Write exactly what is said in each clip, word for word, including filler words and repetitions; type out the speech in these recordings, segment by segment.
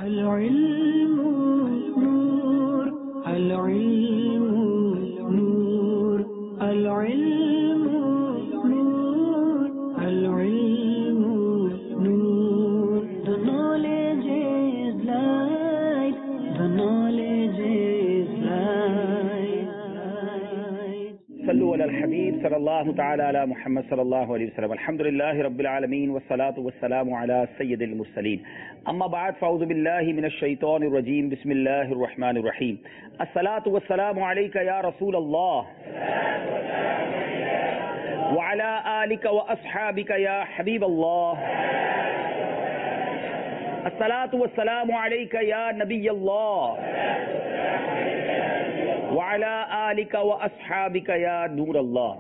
العلم نور العلم نور العلم نور العلم نور The knowledge is light The knowledge is light صلو علی الحبیب صلی اللہ تعالی علی محمد صلی اللہ علیہ وسلم الحمدللہ رب العالمین والصلاة والسلام علی سید المرسلین اما بعد فاعوذ باللہ من الشیطان الرجیم بسم اللہ الرحمن الرحیم الصلاة والسلام علیک یا رسول اللہ وعلی آلک واصحابک یا حبیب اللہ الصلاة والسلام علیک یا نبی اللہ وعلی آلک واصحابک یا نور اللہ.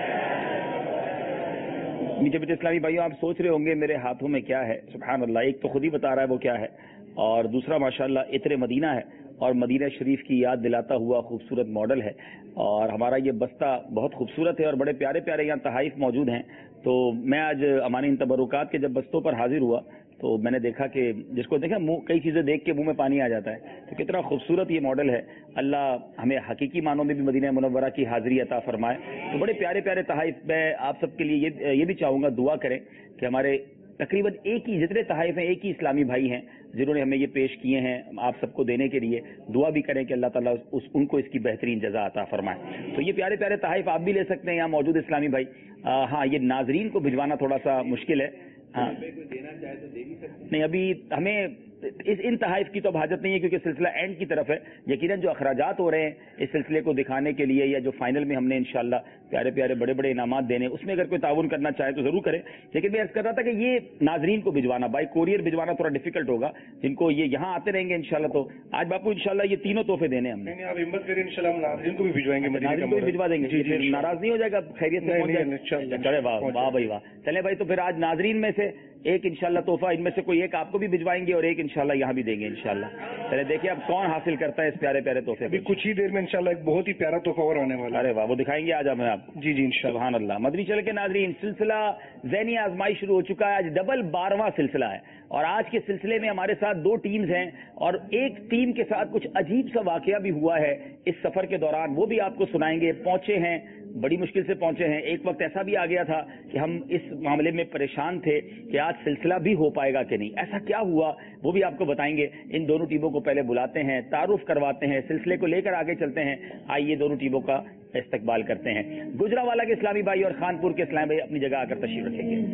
میٹھے میٹھے اسلامی بھائیوں، آپ سوچ رہے ہوں گے میرے ہاتھوں میں کیا ہے. سبحان اللہ، ایک تو خود ہی بتا رہا ہے وہ کیا ہے، اور دوسرا ماشاءاللہ عطر مدینہ ہے اور مدینہ شریف کی یاد دلاتا ہوا خوبصورت ماڈل ہے. اور ہمارا یہ بستہ بہت خوبصورت ہے اور بڑے پیارے پیارے یہاں تحائف موجود ہیں. تو میں آج امانی ان تبرکات کے جب بستوں پر حاضر ہوا تو میں نے دیکھا کہ جس کو دیکھا منہ کئی چیزیں دیکھ کے منہ میں پانی آ جاتا ہے، تو کتنا خوبصورت یہ ماڈل ہے. اللہ ہمیں حقیقی معنوں میں بھی مدینہ منورہ کی حاضری عطا فرمائے. تو بڑے پیارے پیارے تحائف، میں آپ سب کے لیے یہ یہ بھی چاہوں گا دعا کریں کہ ہمارے تقریباً ایک ہی جتنے تحائف ہیں ایک ہی اسلامی بھائی ہیں جنہوں نے ہمیں یہ پیش کیے ہیں آپ سب کو دینے کے لیے. دعا بھی کریں کہ اللہ تعالیٰ اس ان کو اس کی بہترین جزا عطا فرمائے. تو یہ پیارے پیارے تحائف آپ بھی لے سکتے ہیں یہاں موجود اسلامی بھائی. آ, ہاں یہ ناظرین کو بھجوانا تھوڑا سا مشکل ہے. ہاں نہیں، ابھی ہمیں اس ان تحائف کی تو اب حاجت نہیں ہے کیونکہ سلسلہ اینڈ کی طرف ہے. یقیناً جو اخراجات ہو رہے ہیں اس سلسلے کو دکھانے کے لیے یا جو فائنل میں ہم نے انشاءاللہ پیارے پیارے بڑے بڑے انعامات دینے، اس میں اگر کوئی تعاون کرنا چاہے تو ضرور کریں. لیکن میں عرض کر رہا تھا کہ یہ ناظرین کو بھجوانا بائی کوریئر بھجوانا تھوڑا ڈیفیکلٹ ہوگا. جن کو یہ یہاں آتے رہیں گے انشاءاللہ تو آج باپو انشاءاللہ یہ تینوں تحفے دینے ہم نے. آپ ہمت کریں انشاءاللہ ہم ناظرین کو بھی بھجوائیں گے، ناظرین کو بھی بھجوا دیں گے. ناراض نہیں ہو جائے گا؟ خیریت سے پہنچ جائے. چلے واہ واہ بھائی واہ. چلے بھائی تو پھر آج ناظرین میں سے ایک انشاءاللہ تحفہ ان میں سے کوئی ایک آپ کو بھی بھجوائیں گے اور ایک انشاءاللہ یہاں بھی دیں گے انشاءاللہ. چلے دیکھیے اب کون حاصل کرتا ہے اس پیارے پیارے تحفے. ابھی کچھ ہی دیر میں انشاءاللہ ایک بہت ہی پیارا تحفہ اور آنے والا ہے. ارے واہ، وہ دکھائیں گے آج ہمیں آپ. جی جی انشاءاللہ. سبحان اللہ. مدنی چل کے ناظرین، سلسلہ ذہنی آزمائش شروع ہو چکا ہے. آج ڈبل بارہواں سلسلہ ہے اور آج کے سلسلے میں ہمارے ساتھ دو ٹیمز ہیں اور ایک ٹیم کے ساتھ کچھ عجیب سا واقعہ بھی ہوا ہے اس سفر کے دوران، وہ بھی آپ کو سنائیں گے. پہنچے ہیں، بڑی مشکل سے پہنچے ہیں. ایک وقت ایسا بھی آ گیا تھا کہ ہم اس معاملے میں پریشان تھے کہ آج سلسلہ بھی ہو پائے گا کہ نہیں. ایسا کیا ہوا وہ بھی آپ کو بتائیں گے. ان دونوں ٹیموں کو پہلے بلاتے ہیں، تعارف کرواتے ہیں، سلسلے کو لے کر آگے چلتے ہیں. آئیے دونوں ٹیموں کا استقبال کرتے ہیں. گجرانوالہ کے اسلامی بھائی اور خانپور کے اسلامی بھائی اپنی جگہ آ کر تشریف رکھیں گے.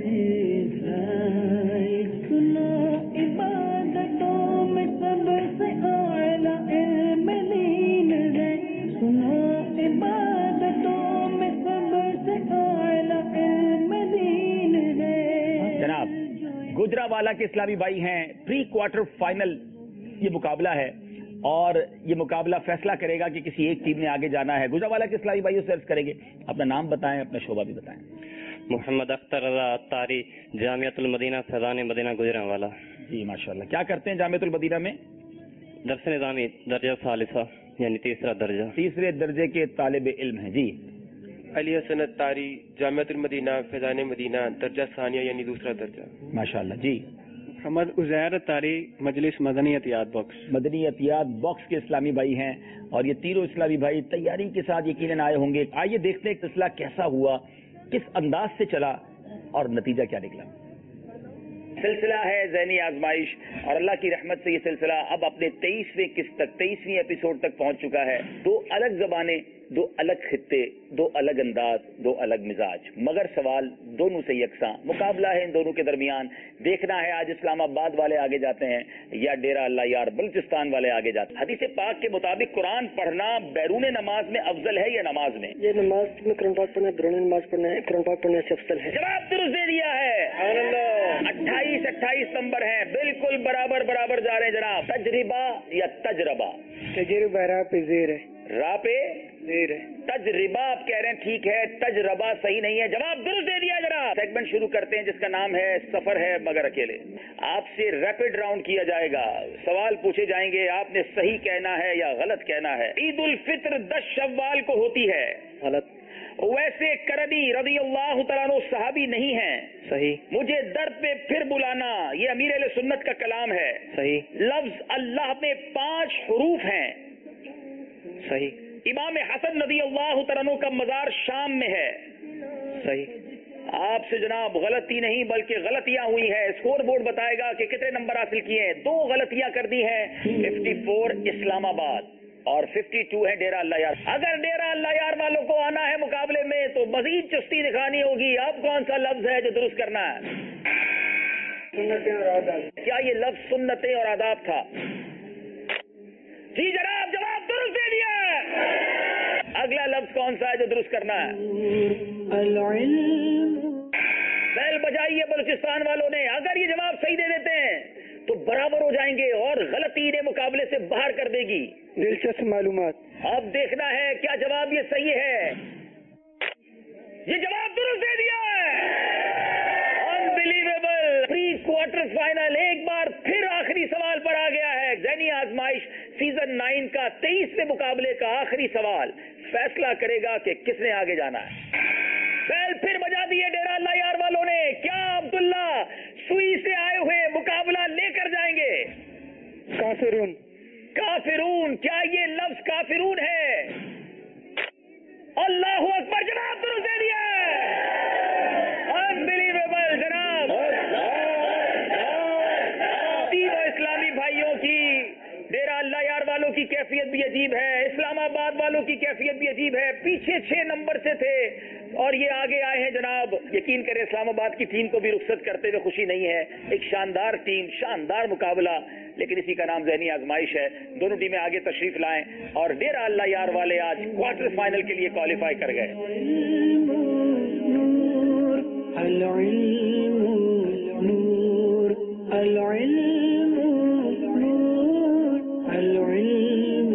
جناب گجرانوالہ کے اسلامی بھائی ہیں. پری کوارٹر فائنل یہ مقابلہ ہے اور یہ مقابلہ فیصلہ کرے گا کہ کسی ایک ٹیم نے آگے جانا ہے. گجرانوالہ کے اسلامی بھائیوں سے عرض کریں گے اپنا نام بتائیں، اپنا شعبہ بھی بتائیں. محمد اختر رضا طاری، جامعۃ المدینہ فیضان مدینہ گجرانوالہ. جی ماشاءاللہ. کیا کرتے ہیں جامعۃ المدینہ میں؟ درس نظامی درجہ ثالثہ یعنی تیسرا درجہ. تیسرے درجے کے طالب علم ہیں. جی. علی حسن طاری، جامعۃ المدینہ فیضان مدینہ درجہ ثانیہ یعنی دوسرا درجہ. ماشاءاللہ. جی. محمد عزیر طاری، مجلس مدنی عطیات باکس. مدنی عطیات باکس کے اسلامی بھائی ہیں اور یہ تینوں اسلامی بھائی تیاری کے ساتھ یقیناً آئے ہوں گے. آئیے دیکھتے ہیں سلسلہ کیسا ہوا، کس انداز سے چلا اور نتیجہ کیا نکلا. سلسلہ ہے ذہنی آزمائش اور اللہ کی رحمت سے یہ سلسلہ اب اپنے تیئیسویں قسط تک تیئیسویں ایپیسوڈ تک پہنچ چکا ہے. دو الگ زبانیں، دو الگ خطے، دو الگ انداز، دو الگ مزاج، مگر سوال دونوں سے یکساں. مقابلہ ہے ان دونوں کے درمیان. دیکھنا ہے آج اسلام آباد والے آگے جاتے ہیں یا ڈیرہ اللہ یار بلوچستان والے آگے جاتے ہیں. حدیث پاک کے مطابق قرآن پڑھنا بیرون نماز میں افضل ہے یا نماز میں؟ یہ نماز میں قرآن پاک پڑھنا، بیرون نماز پڑھنا ہے قرآن پاک پڑھنے سے افضل ہے. جواب درست دے دیا ہے. اٹھائیس اٹھائیس نمبر ہیں، بالکل برابر برابر جا رہے ہیں جناب. تجربہ یا تجربہ؟ تجربہ راہ پہ زیر ہے. راہ پہ زیر ہے. تجربہ آپ کہہ رہے ہیں، ٹھیک ہے. تجربہ صحیح نہیں ہے. جواب درست دے دیا جناب. سیگمنٹ شروع کرتے ہیں جس کا نام ہے سفر ہے مگر اکیلے. آپ سے ریپڈ راؤنڈ کیا جائے گا، سوال پوچھے جائیں گے، آپ نے صحیح کہنا ہے یا غلط کہنا ہے. عید الفطر دس شوال کو ہوتی ہے. غلط. ویسے کرنی رضی اللہ تعالیٰ عنہ صحابی نہیں ہیں. صحیح. مجھے درد پہ پھر بلانا، یہ امیر اہل سنت کا کلام ہے. صحیح. لفظ اللہ میں پانچ حروف ہیں. صحیح. امام حسن رضی اللہ تعالیٰ عنہ کا مزار شام میں ہے. صحیح. آپ سے جناب غلطی نہیں بلکہ غلطیاں ہوئی ہیں. اسکور بورڈ بتائے گا کہ کتنے نمبر حاصل کیے ہیں. دو غلطیاں کر دی ہیں. ففٹی فور اسلام آباد اور ففٹی ٹو ہے ڈیرہ اللہ یار. اگر ڈیرہ اللہ یار والوں کو آنا ہے مقابلے میں تو مزید چستی دکھانی ہوگی. اب کون سا لفظ ہے جو درست کرنا ہے؟ سنتیں اور آداب. کیا یہ لفظ سنتیں اور آداب تھا؟ جی جناب، جواب درست دے دیا. اگلا لفظ کون سا ہے جو درست کرنا ہے؟ العلم. بیل بجائیے بلوچستان والوں نے. اگر یہ جواب صحیح دے دیتے ہیں تو برابر ہو جائیں گے اور غلطی انہیں مقابلے سے باہر کر دے گی. دلچسپ معلومات. اب دیکھنا ہے کیا جواب یہ صحیح ہے. یہ جواب درست دے دیا ہے. انبلیویبل. پری کوارٹر فائنل ایک بار پھر آخری سوال پر آ گیا ہے. ذہنی آزمائش سیزن نائن کا تیئیسویں مقابلے کا آخری سوال فیصلہ کرے گا کہ کس نے آگے جانا ہے. بیل پھر بجا دیے ڈیرہ اللہ یار والوں نے. کیا عبداللہ سوئی سے آئے ہوئے مقابلہ لے کر جائیں گے؟ کافرون. کافرون. کیا یہ لفظ کافرون ہے؟ اللہ اکبر. جناب درست دے دیا. انبلیویبل جناب. تینوں اسلامی بھائیوں کی، ڈیرہ اللہ یار والوں کی کیفیت بھی عجیب ہے، اسلام آباد والوں کی کیفیت بھی عجیب ہے. پیچھے چھ نمبر سے تھے اور یہ آگے آئے ہیں جناب. یقین کریں اسلام آباد کی ٹیم کو بھی رخصت کرتے ہوئے خوشی نہیں ہے. ایک شاندار ٹیم، شاندار مقابلہ، لیکن اسی کا نام ذہنی آزمائش ہے. دونوں ٹیمیں آگے تشریف لائیں اور ڈیرہ اللہ یار والے آج کوارٹر فائنل کے لیے کوالیفائی کر گئے. العلم نور، العلم نور، العلم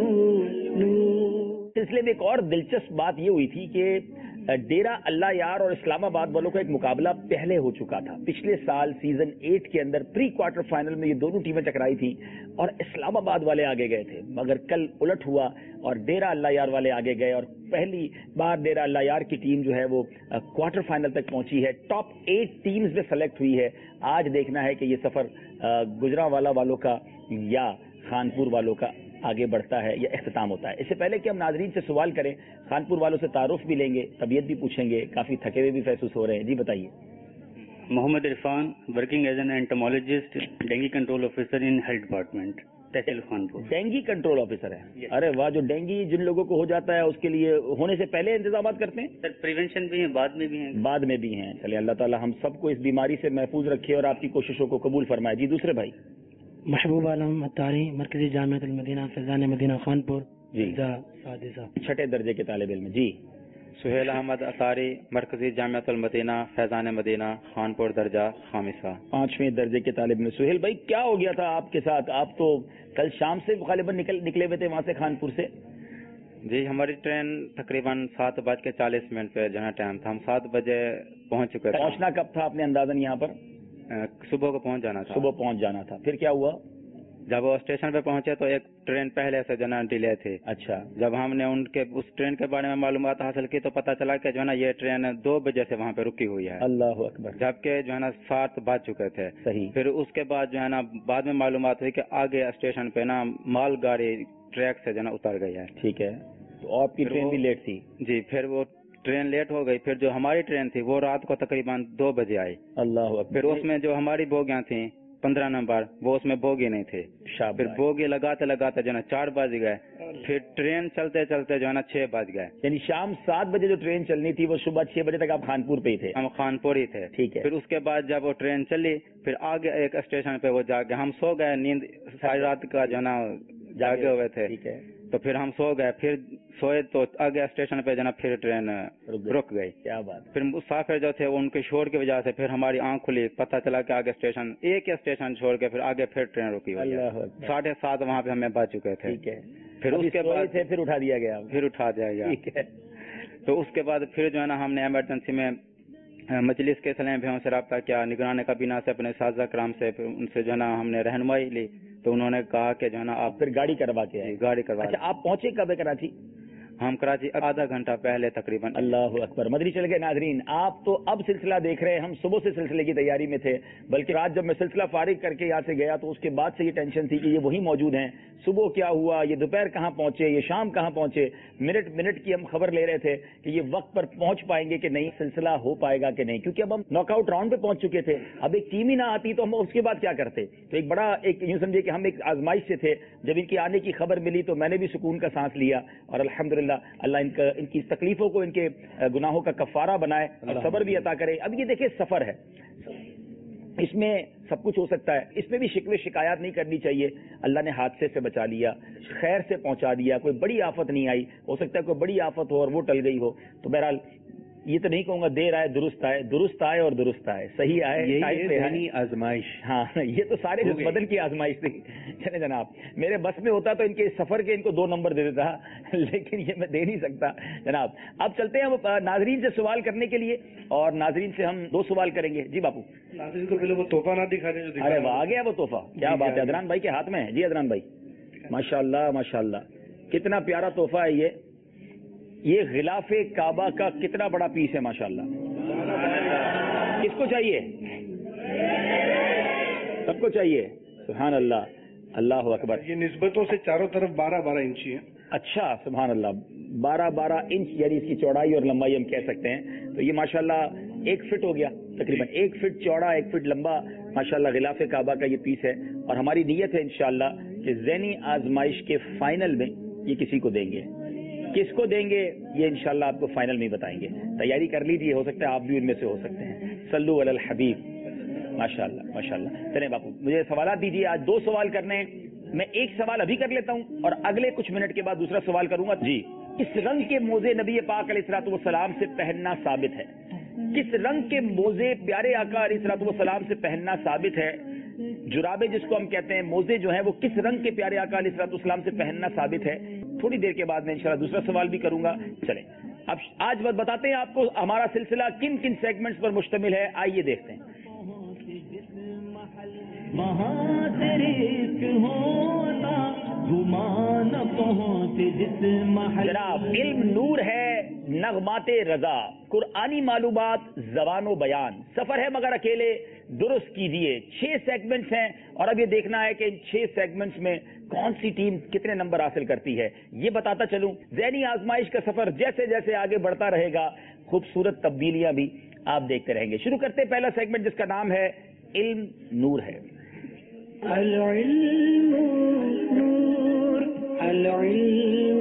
نور. سلسلے میں ایک اور دلچسپ بات یہ ہوئی تھی کہ ڈیرہ اللہ یار اور اسلام آباد والوں کا ایک مقابلہ پہلے ہو چکا تھا. پچھلے سال سیزن ایٹ کے اندر پری کوارٹر فائنل میں یہ دونوں ٹیمیں ٹکرائی تھی اور اسلام آباد والے آگے گئے تھے. مگر کل الٹ ہوا اور ڈیرہ اللہ یار والے آگے گئے اور پہلی بار ڈیرہ اللہ یار کی ٹیم جو ہے وہ کوارٹر فائنل تک پہنچی ہے. ٹاپ ایٹ ٹیمز میں سلیکٹ ہوئی ہے. آج دیکھنا ہے کہ یہ سفر گجرانوالہ والوں کا یا خانپور والوں کا آگے بڑھتا ہے یا اختتام ہوتا ہے. اس سے پہلے کہ ہم ناظرین سے سوال کریں، خانپور والوں سے تعارف بھی لیں گے، طبیعت بھی پوچھیں گے. کافی تھکے ہوئے بھی محسوس ہو رہے ہیں. جی بتائیے. Muhammad Irfan, working as an entomologist, dengue control officer in health department, tehsil Khanpur. Dengue control officer ہے. ارے واہ. جو ڈینگی جن لوگوں کو ہو جاتا ہے اس کے لیے ہونے سے پہلے انتظامات کرتے ہیں؟ سر پریونشن بھی ہیں، بعد میں بھی ہیں. بعد میں بھی ہیں. چلیے اللہ تعالیٰ ہم سب کو اس بیماری سے محفوظ رکھے اور آپ کی کوششوں کو قبول فرمائے. جی دوسرے بھائی. محبوب عالم اتاری، مرکزی جامعۃ المدینہ فیضان مدینہ خانپور. جی چھٹے درجے کے طالب علم. جی سہیل احمد اثاری، مرکزی جامعۃ المدینہ فیضان مدینہ خانپور درجہ خامسہ. پانچویں درجے کے طالب علم. سہیل بھائی کیا ہو گیا تھا آپ کے ساتھ؟ آپ تو کل شام سے غالباً نکل نکلے ہوئے تھے وہاں سے خانپور سے. جی ہماری ٹرین تقریباً سات بج کے چالیس منٹ پہ جہاں ٹائم تھا ہم سات بجے پہنچ چکے تھے. پہنچنا کب تھا آپ نے اندازاً یہاں پر؟ صبح کو پہنچ جانا تھا. صبح پہنچ جانا تھا. پھر کیا ہوا؟ جب وہ اسٹیشن پہ پہنچے تو ایک ٹرین پہلے سے جو ہے نا ڈیلے تھی. اچھا. جب ہم نے ان کے اس ٹرین کے بارے میں معلومات حاصل کی تو پتہ چلا کہ جو ہے نا یہ ٹرین دو بجے سے وہاں پہ رکی ہوئی ہے. اللہ اکبر. جبکہ جو ہے نا سات بج چکے تھے. صحیح. پھر اس کے بعد جو ہے نا بعد میں معلومات ہوئی کہ آگے اسٹیشن پہ نا مال گاڑی ٹریک سے جو ہے نا اتر گئی ہے. ٹھیک ہے. تو آپ کی ٹرین بھی لیٹ تھی؟ جی پھر وہ ٹرین لیٹ ہو گئی. پھر جو ہماری ٹرین تھی وہ رات کو تقریباً دو بجے آئی. اللہ اکبر. پھر اس میں جو ہماری بوگیاں تھیں پندرہ نمبر وہ اس میں بوگی نہیں تھے. پھر بوگی لگاتے لگاتے جو ہے نا چار بج گئے. پھر ٹرین چلتے چلتے جو ہے نا چھ بج گئے. یعنی شام سات بجے جو ٹرین چلنی تھی وہ صبح چھ بجے تک آپ خانپور پہ ہی تھے؟ ہم خانپور ہی تھے. ٹھیک ہے. پھر اس کے بعد جب وہ ٹرین چلی پھر آگے ایک اسٹیشن پہ وہ جاگے ہم سو گئے. نیند ساری رات کا جو ہے نا جاگے ہوئے تھے. ٹھیک ہے. تو پھر ہم سو گئے. پھر سوئے تو آگے اسٹیشن پہ جو نا پھر ٹرین رک گئی. کیا بات. پھر مسافر جو تھے ان کے شور کی وجہ سے پھر ہماری آنکھ کھلی. پتہ چلا کہ آگے اسٹیشن ایک ہی اسٹیشن چھوڑ کے پھر آگے پھر ٹرین رکی ہوئی ہے. ساڑھے سات وہاں پہ ہمیں بچ چکے تھے. ٹھیک ہے. پھر اس کے بعد پھر اٹھا دیا گیا. پھر اٹھا دیا گیا. ٹھیک ہے. تو اس کے بعد پھر جو ہے نا ہم نے ایمرجنسی میں مجلس کے سلیم بھائیوں سے رابطہ کیا، نگران کابینہ سے، اپنے اساتذہ کرام سے. پھر ان سے جو ہے نا ہم نے رہنمائی لی تو انہوں نے کہا کہ جو ہے نا آپ پھر گاڑی کروا کے آئے. گاڑی کروا. اچھا آپ پہنچے کب ہے کراچی؟ ہم کراچی آدھا گھنٹہ پہلے تقریباً. اللہ اکبر. مدنی چل گئے ناظرین, آپ تو اب سلسلہ دیکھ رہے ہیں, ہم صبح سے سلسلے کی تیاری میں تھے, بلکہ رات جب میں سلسلہ فارغ کر کے یہاں سے گیا تو اس کے بعد سے یہ ٹینشن تھی کہ یہ وہی موجود ہیں, صبح کیا ہوا, یہ دوپہر کہاں پہنچے, یہ شام کہاں پہنچے, منٹ منٹ کی ہم خبر لے رہے تھے کہ یہ وقت پر پہنچ پائیں گے کہ نہیں, سلسلہ ہو پائے گا کہ نہیں, کیونکہ اب ہم ناک آؤٹ راؤنڈ پہ پہنچ چکے تھے. اب ایک ٹیم ہی نہ آتی تو ہم اس کے بعد کیا کرتے. تو ایک بڑا ایک یوں سمجھے کہ ہم ایک آزمائش سے تھے. جب ان کی آنے کی خبر ملی تو میں نے بھی سکون کا سانس لیا, اور الحمدللہ اللہ ان کا ان کی تکلیفوں کو, ان کے گناہوں کا کفارہ بنائے اور صبر بھی عطا کرے. اب یہ دیکھیں سفر ہے, اس میں سب کچھ ہو سکتا ہے, اس میں بھی شکوے شکایات نہیں کرنی چاہیے. اللہ نے حادثے سے بچا لیا, خیر سے پہنچا دیا, کوئی بڑی آفت نہیں آئی. ہو سکتا ہے کوئی بڑی آفت ہو اور وہ ٹل گئی ہو. تو بہرحال یہ تو نہیں کہوں گا دیر آئے درست آئے, درست آئے اور درست آئے, صحیح آئے, ذہنی آزمائش. ہاں یہ تو سارے بدن کی آزمائش تھی. چلے جناب, میرے بس میں ہوتا تو ان کے سفر کے ان کو دو نمبر دے دیتا, لیکن یہ میں دے نہیں سکتا جناب. اب چلتے ہیں ناظرین سے سوال کرنے کے لیے, اور ناظرین سے ہم دو سوال کریں گے. جی باپو, ناظرین کو پہلے وہ تحفہ نہ دکھا دیں جو. ارے وہ آ گیا وہ تحفہ, کیا بات ہے, ادنان بھائی کے ہاتھ میں ہے. جی ادنان بھائی, ماشاء اللہ ماشاء اللہ, کتنا پیارا تحفہ ہے یہ. یہ غلاف کعبہ کا کتنا بڑا پیس ہے ماشاءاللہ. کس کو چاہیے؟ سب کو چاہیے. سبحان اللہ, اللہ اکبر. یہ نسبتوں سے چاروں طرف بارہ بارہ انچی ہے. اچھا سبحان اللہ, بارہ بارہ انچ یعنی اس کی چوڑائی اور لمبائی ہم کہہ سکتے ہیں. تو یہ ماشاءاللہ ایک فٹ ہو گیا, تقریباً ایک فٹ چوڑا ایک فٹ لمبا ماشاءاللہ غلاف کعبہ کا یہ پیس ہے. اور ہماری نیت ہے انشاءاللہ کہ ذہنی آزمائش کے فائنل میں یہ کسی کو دیں گے. کس کو دیں گے یہ انشاءاللہ آپ کو فائنل میں بتائیں گے. تیاری کر لیجیے, ہو سکتا ہے آپ بھی ان میں سے ہو سکتے ہیں. صلو علی الحبیب. ماشاءاللہ ماشاءاللہ. چلیں باپو مجھے سوالات دیجیے, آج دو سوال کرنے ہیں. میں ایک سوال ابھی کر لیتا ہوں اور اگلے کچھ منٹ کے بعد دوسرا سوال کروں گا. جی, کس رنگ کے موزے نبی پاک علیہ الصلوۃ والسلام سے پہننا ثابت ہے؟ کس رنگ کے موزے پیارے آقا علیہ الصلوۃ والسلام سے پہننا ثابت ہے؟ جرابے جس کو ہم کہتے ہیں, موزے جو ہیں وہ کس رنگ کے پیارے آقا علیہ الصلوۃ والسلام سے پہننا ثابت ہے؟ تھوڑی دیر کے بعد میں انشاءاللہ دوسرا سوال بھی کروں گا. چلیں اب آج بات بتاتے ہیں آپ کو ہمارا سلسلہ کن کن سیگمنٹس پر مشتمل ہے. آئیے دیکھتے ہیں. جناب, علم نور ہے, نغمات رضا, قرآنی معلومات, زبان و بیان, سفر ہے مگر اکیلے, درست کیجیے. چھ سیگمنٹس ہیں اور اب یہ دیکھنا ہے کہ ان چھ سیگمنٹس میں کون سی ٹیم کتنے نمبر حاصل کرتی ہے. یہ بتاتا چلوں, ذہنی آزمائش کا سفر جیسے جیسے آگے بڑھتا رہے گا, خوبصورت تبدیلیاں بھی آپ دیکھتے رہیں گے. شروع کرتے پہلا سیگمنٹ جس کا نام ہے علم نور ہے. العلم نور, العلم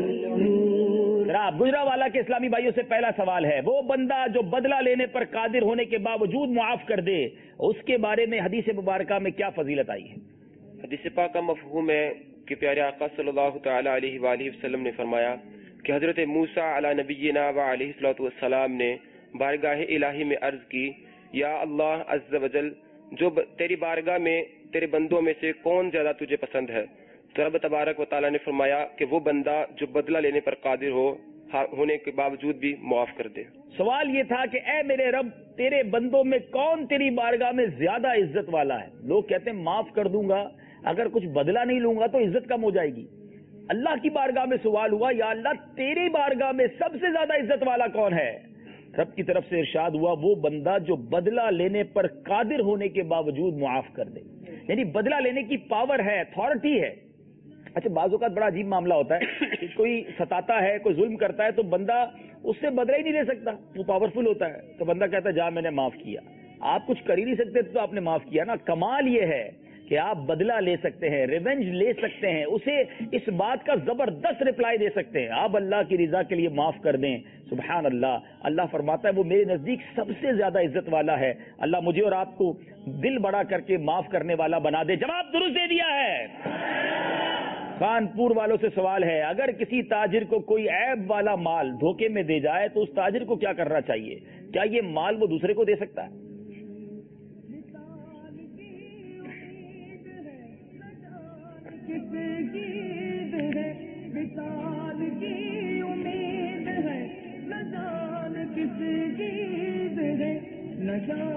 نور. جناب گجرا والا کے اسلامی بھائیوں سے پہلا سوال ہے, وہ بندہ جو بدلہ لینے پر قادر ہونے کے باوجود معاف کر دے, اس کے بارے میں حدیث مبارکہ میں کیا فضیلت آئی ہے؟ حدیث پاک کا مفہوم ہے کہ پیارے آقا صلی اللہ تعالی علیہ وآلہ وسلم نے فرمایا کہ حضرت موسیٰ علی نبینا و علیہ الصلوۃ والسلام نے بارگاہ الہی میں عرض کی, یا اللہ عز وجل, جو تیری بارگاہ میں تیرے بندوں میں سے کون زیادہ تجھے پسند ہے؟ تو رب تبارک و تعالیٰ نے فرمایا کہ وہ بندہ جو بدلہ لینے پر قادر ہو ہونے کے باوجود بھی معاف کر دے. سوال یہ تھا کہ اے میرے رب, تیرے بندوں میں کون تیری بارگاہ میں زیادہ عزت والا ہے؟ لوگ کہتے ہیں معاف کر دوں گا, اگر کچھ بدلہ نہیں لوں گا تو عزت کم ہو جائے گی. اللہ کی بارگاہ میں سوال ہوا, یا اللہ تیری بارگاہ میں سب سے زیادہ عزت والا کون ہے؟ رب کی طرف سے ارشاد ہوا, وہ بندہ جو بدلہ لینے پر قادر ہونے کے باوجود معاف کر دے. یعنی بدلہ لینے کی پاور ہے, اتھارٹی ہے. اچھا بعض اوقات بڑا عجیب معاملہ ہوتا ہے کہ کوئی ستاتا ہے, کوئی ظلم کرتا ہے تو بندہ اس سے بدلہ ہی نہیں لے سکتا, وہ پاورفل ہوتا ہے. تو بندہ کہتا ہے جا میں نے معاف کیا. آپ کچھ کر ہی نہیں سکتے تو آپ نے معاف کیا نا. کمال یہ ہے کہ آپ بدلہ لے سکتے ہیں, ریونج لے سکتے ہیں, اسے اس بات کا زبردست رپلائی دے سکتے ہیں. آپ اللہ کی رضا کے لیے معاف کر دیں. سبحان اللہ. اللہ فرماتا ہے وہ میرے نزدیک سب سے زیادہ عزت والا ہے. اللہ مجھے اور آپ کو دل بڑا کر کے معاف کرنے والا بنا دے. جواب درست دے دیا ہے. کانپور والوں سے سوال ہے, اگر کسی تاجر کو کوئی عیب والا مال دھوکے میں دے جائے تو اس تاجر کو کیا کرنا چاہیے؟ کیا یہ مال وہ دوسرے کو دے سکتا ہے؟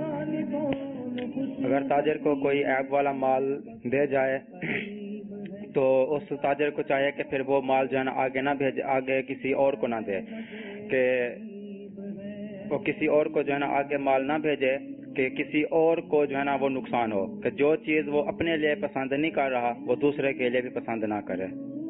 اگر تاجر کو کوئی عیب والا مال دے جائے تو اس تاجر کو چاہیے کہ پھر وہ مال جو ہے نا آگے نہ بھیجے، آگے کسی اور کو نہ دے، کہ وہ کسی اور کو جو ہے نا آگے مال نہ بھیجے کہ کسی اور کو جو ہے نا وہ نقصان ہو، کہ جو چیز وہ اپنے لیے پسند نہیں کر رہا وہ دوسرے کے لیے بھی پسند نہ کرے۔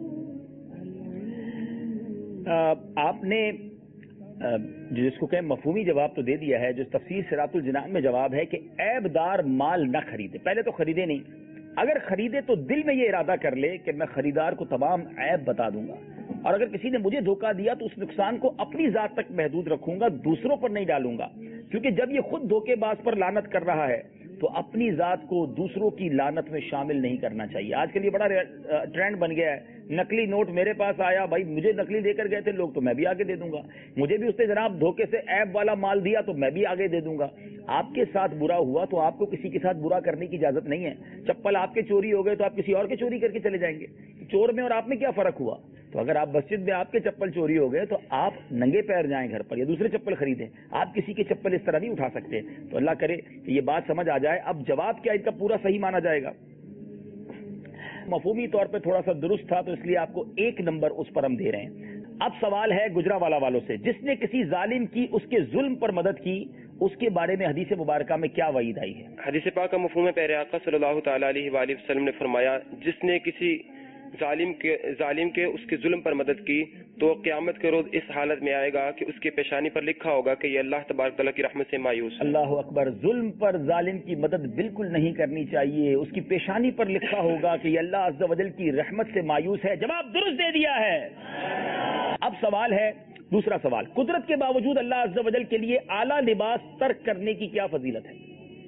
آپ نے جس کو کہ مفہومی جواب تو دے دیا ہے، جو تفسیر صراط الجنان میں جواب ہے کہ عیب دار مال نہ خریدے۔ پہلے تو خریدے نہیں، اگر خریدے تو دل میں یہ ارادہ کر لے کہ میں خریدار کو تمام عیب بتا دوں گا، اور اگر کسی نے مجھے دھوکہ دیا تو اس نقصان کو اپنی ذات تک محدود رکھوں گا، دوسروں پر نہیں ڈالوں گا، کیونکہ جب یہ خود دھوکے باز پر لعنت کر رہا ہے تو اپنی ذات کو دوسروں کی لعنت میں شامل نہیں کرنا چاہیے۔ آج کل یہ بڑا ٹرینڈ بن گیا ہے، نقلی نوٹ میرے پاس آیا، بھائی مجھے نقلی دے کر گئے تھے لوگ تو میں بھی آگے دے دوں گا، مجھے بھی اس نے جناب دھوکے سے عیب والا مال دیا تو میں بھی آگے دے دوں گا۔ آپ کے ساتھ برا ہوا تو آپ کو کسی کے ساتھ برا کرنے کی اجازت نہیں ہے۔ چپل آپ کے چوری ہو گئے تو آپ کسی اور کے چوری کر کے چلے جائیں گے، چور میں اور آپ میں کیا فرق ہوا؟ تو اگر آپ مسجد میں آپ کے چپل چوری ہو گئے تو آپ ننگے پیر جائیں گھر پر یا دوسرے چپل خریدیں، آپ کسی کے چپل اس طرح نہیں اٹھا سکتے۔ تو اللہ کرے کہ یہ بات سمجھ آ جائے۔ اب جواب کیا ان کا پورا صحیح مانا جائے گا؟ مفہومی طور پہ تھوڑا سا درست تھا تو اس لیے آپ کو ایک نمبر اس پر ہم دے رہے ہیں۔ اب سوال ہے گجراوالا والوں سے، جس نے کسی ظالم کی اس کے ظلم پر مدد کی، اس کے بارے میں حدیث مبارکہ میں کیا وعید آئی ہے؟ حدیث پاک کا مفہوم ہے، پیارے آقا صلی اللہ تعالی علیہ وآلہ وسلم نے فرمایا جس نے کسی ظالم کے ظالم کے اس کے ظلم پر مدد کی تو قیامت کے روز اس حالت میں آئے گا کہ اس کی پیشانی پر لکھا ہوگا کہ یہ اللہ تبارک تعالیٰ کی رحمت سے مایوس۔ اللہ اکبر۔ ظلم پر ظالم کی مدد بالکل نہیں کرنی چاہیے، اس کی پیشانی پر لکھا ہوگا کہ یہ اللہ عز و جل کی رحمت سے مایوس ہے۔ جواب درست دے دیا ہے۔ اب سوال ہے دوسرا سوال، قدرت کے باوجود اللہ عز و جل کے لیے اعلیٰ لباس ترک کرنے کی کیا فضیلت ہے؟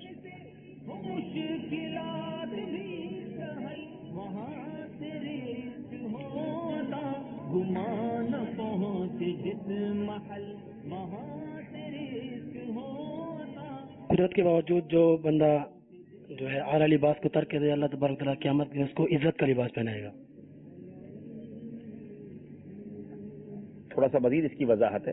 قدرت کے باوجود جو بندہ جو ہے اعلیٰ لباس کو ترک کرے، اللہ تبارک تعالیٰ قیامت میں اس کو عزت کا لباس پہنائے گا۔ تھوڑا سا مزید اس کی وضاحت ہے۔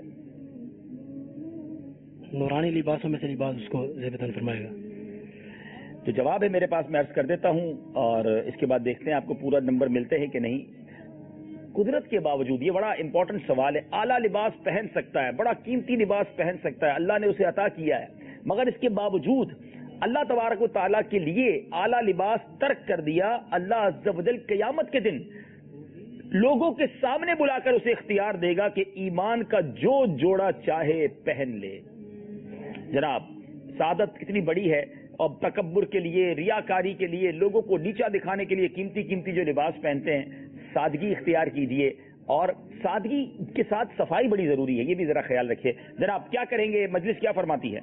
نورانی لباسوں میں سے لباس اس کو زیبتاً فرمائے گا۔ تو جواب ہے میرے پاس، میں عرض کر دیتا ہوں اور اس کے بعد دیکھتے ہیں آپ کو پورا نمبر ملتے ہیں کہ نہیں۔ قدرت کے باوجود، یہ بڑا امپورٹنٹ سوال ہے، اعلیٰ لباس پہن سکتا ہے، بڑا قیمتی لباس پہن سکتا ہے، اللہ نے اسے عطا کیا ہے، مگر اس کے باوجود اللہ تبارک و تعالیٰ کے لیے اعلیٰ لباس ترک کر دیا۔ اللہ عز و جل قیامت کے دن لوگوں کے سامنے بلا کر اسے اختیار دے گا کہ ایمان کا جو جوڑا چاہے پہن لے۔ جناب سعادت کتنی بڑی ہے، اور تکبر کے لیے، ریاکاری کے لیے، لوگوں کو نیچا دکھانے کے لیے قیمتی قیمتی جو لباس پہنتے ہیں، سادگی اختیار کیجئے، اور سادگی کے ساتھ صفائی بڑی ضروری ہے، یہ بھی ذرا خیال رکھیے۔ جناب کیا کریں گے، مجلس کیا فرماتی ہے؟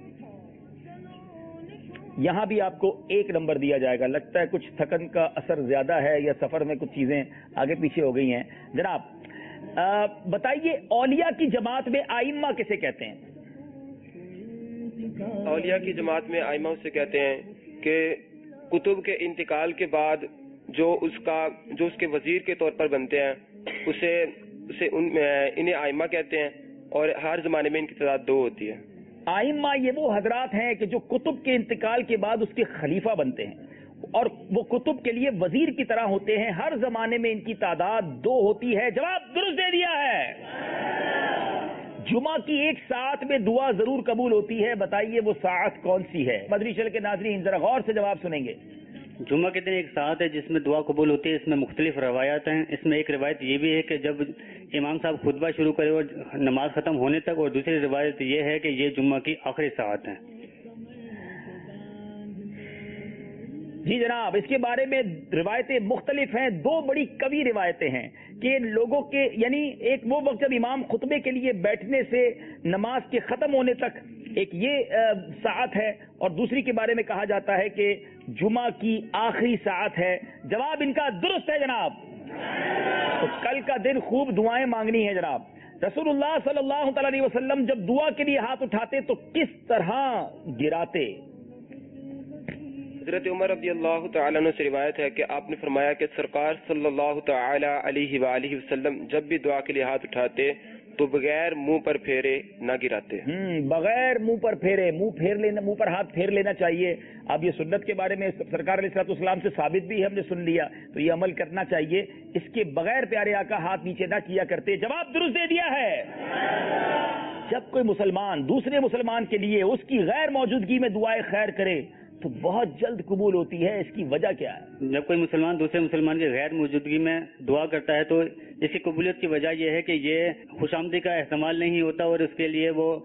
یہاں بھی آپ کو ایک نمبر دیا جائے گا، لگتا ہے کچھ تھکن کا اثر زیادہ ہے یا سفر میں کچھ چیزیں آگے پیچھے ہو گئی ہیں۔ جناب بتائیے اولیاء کی جماعت میں آئمہ کسے کہتے ہیں؟ اولیاء کی جماعت میں آئمہ اسے کہتے ہیں کہ کتب کے انتقال کے بعد جو اس کا جو اس کے وزیر کے طور پر بنتے ہیں اسے اسے ان انہیں آئمہ کہتے ہیں، اور ہر زمانے میں ان کی تعداد دو ہوتی ہے۔ آئمہ یہ وہ حضرات ہیں کہ جو کتب کے انتقال کے بعد اس کے خلیفہ بنتے ہیں، اور وہ کتب کے لیے وزیر کی طرح ہوتے ہیں، ہر زمانے میں ان کی تعداد دو ہوتی ہے۔ جواب درست دے دیا ہے۔ جمعہ کی ایک ساعت میں دعا ضرور قبول ہوتی ہے، بتائیے وہ ساعت کون سی ہے؟ مدری چل کے ناظرین ذرا غور سے جواب سنیں گے۔ جمعہ کے دن ایک ساعت ہے جس میں دعا قبول ہوتی ہے، اس میں مختلف روایات ہیں۔ اس میں ایک روایت یہ بھی ہے کہ جب امام صاحب خطبہ شروع کرے اور نماز ختم ہونے تک، اور دوسری روایت یہ ہے کہ یہ جمعہ کی آخری ساعت ہے۔ جی جناب اس کے بارے میں روایتیں مختلف ہیں، دو بڑی قوی روایتیں ہیں کہ لوگوں کے یعنی ایک وہ وقت جب امام خطبے کے لیے بیٹھنے سے نماز کے ختم ہونے تک ایک یہ ساعت ہے، اور دوسری کے بارے میں کہا جاتا ہے کہ جمعہ کی آخری ساعت ہے۔ جواب ان کا درست ہے جناب۔ تو کل کا دن خوب دعائیں مانگنی ہے جناب۔ رسول اللہ صلی اللہ تعالی علیہ وسلم جب دعا کے لیے ہاتھ اٹھاتے تو کس طرح گراتے؟ حضرت عمر رضی اللہ تعالیٰ عنہ سے روایت ہے کہ آپ نے فرمایا کہ سرکار صلی اللہ تعالی علیہ وآلہ وسلم جب بھی دعا کے لیے ہاتھ اٹھاتے تو بغیر منہ پر پھیرے نہ گراتے. ہم بغیر منہ پر پھیرے منہ پھیر لینا منہ پر ہاتھ پھیر لینا چاہیے. اب یہ سنت کے بارے میں سرکار علیہ الصلوۃ والسلام سے ثابت بھی ہم نے سن لیا تو یہ عمل کرنا چاہیے. اس کے بغیر پیارے آقا ہاتھ نیچے نہ کیا کرتے. جواب درست دے دیا ہے. جب کوئی مسلمان دوسرے مسلمان کے لیے اس کی غیر موجودگی میں دعائے خیر کرے تو بہت جلد قبول ہوتی ہے. اس کی وجہ کیا ہے؟ جب کوئی مسلمان دوسرے مسلمان کی غیر موجودگی میں دعا کرتا ہے تو اس کی قبولیت کی وجہ یہ ہے کہ یہ خوش آمدی کا احتمال نہیں ہوتا اور اس کے لیے وہ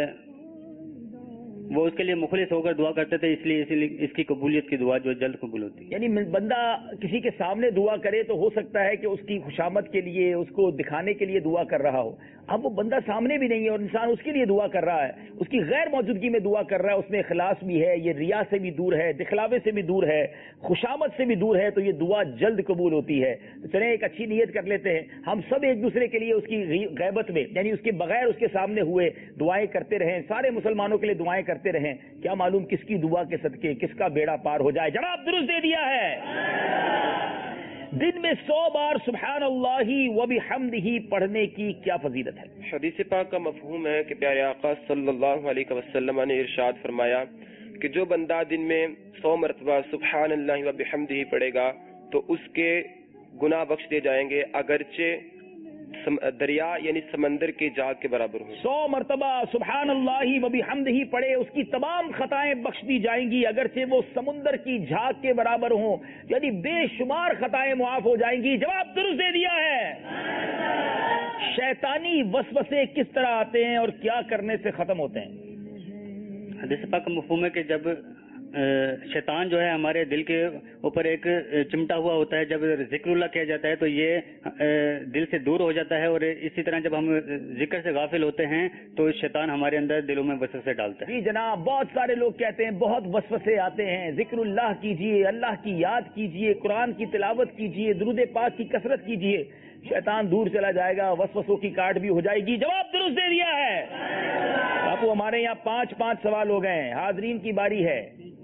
وہ اس کے لیے مخلص ہو کر دعا کرتے تھے، اس لیے اس کی قبولیت کی دعا جو جلد قبول ہوتی ہے. یعنی بندہ کسی کے سامنے دعا کرے تو ہو سکتا ہے کہ اس کی خوشامد کے لیے اس کو دکھانے کے لیے دعا کر رہا ہو. اب وہ بندہ سامنے بھی نہیں ہے اور انسان اس کے لیے دعا کر رہا ہے، اس کی غیر موجودگی میں دعا کر رہا ہے، اس میں اخلاص بھی ہے، یہ ریا سے بھی دور ہے، دکھلاوے سے بھی دور ہے، خوشامد سے بھی دور ہے، تو یہ دعا جلد قبول ہوتی ہے. تو چلیں ایک اچھی نیت کر لیتے ہیں. ہم سب ایک دوسرے کے لیے اس کی غیبت میں یعنی اس کے بغیر اس کے سامنے ہوئے دعائیں کرتے رہیں، سارے مسلمانوں کے لیے دعائیں کرتے رہیں. کیا معلوم کس کی دعا کے صدقے کس کا بیڑا پار ہو جائے. جواب درست دے دیا ہے. دن میں سو بار سبحان اللہ و بحمدہ پڑھنے کی کیا فضیلت ہے؟ حدیث پاک کا مفہوم ہے کہ پیارے آقا صلی اللہ علیہ وسلم نے ارشاد فرمایا کہ جو بندہ دن میں سو مرتبہ سبحان اللہ و بحمدہ پڑھے گا تو اس کے گناہ بخش دیے جائیں گے اگرچہ دریا یعنی سمندر کے جھاگ کے برابر ہوں. سو مرتبہ سبحان اللہ و بحمدہ پڑھے اس کی تمام خطائیں بخش دی جائیں گی اگرچہ وہ سمندر کی جھاگ کے برابر ہوں، یعنی بے شمار خطائیں معاف ہو جائیں گی. جواب درست دے دیا ہے. شیطانی وسوسے کس طرح آتے ہیں اور کیا کرنے سے ختم ہوتے ہیں؟ حدیث پاک کا مفہوم ہے کہ جب شیطان جو ہے ہمارے دل کے اوپر ایک چمٹا ہوا ہوتا ہے، جب ذکر اللہ کیا جاتا ہے تو یہ دل سے دور ہو جاتا ہے، اور اسی طرح جب ہم ذکر سے غافل ہوتے ہیں تو شیطان ہمارے اندر دلوں میں وسوسے ڈالتا ہے. جی جناب، بہت سارے لوگ کہتے ہیں بہت وسوسے آتے ہیں. ذکر اللہ کیجئے، اللہ کی یاد کیجئے، قرآن کی تلاوت کیجئے، درود پاک کی کثرت کیجئے، شیطان دور چلا جائے گا، وسوسوں کی کاٹ بھی ہو جائے گی. جواب درست دے دیا ہے. باپو ہمارے یہاں پانچ پانچ سوال ہو گئے ہیں. حاضرین کی باری ہے.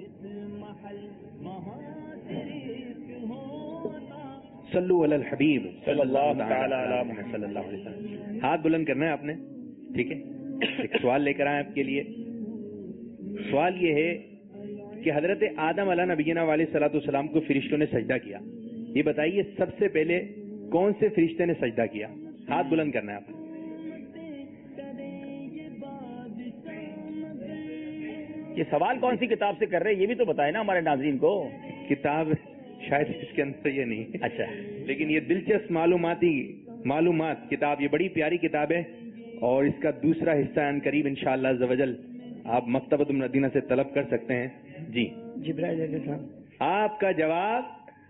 صلو علی الحبیب صلی اللہ تعالی علی محمد صلی اللہ علیہ وسلم. ہاتھ بلند کرنا ہے آپ نے، ٹھیک ہے؟ ایک سوال لے کر آئے آپ کے لیے. سوال یہ ہے کہ حضرت آدم علیہ نبینا علیہ الصلوۃ والسلام کو فرشتوں نے سجدہ کیا، یہ بتائیے سب سے پہلے کون سے فرشتے نے سجدہ کیا؟ ہاتھ بلند کرنا ہے آپ نے. یہ سوال کون سی کتاب سے کر رہے ہیں یہ بھی تو بتائے نا ہمارے ناظرین کو. کتاب شاید اس کے اندر یہ نہیں. اچھا، لیکن یہ دلچسپ معلوماتی معلومات کتاب، یہ بڑی پیاری کتاب ہے اور اس کا دوسرا حصہ ان قریب انشاءاللہ عز و جل آپ مکتبۃ المدینہ سے طلب کر سکتے ہیں. جی جبرائیل علیہ السلام. آپ کا جواب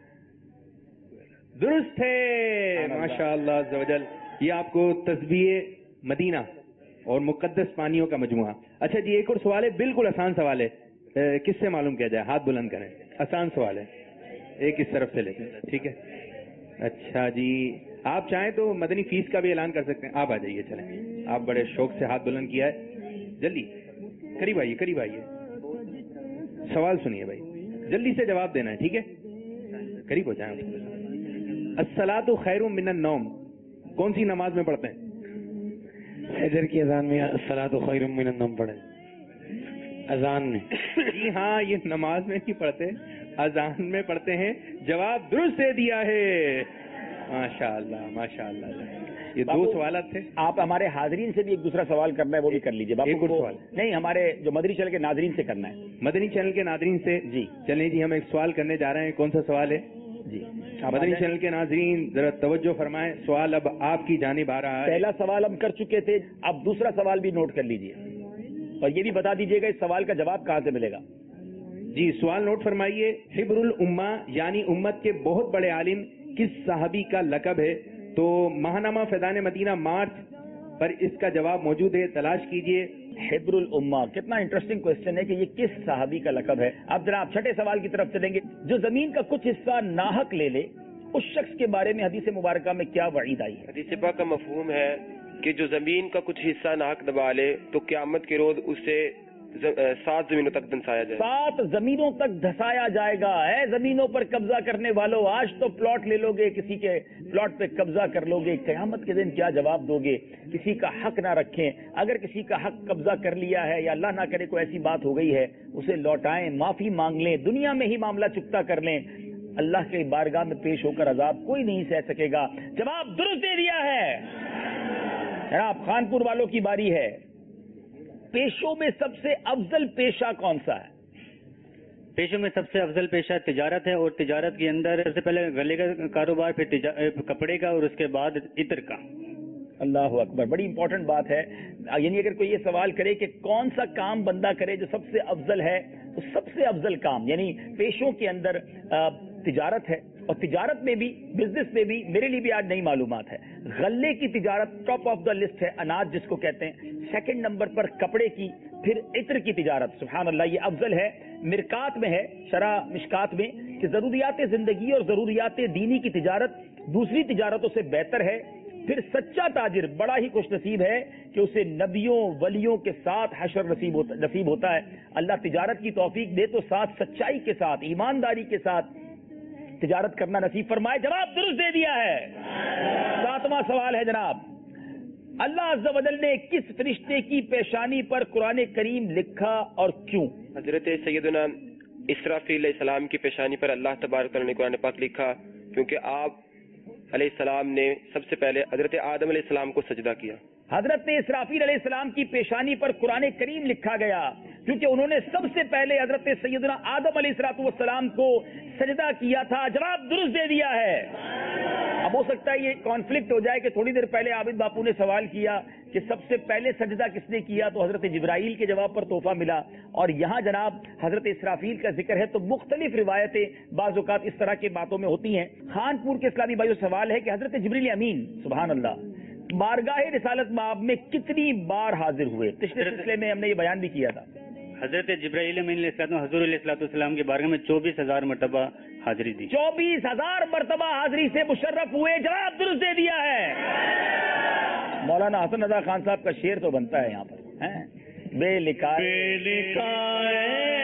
درست ہے ماشاءاللہ عز و جل. یہ آپ کو تسبیح مدینہ اور مقدس پانیوں کا مجموعہ. اچھا جی، ایک اور سوال ہے، بالکل آسان سوال ہے. کس سے معلوم کیا جائے؟ ہاتھ بلند کریں. آسان سوال ہے، ایک اس طرف سے لے کے، ٹھیک ہے؟ اچھا جی، آپ چاہیں تو مدنی فیس کا بھی اعلان کر سکتے ہیں. آپ آ جائیے، چلیں. آپ بڑے شوق سے ہاتھ بلند کیا ہے. جلدی قریب آئیے، قریب آئیے. سوال سنیے بھائی، جلدی سے جواب دینا ہے، ٹھیک ہے؟ قریب ہو جائیں. الصلاۃ خیر من النوم کون سی نماز میں پڑھتے ہیں؟ فجر کی اذان میں الصلاۃ خیر من النوم پڑھیں. اذان میں جی ہاں، یہ نماز میں نہیں پڑھتے، اذان میں پڑھتے ہیں. جواب درست دے دیا ہے. ماشاء اللہ ماشاء اللہ. یہ دو سوالات تھے. آپ ہمارے حاضرین سے بھی ایک دوسرا سوال کرنا ہے وہ بھی کر لیجیے. ایک اور سوال نہیں، ہمارے جو مدنی چینل کے ناظرین سے کرنا ہے. مدنی چینل کے ناظرین سے جی چلیں جی، ہم ایک سوال کرنے جا رہے ہیں. کون سا سوال ہے جی؟ مدنی چینل کے ناظرین ذرا توجہ فرمائیں. سوال اب آپ کی جانب آ رہا ہے. پہلا سوال ہم کر چکے تھے، اب دوسرا سوال بھی نوٹ کر لیجیے اور یہ بھی بتا دیجیے گا اس سوال کا جواب کہاں سے ملے گا. جی سوال نوٹ فرمائیے. حبر الامہ یعنی امت کے بہت بڑے عالم کس صحابی کا لقب ہے؟ تو ماہنامہ فیضان مدینہ مارچ پر اس کا جواب موجود ہے، تلاش کیجئے. حبر الامہ، کتنا انٹرسٹنگ کوشچن ہے کہ یہ کس صحابی کا لقب ہے. اب جناب چھٹے سوال کی طرف چلیں گے. جو زمین کا کچھ حصہ ناحق لے لے اس شخص کے بارے میں حدیث مبارکہ میں کیا وعید آئی ہے؟ حدیث پاک کا مفہوم ہے کہ جو زمین کا کچھ حصہ ناحق دبا لے تو قیامت کے روز اسے سات زمینوں تک دھنسایا جائے سات زمینوں تک دھسایا جائے گا. اے زمینوں پر قبضہ کرنے والوں, آج تو پلاٹ لے لو گے, کسی کے پلاٹ پہ قبضہ کر لو گے, قیامت کے دن کیا جواب دو گے؟ کسی کا حق نہ رکھیں. اگر کسی کا حق قبضہ کر لیا ہے یا اللہ نہ کرے کوئی ایسی بات ہو گئی ہے, اسے لوٹائیں, معافی مانگ لیں, دنیا میں ہی معاملہ چکتا کر لیں. اللہ کے بارگاہ میں پیش ہو کر عذاب کوئی نہیں سہ سکے گا. جواب درست دے دیا ہے. جناب خانپور والوں کی باری ہے. پیشوں میں سب سے افضل پیشہ کون سا ہے؟ پیشوں میں سب سے افضل پیشہ تجارت ہے, اور تجارت کے اندر سب سے پہلے گلے کا کاروبار, پھر کپڑے کا, اور اس کے بعد عطر کا. اللہ اکبر, بڑی امپورٹنٹ بات ہے. یعنی اگر کوئی یہ سوال کرے کہ کون سا کام بندہ کرے جو سب سے افضل ہے, تو سب سے افضل کام یعنی پیشوں کے اندر تجارت ہے. اور تجارت میں بھی, بزنس میں بھی میرے لیے بھی آج نئی معلومات ہے. غلے کی تجارت ٹاپ آف دا لسٹ ہے, اناج جس کو کہتے ہیں. سیکنڈ نمبر پر کپڑے کی, پھر عطر کی تجارت. سبحان اللہ, یہ افضل ہے. مرکات میں ہے, شرح مشکات میں, کہ ضروریات زندگی اور ضروریات دینی کی تجارت دوسری تجارتوں سے بہتر ہے. پھر سچا تاجر بڑا ہی خوش نصیب ہے کہ اسے نبیوں ولیوں کے ساتھ حشر نصیب ہوتا, نصیب ہوتا ہے. اللہ تجارت کی توفیق دے تو ساتھ سچائی کے ساتھ, ایمانداری کے ساتھ تجارت کرنا نصیب فرمائے. جواب درست دے دیا ہے. ساتواں سوال ہے جناب, اللہ عز و جل نے کس فرشتے کی پیشانی پر قرآن کریم لکھا اور کیوں؟ حضرت سیدنا اسرافیل علیہ السلام کی پیشانی پر اللہ تبارک تعالیٰ نے قرآن پاک لکھا, کیونکہ آپ علیہ السلام نے سب سے پہلے حضرت آدم علیہ السلام کو سجدہ کیا. حضرت اسرافیل علیہ السلام کی پیشانی پر قرآن کریم لکھا گیا کیونکہ انہوں نے سب سے پہلے حضرت سیدنا آدم علیہ الصلوۃ والسلام کو سجدہ کیا تھا. جواب درست دے دیا ہے. اب ہو سکتا ہے یہ کانفلکٹ ہو جائے کہ تھوڑی دیر پہلے عابد باپو نے سوال کیا کہ سب سے پہلے سجدہ کس نے کیا, تو حضرت جبرائیل کے جواب پر تحفہ ملا, اور یہاں جناب حضرت اسرافیل کا ذکر ہے. تو مختلف روایتیں بعض اوقات اس طرح کی باتوں میں ہوتی ہیں. خانپور کے اسلامی بھائیوں سوال ہے کہ حضرت جبریل امین سبحان اللہ بارگاہ رسالت مآب میں کتنی بار حاضر ہوئے؟ پچھلے سلسلے میں ہم نے یہ بیان بھی کیا تھا. حضرت جبرائیل امین علیہ السلام حضور علیہ الصلوۃ والسلام کے بارگاہ میں چوبیس ہزار مرتبہ حاضری دی. چوبیس ہزار مرتبہ حاضری سے مشرف ہوئے. جواب درست دے دیا ہے. مولانا حسن رضا خان صاحب کا شعر تو بنتا ہے یہاں پر, بے لکھائے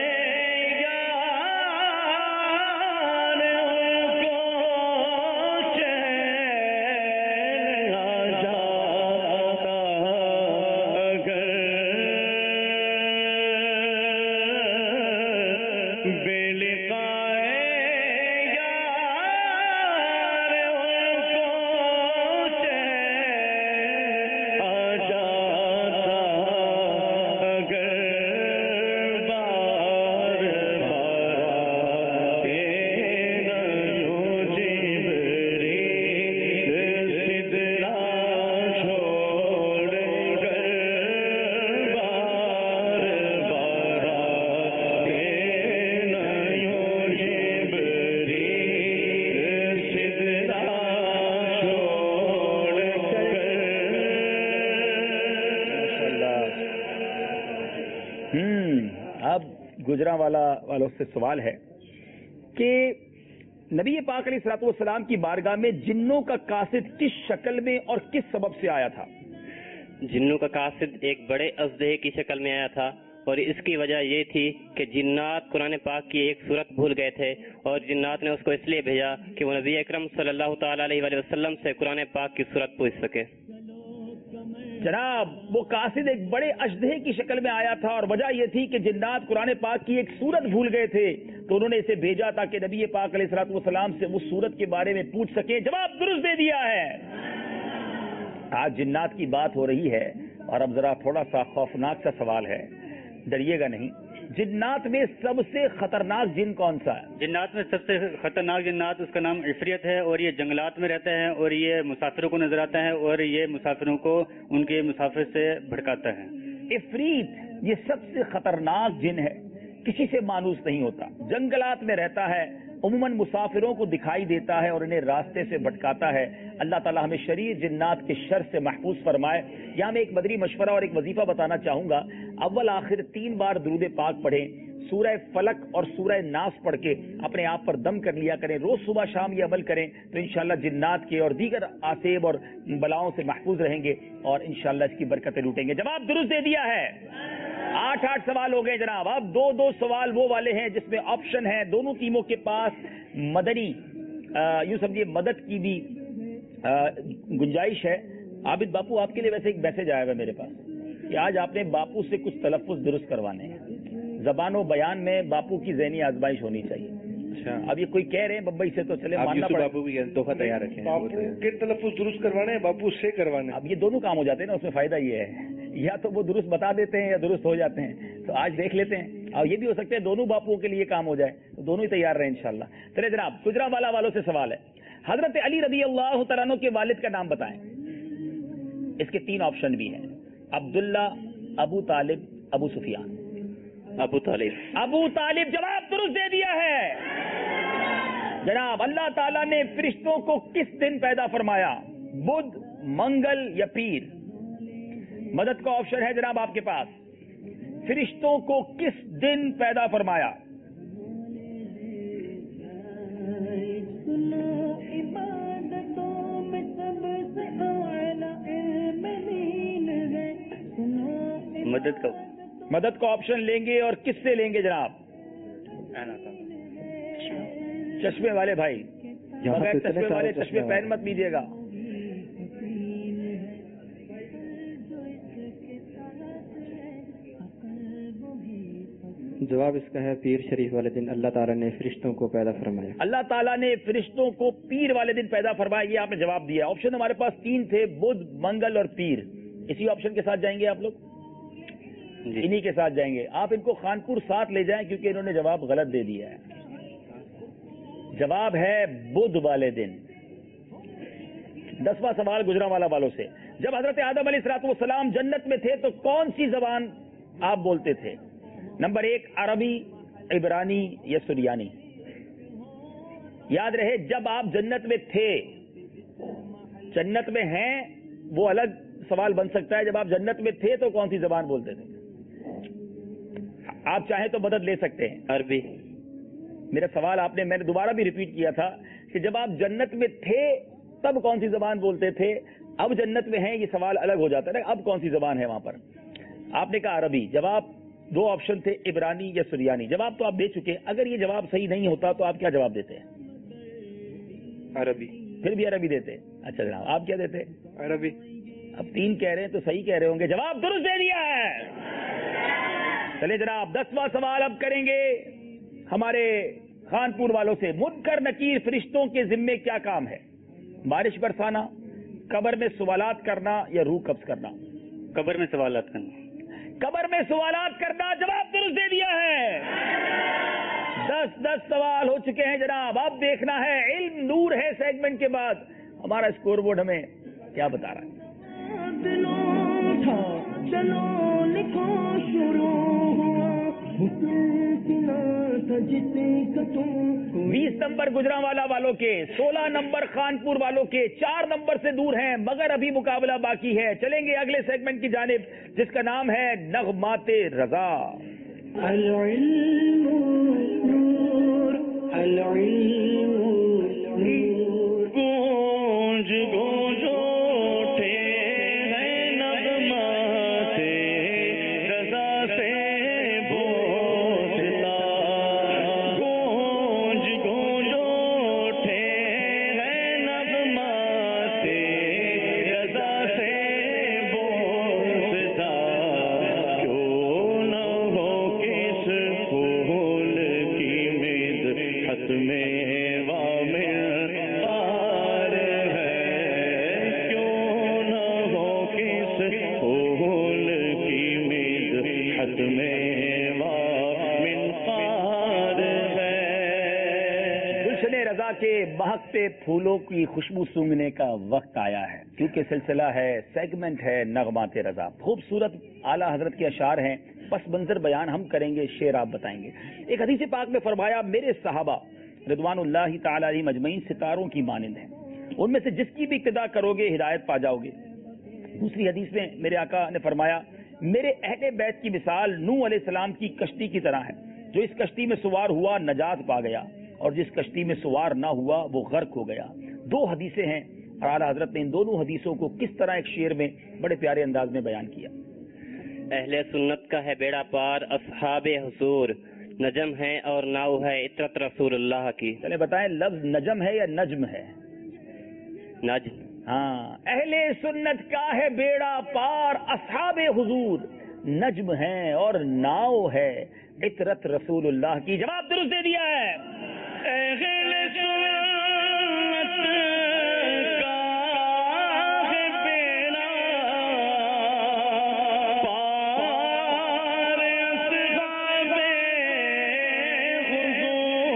گجرانوالا والوں سے سوال ہے کہ نبی پاک علیہ الصلوۃ والسلام کی بارگاہ میں جنوں کا قاصد کس شکل میں اور کس سبب سے آیا تھا؟ جنوں کا قاصد ایک بڑے اژدہے کی شکل میں آیا تھا, اور اس کی وجہ یہ تھی کہ جنات قرآن پاک کی ایک صورت بھول گئے تھے, اور جنات نے اس کو اس لیے بھیجا کہ وہ نبی اکرم صلی اللہ تعالی علیہ وآلہ وسلم سے قرآن پاک کی صورت پوچھ سکے. جناب وہ قاصد ایک بڑے اژدہے کی شکل میں آیا تھا, اور وجہ یہ تھی کہ جنات قرآن پاک کی ایک صورت بھول گئے تھے, تو انہوں نے اسے بھیجا تاکہ نبی پاک علیہ الصلوۃ والسلام سے اس صورت کے بارے میں پوچھ سکیں. جواب درست دے دیا ہے. آج جنات کی بات ہو رہی ہے, اور اب ذرا تھوڑا سا خوفناک سا سوال ہے, ڈریے گا نہیں. جنات میں سب سے خطرناک جن کون سا ہے؟ جنات میں سب سے خطرناک جنات اس کا نام عفریت ہے, اور یہ جنگلات میں رہتا ہے, اور یہ مسافروں کو نظر آتا ہے, اور یہ مسافروں کو ان کے مسافر سے بھڑکاتا ہے. عفریت یہ سب سے خطرناک جن ہے, کسی سے مانوس نہیں ہوتا, جنگلات میں رہتا ہے, عموماً مسافروں کو دکھائی دیتا ہے اور انہیں راستے سے بھٹکاتا ہے. اللہ تعالیٰ ہمیں شریر جنات کے شر سے محفوظ فرمائے. یہاں میں ایک بدری مشورہ اور ایک وظیفہ بتانا چاہوں گا. اول آخر تین بار درود پاک پڑھیں, سورہ فلق اور سورہ ناس پڑھ کے اپنے آپ پر دم کر لیا کریں. روز صبح شام یہ عمل کریں تو انشاءاللہ جنات کے اور دیگر آسیب اور بلاؤں سے محفوظ رہیں گے, اور انشاءاللہ اس کی برکتیں لوٹیں گے. جواب درست دے دیا ہے. آٹھ آٹھ سوال ہو گئے جناب. اب دو دو سوال وہ والے ہیں جس میں آپشن ہے. دونوں ٹیموں کے پاس مدنی یوں سمجھیے مدد کی بھی گنجائش ہے. عابد باپو آپ کے لیے ویسے ایک میسج آیا ہوا میرے پاس کہ آج آپ نے باپو سے کچھ تلفظ درست کروانے ہیں. زبان و بیان میں باپو کی ذہنی آزمائش ہونی چاہیے. اچھا, اب یہ کوئی کہہ رہے ہیں بمبئی سے تو چلے ماننا پڑے. باپو کی تحفہ تیار رکھیں. باپو کے تلفظ درست کروانے ہیں, باپو سے کروانے. اب یہ دونوں کام ہو جاتے ہیں نا, اس میں فائدہ یہ ہے یا تو وہ درست بتا دیتے ہیں یا درست ہو جاتے ہیں. تو آج دیکھ لیتے ہیں, اور یہ بھی ہو سکتا ہے دونوں باپوؤں کے لیے کام ہو جائے, تو دونوں ہی تیار رہے انشاءاللہ. چلے جناب, گجرانوالہ والوں سے سوال ہے. حضرت علی رضی اللہ تعالیٰ عنہ کے والد کا نام بتائیں. اس کے تین آپشن بھی ہیں, عبداللہ, ابو طالب, ابو سفیان. ابو طالب. ابو طالب جواب درست دے دیا ہے جناب. اللہ تعالیٰ نے فرشتوں کو کس دن پیدا فرمایا؟ بدھ, منگل یا پیر؟ مدد کا آپشن ہے جناب آپ کے پاس. فرشتوں کو کس دن پیدا فرمایا؟ مدد کا مدد کا آپشن لیں گے اور کس سے لیں گے جناب؟ چشمے والے بھائی, بغیر چشمے والے چشمے پہن مت لیجیے گا. جواب اس کا ہے پیر شریف والے دن اللہ تعالیٰ نے فرشتوں کو پیدا فرمایا. اللہ تعالیٰ نے فرشتوں کو پیر والے دن پیدا فرمایا, یہ آپ نے جواب دیا. آپشن ہمارے پاس تین تھے, بدھ, منگل اور پیر. اسی آپشن کے ساتھ جائیں گے آپ لوگ؟ انہی کے ساتھ جائیں گے. آپ ان کو خانپور ساتھ لے جائیں کیونکہ انہوں نے جواب غلط دے دیا ہے. جواب ہے بدھ والے دن. دسواں سوال گجرانوالہ والوں سے. جب حضرت آدم علیہ الصلوۃ والسلام جنت میں تھے تو کون سی زبان آپ بولتے تھے؟ نمبر ایک عربی, عبرانی یا سریانی؟ یاد رہے جب آپ جنت میں تھے, جنت میں ہیں وہ الگ سوال بن سکتا ہے. جب آپ جنت میں تھے تو کون سی زبان بولتے تھے؟ آپ چاہیں تو مدد لے سکتے ہیں. عربی. میرا سوال آپ نے, میں نے دوبارہ بھی ریپیٹ کیا تھا کہ جب آپ جنت میں تھے تب کون سی زبان بولتے تھے. اب جنت میں ہیں یہ سوال الگ ہو جاتا ہے, اب کون سی زبان ہے وہاں پر؟ آپ نے کہا عربی. جواب دو آپشن تھے, عبرانی یا سریانی. جواب تو آپ دے چکے. اگر یہ جواب صحیح نہیں ہوتا تو آپ کیا جواب دیتے ہیں؟ عربی. پھر بھی عربی دیتے. اچھا جناب, آپ کیا دیتے؟ عربی. اب تین کہہ رہے ہیں تو صحیح کہہ رہے ہوں گے. جواب درست دے دیا ہے. چلے جناب, دسواں سوال اب کریں گے ہمارے خانپور والوں سے. منکر نکیر فرشتوں کے ذمے کیا کام ہے؟ بارش برسانا, قبر میں سوالات کرنا یا روح قبض کرنا؟ قبر میں سوالات کرنا. قبر میں سوالات کرنا. جواب درست دے دیا ہے. دس دس سوال ہو چکے ہیں جناب. اب دیکھنا ہے علم نور ہے سیگمنٹ کے بعد ہمارا اسکور بورڈ ہمیں کیا بتا رہا ہے. چلو لکھو شروع ہوا بیس نمبر گجرانوالہ والوں کے, سولہ نمبر خانپور والوں کے, چار نمبر سے دور ہیں مگر ابھی مقابلہ باقی ہے. چلیں گے اگلے سیگمنٹ کی جانب جس کا نام ہے نغمات رضا. العلم نور, العلم نور, گونج گونج اٹھے ہیں نغمات رضا سے بوستا, گونج گونج اٹھے ہیں نغمات رضا سے بوستا, کیوں نہ ہو کس پھول کی مدحت میں وامل پار ہے, کیوں نہ ہو کس پھول کی مدحت میں وامل پار ہے. گلشن رضا کے مہکتے پھولوں کی خوشبو سونگھنے کا وقت آیا ہے کیونکہ سلسلہ ہے, سیگمنٹ ہے نغمات رضا. خوبصورت اعلیٰ حضرت کے اشعار ہیں, پس منظر بیان ہم کریں گے, شعر آپ بتائیں گے. ایک حدیث پاک میں فرمایا میرے صحابہ رضوان اللہ تعالی علیہم اجمعین ستاروں کی مانند ہیں, ان میں سے جس کی بھی ابتدا کرو گے ہدایت پا جاؤ گے. دوسری حدیث میں میرے آقا نے فرمایا میرے اہل بیت کی مثال نوح علیہ السلام کی کشتی کی طرح ہے, جو اس کشتی میں سوار ہوا نجات پا گیا اور جس کشتی میں سوار نہ ہوا وہ غرق ہو گیا. دو حدیثیں ہیں اور اعلیٰ حضرت نے ان دونوں حدیثوں کو کس طرح ایک شعر میں بڑے پیارے انداز میں بیان کیا. اہل سنت کا ہے بیڑا پار، اصحاب حضور نجم ہے اور ناؤ ہے عطرت رسول اللہ کی. چلے بتائیں لفظ نجم ہے یا نجم ہے؟ نجم. ہاں، اہل سنت کا ہے بیڑا پار، اصحاب حضور نجم ہے اور ناؤ ہے عطرت رسول اللہ کی. جواب درست دے دیا ہے. اہل سنت کا ہے بیڑا پار، اصحاب حضور.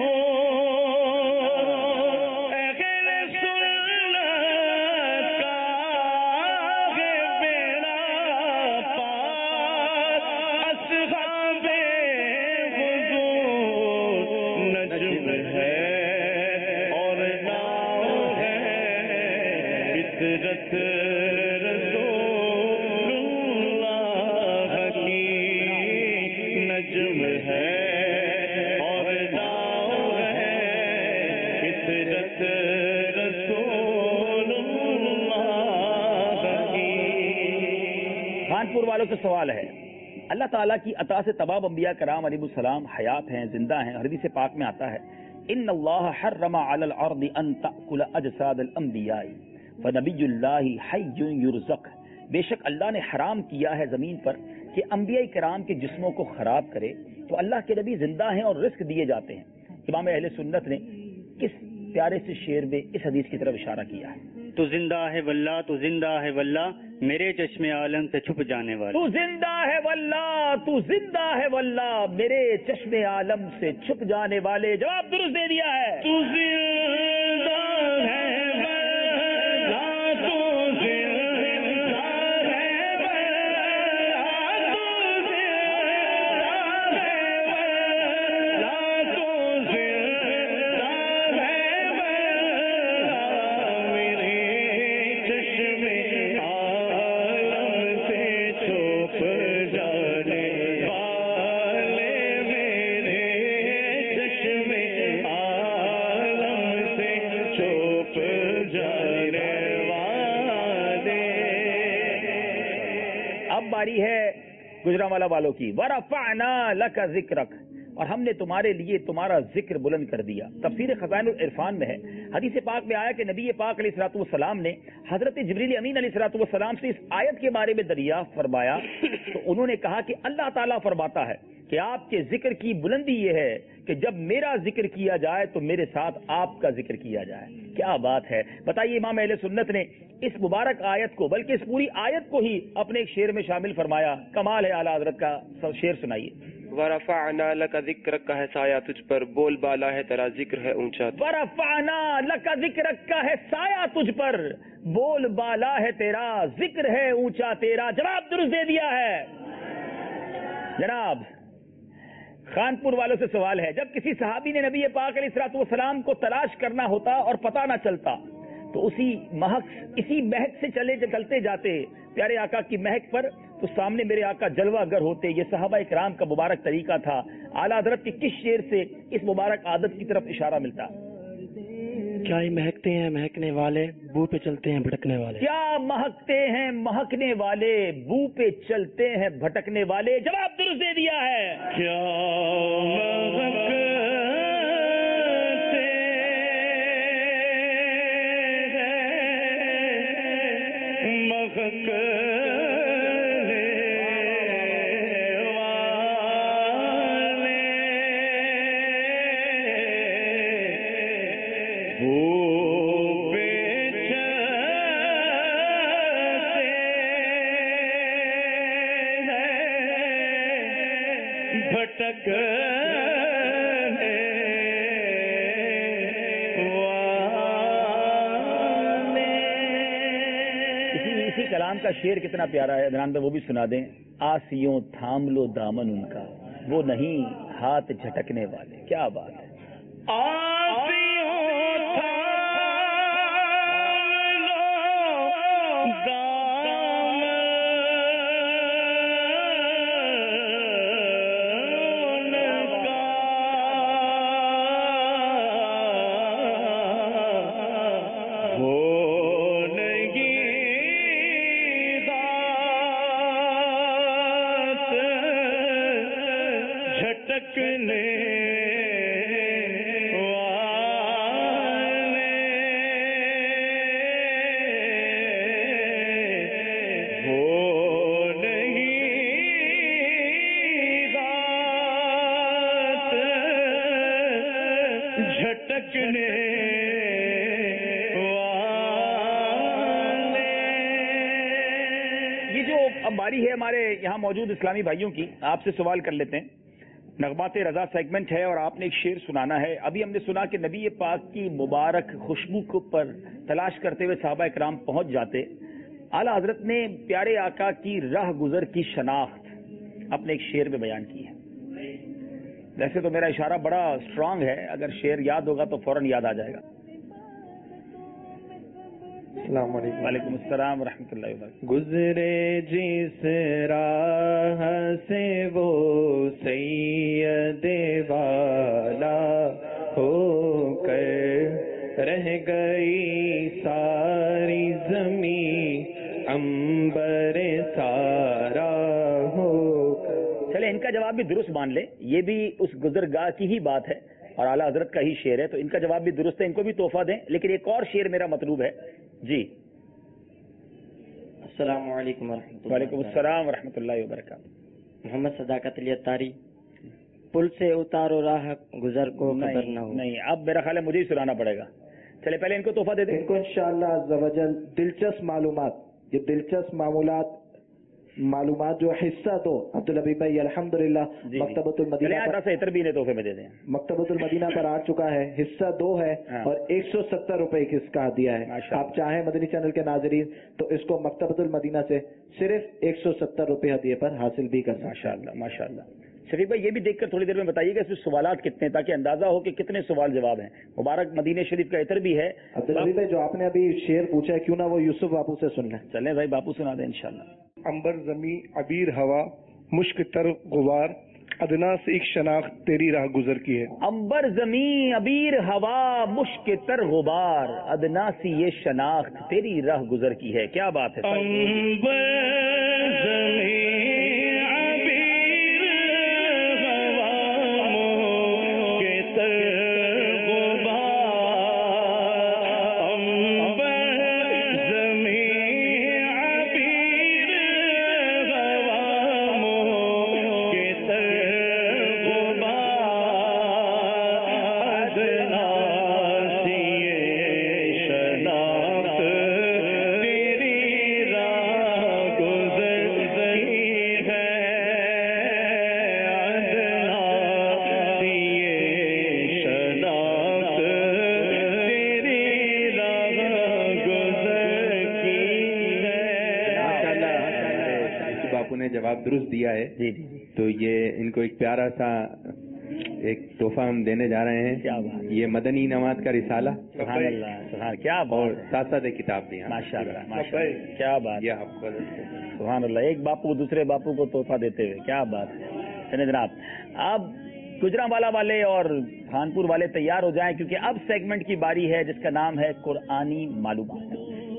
اہل سنت کا ہے بیڑا پار، اصحاب حضور نجم ہے اور ناؤ ہے عطرت رسول اللہ کی. نجم ہے اور ناؤ ہے عطرت رسول اللہ کی. کانپور والوں سے سوال ہے، اللہ تعالیٰ کی عطا سے تمام انبیاء کرام علیہ السلام حیات ہیں، زندہ ہیں. حدیث پاک میں آتا ہے ان اللہ حرم علی الارض ان تأکل اجساد الانبیاء فنبی اللہ حی یرزق. بے شک اللہ نے حرام کیا ہے زمین پر کہ انبیاء کرام کے جسموں کو خراب کرے، تو اللہ کے نبی زندہ ہیں اور رزق دیے جاتے ہیں. امام اہل سنت نے کس پیارے سے شعر میں اس حدیث کی طرف اشارہ کیا ہے؟ تو زندہ ہے واللہ، تو زندہ ہے واللہ میرے چشم عالم سے چھپ جانے والا. تو زندہ ہے واللہ، تو زندہ ہے واللہ میرے چشم عالم سے چھپ جانے والے. جواب درست دے دیا ہے. تو زندہ ہے واللہ، تو زندہ ہے واللہ، تو زندہ ہے واللہ، تو زندہ ہے واللہ میرے چشم عالم سے چھپ جانے والے، میرے چشم عالم سے چھپ جانے والے. اب باری ہے گجرانوالا والوں کی. وَرَفَعْنَا لَكَ ذِكْرَكَ، اور ہم نے تمہارے لیے تمہارا ذکر بلند کر دیا. تفسیر خزائن العرفان میں ہے، حدیث پاک میں آیا کہ نبی پاک علیہ الصلوۃ والسلام نے حضرت جبریل امین علیہ الصلوۃ والسلام سے اس آیت کے بارے میں دریافت فرمایا تو انہوں نے کہا کہ اللہ تعالیٰ فرماتا ہے کہ آپ کے ذکر کی بلندی یہ ہے کہ جب میرا ذکر کیا جائے تو میرے ساتھ آپ کا ذکر کیا جائے. کیا بات ہے. بتائیے امام اہل سنت نے اس مبارک آیت کو بلکہ اس پوری آیت کو ہی اپنے ایک شعر میں شامل فرمایا. کمال ہے. اعلیٰ حضرت کا شعر سنائیے. ورفعنا لك ذکرک کا ہے سایہ تجھ پر، بول بالا ہے تیرا ذکر ہے اونچا. ورفعنا لك ذکرک کا ہے سایہ تجھ پر، بول بالا ہے تیرا ذکر ہے اونچا تیرا. جواب درست دے دیا ہے. جناب خانپور والوں سے سوال ہے، جب کسی صحابی نے نبی پاک علیہ الصلوۃ والسلام کو تلاش کرنا ہوتا اور پتہ نہ چلتا تو اسی مہک اسی مہک سے چلے چلتے جاتے پیارے آقا کی مہک پر، تو سامنے میرے آقا جلوہ گر ہوتے. یہ صحابہ کرام کا مبارک طریقہ تھا. اعلیٰ حضرت کی کس شعر سے اس مبارک عادت کی طرف اشارہ ملتا؟ کیا ہی مہکتے ہیں مہکنے والے، بو پہ چلتے ہیں بھٹکنے والے. کیا مہکتے ہیں مہکنے والے، بو پہ چلتے ہیں بھٹکنے والے. جواب درست دے دیا ہے. کیا مہکتے ہیں مہکنے کلام کا شعر کتنا پیارا ہے عدنان بھائی، وہ بھی سنا دیں. آسیوں تھام لو دامن ان کا، وہ نہیں ہاتھ جھٹکنے والے. کیا بات ہے. آسیوں تھام لو دامن کا، وہ نہیں झटकने ये जो अब बारी है हमारे यहाँ मौजूद इस्लामी भाइयों की, आपसे सवाल कर लेते हैं। नगमाते रजा सेगमेंट है और आपने एक शेर सुनाना है। अभी हमने सुना कि नबी पाक की मुबारक खुशबू को पर तलाश करते हुए सहाबा इकराम पहुंच जाते। आला हजरत ने प्यारे आका की राह गुजर की शनाख्त अपने एक शेर में बयान की है। वैसे तो मेरा इशारा बड़ा स्ट्रांग है, अगर शेर याद होगा तो फौरन याद आ जाएगा। वालेकुम अस्सलाम रहमतुल्लाहि व बरकातहू। गुजरे जिस राह से वो सैयदे वाला होकर रह गई सारी ज़मीं अंबर सारा हो। चले इनका जवाब भी दुरुस्त मान ले, ये भी उस गुजरगाह की ही बात है और आला हजरत का ही शेर है, तो इनका जवाब भी दुरुस्त है, इनको भी तोहफा दें। लेकिन एक और शेर मेरा मतलूब है जी। अस्सलाम वालेकुम वरहमतुल्लाह। वालेकुम अस्सलाम वरहमतुल्लाहि व बरकातहू। मोहम्मद सदाकत अली अत्तारी, पुल से उतारो राह गुजर को खबर न हो। नहीं, अब मेरा ख्याल है मुझे ही सुनाना पड़ेगा। चले पहले इनको तोहफा दे दें। इनको इंशाअल्लाह अज़्ज़ व जल दिलचस्प मालूमात, ये दिलचस्प मामूलात मालूमात जो हिस्सा दो अब्दुल हबीब भाई अल्हम्दुलिल्लाह मकतबतुल मदीना पर इतर भी तोहफे में दे दें। मकतबतुल मदीना पर आ चुका है, हिस्सा दो है और एक सौ सत्तर रुपए किसका दिया है। आप चाहें मदनी चैनल के नाजरीन तो इसको मकतबतुल मदीना से सिर्फ एक सौ सत्तर रुपए हदिये पर हासिल भी कर सकते हैं। माशाअल्लाह माशाअल्लाह। शरीफ भाई ये भी देखकर थोड़ी देर में बताइएगा इसमें सवालात कितने, ताकि अंदाजा हो कि कितने सवाल जवाब हैं। मुबारक मदीने शरीफ का इतर भी है। अब्दुल हबीब भाई जो आपने अभी शेर पूछा है, क्यों ना वो यूसुफ बापू से सुन लें। चले भाई बापू सुना दें इंशाल्लाह। अंबर जमी अबीर हवा मुश्क तर गुबार अदना से एक शनाख्त तेरी राह गुजर की है। अंबर जमी अबीर हवा मुश्क तर गुबार अदना सी ये शनाख्त तेरी राह गुजर की है। क्या बात है। अंबर जमी जवाब दुरुस्त दिया है। जी जी जी। तो ये इनको एक प्यारा सा एक तोहफा हम देने जा रहे हैं। क्या बात। ये मदनी नमाज का रिसाला, सुभान अल्लाह सुभान, क्या बात। और साथ साथ एक किताब दी। माशाअल्लाह माशाअल्लाह, क्या बात। ये आपको सुभान अल्लाह, एक बापू दूसरे बापू को तोहफा देते हुए, क्या बात है। चलिए जनाब, अब गुजरांवाला वाले और खानपुर वाले तैयार हो जाएं, क्योंकि अब सेगमेंट की बारी है जिसका नाम है कुरानी मालूमात।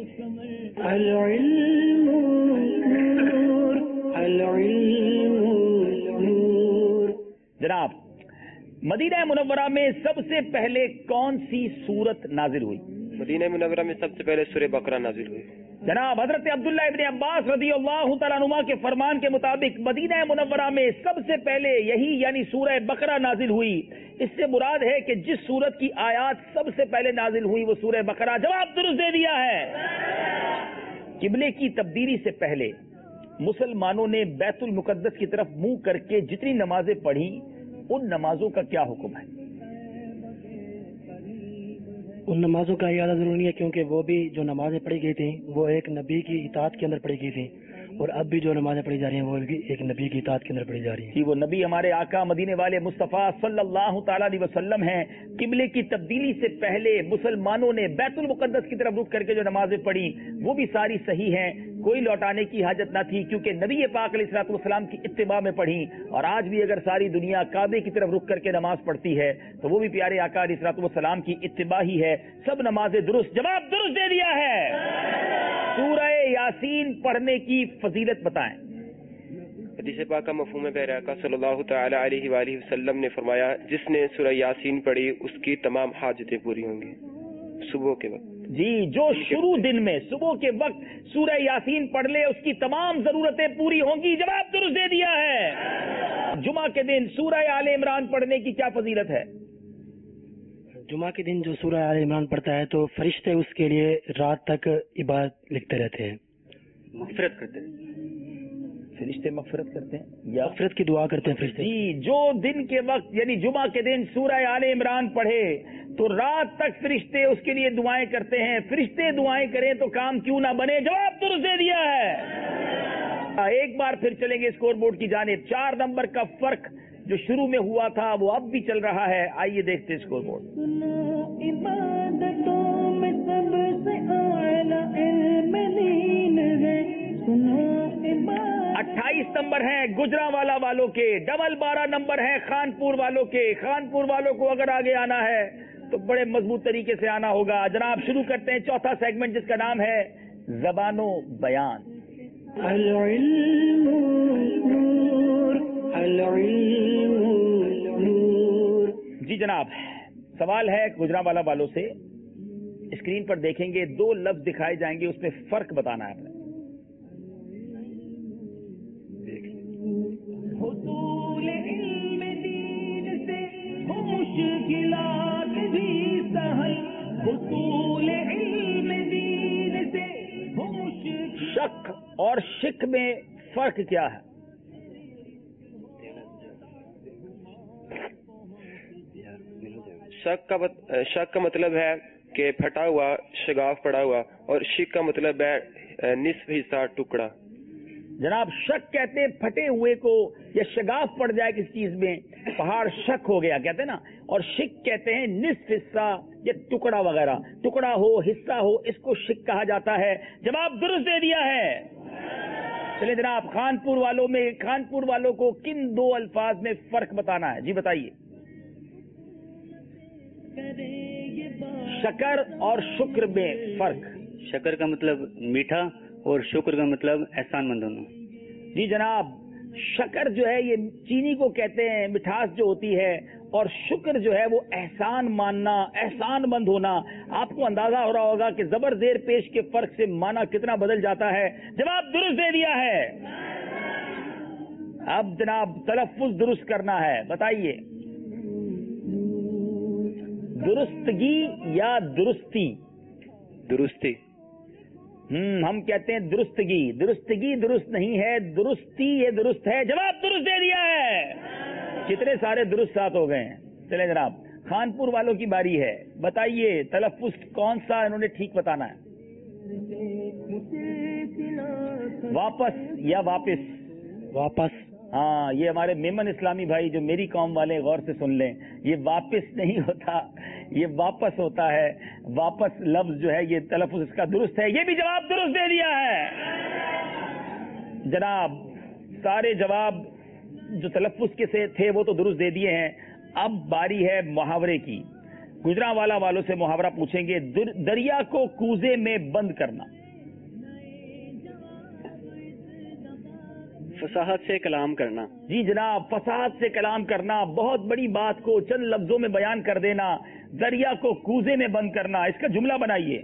जनाब, मदीना मुनव्वरा में सबसे पहले कौन सी सूरत नाजिल हुई? मदीना मुनव्वरा में सबसे पहले सूरह बकरा नाजिल हुई। जनाब, हजरत अब्दुल्ला इब्ने अब्बास रज़ियल्लाहु तआला अन्हुमा के फरमान के मुताबिक मदीना मुनव्वरा में सबसे पहले यही यानी सूरह बकरा नाजिल हुई। इससे मुराद है कि जिस सूरत की आयत सबसे पहले नाजिल हुई वो सूरह बकरा। जवाब दुरुस्त दे दिया है। किबले की तब्दीली से पहले मुसलमानों ने बैतुल मुकद्दस की तरफ मुंह करके जितनी नमाजें पढ़ी, उन नमाजों का क्या हुक्म है? उन नमाजों का याद जरूरी नहीं है, क्योंकि वो भी जो नमाजें पढ़ी गई थी वो एक नबी की इताअत के अंदर पढ़ी गई थी, और अब भी जो नमाजें पढ़ी जा रही हैं वो भी एक नबी की इताअत के अंदर पढ़ी जा रही है। वो नबी हमारे आका मदीने वाले मुस्तफ़ा सल्लल्लाहु ताला अलैहि वसल्लम हैं। किबले की तब्दीली से पहले मुसलमानों ने बैतुल मुकद्दस की तरफ रुख करके जो नमाजें पढ़ी वो भी सारी सही हैं, कोई लौटाने की हाजत ना थी, क्योंकि नबी पाक अलैहिस्सलातु वस्सलाम की इत्तिबा में पढ़ी। और आज भी अगर सारी दुनिया काबे की तरफ रुख करके नमाज पढ़ती है तो वो भी प्यारे आका अलैहिस्सलातु वस्सलाम की इत्तिबा ही है। सब नमाजें दुरुस्त। जवाब दुरुस्त दे दिया है। सूरह यासीन पढ़ने की फजीलत बताएं। हदीस पाक का मफ़हूम बहर आका सल्लल्लाहु तआला अलैहि वालिहि वसल्लम ने फरमाया, जिसने सूरह यासीन पढ़ी उसकी तमाम हाजतें पूरी होंगी सुबह के वक्त। जी, जो शुरू दिन में सुबह के वक्त सूरह यासीन पढ़ ले उसकी तमाम जरूरतें पूरी होंगी। जवाब दुरुस्त दे दिया है। जुमा के दिन सूरह आले इमरान पढ़ने की क्या फजीलत है? जुमा के दिन जो सूरह आल इमरान पढ़ता है तो फरिश्ते उसके लिए रात तक इबादत लिखते रहते हैं, मगफिरत करते हैं। फरिश्ते मगफिरत करते हैं या मगफिरत की दुआ करते हैं फरिश्ते। जी, जो दिन के वक्त यानी जुमा के दिन सूरह आल इमरान पढ़े तो रात तक फरिश्ते उसके लिए दुआएं करते हैं। फरिश्ते दुआएं करें तो काम क्यों ना बने? जवाब दुरुस्त दे दिया है। एक बार फिर चलेंगे स्कोर बोर्ड की जानिब। चार नंबर का फर्क जो शुरू में हुआ था वो अब भी चल रहा है। आइए देखते हैं स्कोर बोर्ड। अट्ठाईस नंबर है गुजरांवाला वालों के, डबल बारह नंबर है खानपुर वालों के। खानपुर वालों को अगर आगे आना है तो बड़े मजबूत तरीके से आना होगा। जनाब शुरू करते हैं चौथा सेगमेंट जिसका नाम है ज़बानो बयान। जी जनाब, सवाल है गुजरांवाला वालों से। स्क्रीन पर देखेंगे दो लफ्ज दिखाए जाएंगे, उसमें फर्क बताना है आपने। शक और शिक में फर्क क्या है? शक का मत, शक का मतलब है कि फटा हुआ, शगाफ पड़ा हुआ, और शिक का मतलब है निस्फ हिस्सा, टुकड़ा। जनाब शक कहते हैं फटे हुए को, या शगाफ पड़ जाए किस चीज में, पहाड़ शक हो गया कहते हैं ना। और शिक कहते हैं निस्फ हिस्सा या टुकड़ा वगैरह, टुकड़ा हो, हिस्सा हो, इसको शिक कहा जाता है। जवाब दुरुस्त दे दिया है। चलिए जनाब, खानपुर वालों में, खानपुर वालों को किन दो अल्फाज में फर्क बताना है? जी बताइए। शकर और शुक्र में फर्क। शकर का मतलब मीठा और शुक्र का मतलब एहसानमंद होना। जी जनाब, शकर जो है ये चीनी को कहते हैं, मिठास जो होती है, और शुक्र जो है वो एहसान मानना, एहसानमंद होना। आपको अंदाजा हो रहा होगा कि जबर जेर पेश के फर्क से माना कितना बदल जाता है। जवाब दुरुस्त दे दिया है। अब जनाब तलफ्फुज दुरुस्त करना है, बताइए। दुरुस्तगी या दुरुस्ती? दुरुस्ती। हम्म हम कहते हैं दुरुस्तगी। दुरुस्तगी दुरुस्त नहीं है, दुरुस्ती ये दुरुस्त है। जवाब दुरुस्त दे दिया है। कितने सारे दुरुस्त साथ हो गए हैं। चले जनाब, खानपुर वालों की बारी है। बताइए तलफ्फुज कौन सा इन्होंने ठीक बताना है? वापस या वापिस? वापस। हाँ, ये हमारे मेमन इस्लामी भाई जो मेरी कौम वाले गौर से सुन लें, ये वापिस नहीं होता, ये वापस होता है। वापस लफ्ज जो है ये तलफ्फुज इसका दुरुस्त है। ये भी जवाब दुरुस्त दे दिया है। जनाब सारे जवाब जो तलफ्फुज के से थे वो तो दुरुस्त दे दिए हैं। अब बारी है मुहावरे की। गुजरांवाला वालों से मुहावरा पूछेंगे। दरिया को कूजे में बंद करना। फसाहत से कलाम करना। जी जनाब, फसाहत से कलाम करना, बहुत बड़ी बात को चंद लफ्जों में बयान कर देना, दरिया को कूजे में बंद करना। इसका जुमला बनाइए।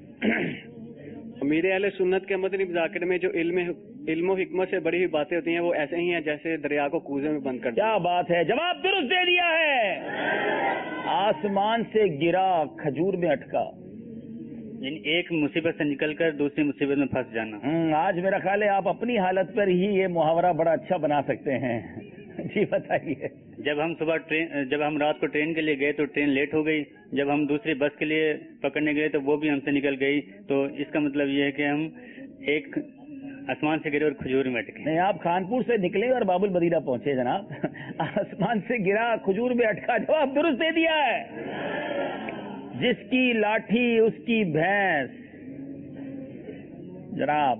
अमीर अहले सुन्नत के मदनी मुज़ाकिरे में जो इल्म इल्म हिकमत से बड़ी हुई बातें होती हैं वो ऐसे ही हैं जैसे दरिया को कूजे में बंद कर। क्या बात है, जवाब दुरुस्त दे दिया है। आसमान से गिरा खजूर में अटका। एक मुसीबत से निकलकर दूसरी मुसीबत में फंस जाना। आज मेरा ख्याल है आप अपनी हालत पर ही ये मुहावरा बड़ा अच्छा बना सकते हैं। जी बताइए। जब हम सुबह ट्रेन जब हम रात को ट्रेन के लिए गए तो ट्रेन लेट हो गई। जब हम दूसरी बस के लिए पकड़ने गए तो वो भी हमसे निकल गई। तो इसका मतलब ये है कि हम एक आसमान से गिरे और खजूर में अटके। नहीं, आप खानपुर से निकले और बाबुल मदीना पहुंचे जनाब। आसमान से गिरा खजूर में अटका। जवाब दुरुस्त दे दिया है। जिसकी लाठी उसकी भैंस। जनाब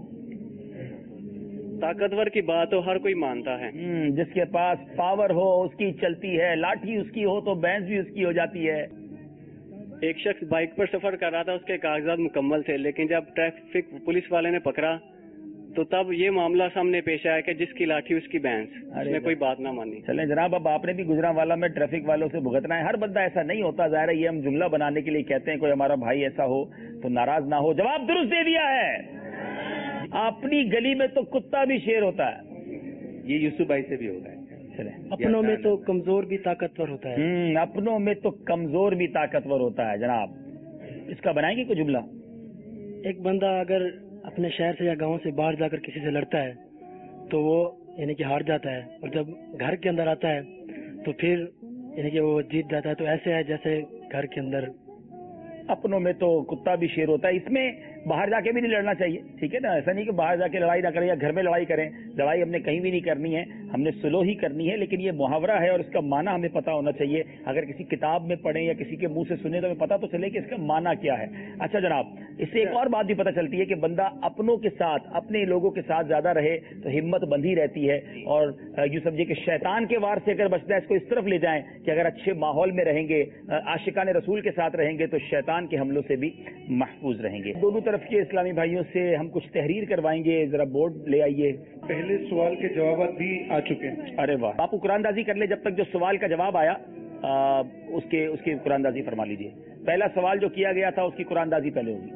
ताकतवर की बात हो हर कोई मानता है। जिसके पास पावर हो उसकी चलती है, लाठी उसकी हो तो भैंस भी उसकी हो जाती है। एक शख्स बाइक पर सफर कर रहा था, उसके कागजात मुकम्मल थे, लेकिन जब ट्रैफिक पुलिस वाले ने पकड़ा तो तब ये मामला सामने पेश आया कि जिसकी लाठी उसकी भैंस। उसने कोई बात ना मानी। चलें जनाब, अब आपने भी गुजरांवाला में ट्रैफिक वालों से भुगतना है। हर बंदा ऐसा नहीं होता, ज़ाहिर है ये हम जुमला बनाने के लिए कहते हैं, कोई हमारा भाई ऐसा हो तो नाराज ना हो। जवाब दुरुस्त दे दिया है। अपनी गली में तो कुत्ता भी शेर होता है। ये यूसुफ भाई से भी होगा। اپنوں میں تو کمزور بھی طاقتور ہوتا ہے. اپنوں میں تو کمزور بھی طاقتور ہوتا ہے. جناب اس کا بنائیں گے کوئی جملہ؟ ایک بندہ اگر اپنے شہر سے یا گاؤں سے باہر جا کر کسی سے لڑتا ہے تو وہ یعنی کہ ہار جاتا ہے, اور جب گھر کے اندر آتا ہے تو پھر یعنی کہ وہ جیت جاتا ہے. تو ایسے ہے جیسے گھر کے اندر اپنوں میں تو کتا بھی شیر ہوتا ہے. اس میں باہر جا کے بھی نہیں لڑنا چاہیے, ٹھیک ہے نا. ایسا نہیں کہ باہر جا کے لڑائی نہ کریں یا گھر میں لڑائی کریں. لڑائی ہم نے کہیں بھی نہیں کرنی ہے, ہم نے سلو ہی کرنی ہے. لیکن یہ محاورہ ہے اور اس کا معنی ہمیں پتا ہونا چاہیے. اگر کسی کتاب میں پڑھیں یا کسی کے منہ سے سنیں تو ہمیں پتا تو چلے کہ اس کا معنی کیا ہے. اچھا جناب, اس سے ایک اور بات بھی پتا چلتی ہے کہ بندہ اپنوں کے ساتھ, اپنے لوگوں کے ساتھ زیادہ رہے تو ہمت بندھی رہتی ہے. اور یوں سمجھے کہ شیطان کے وار سے اگر بچنا ہے اس کو اس طرف لے جائیں کہ اگر اچھے ماحول میں رہیں گے, عاشقان رسول کے ساتھ رہیں گے تو شیطان کے حملوں سے بھی محفوظ رہیں گے. دونوں طرف کے اسلامی بھائیوں سے ہم کچھ تحریر کروائیں گے. ذرا بورڈ لے آئیے. پہلے سوال کے جوابات بھی آ چکے ہیں. ارے واہ, باپو قرآن دازی کر لے جب تک جو سوال کا جواب آیا آ, اس کے اس کی قرآن دازی فرما لیجیے. پہلا سوال جو کیا گیا تھا اس کی قرآن دازی پہلے ہوگی.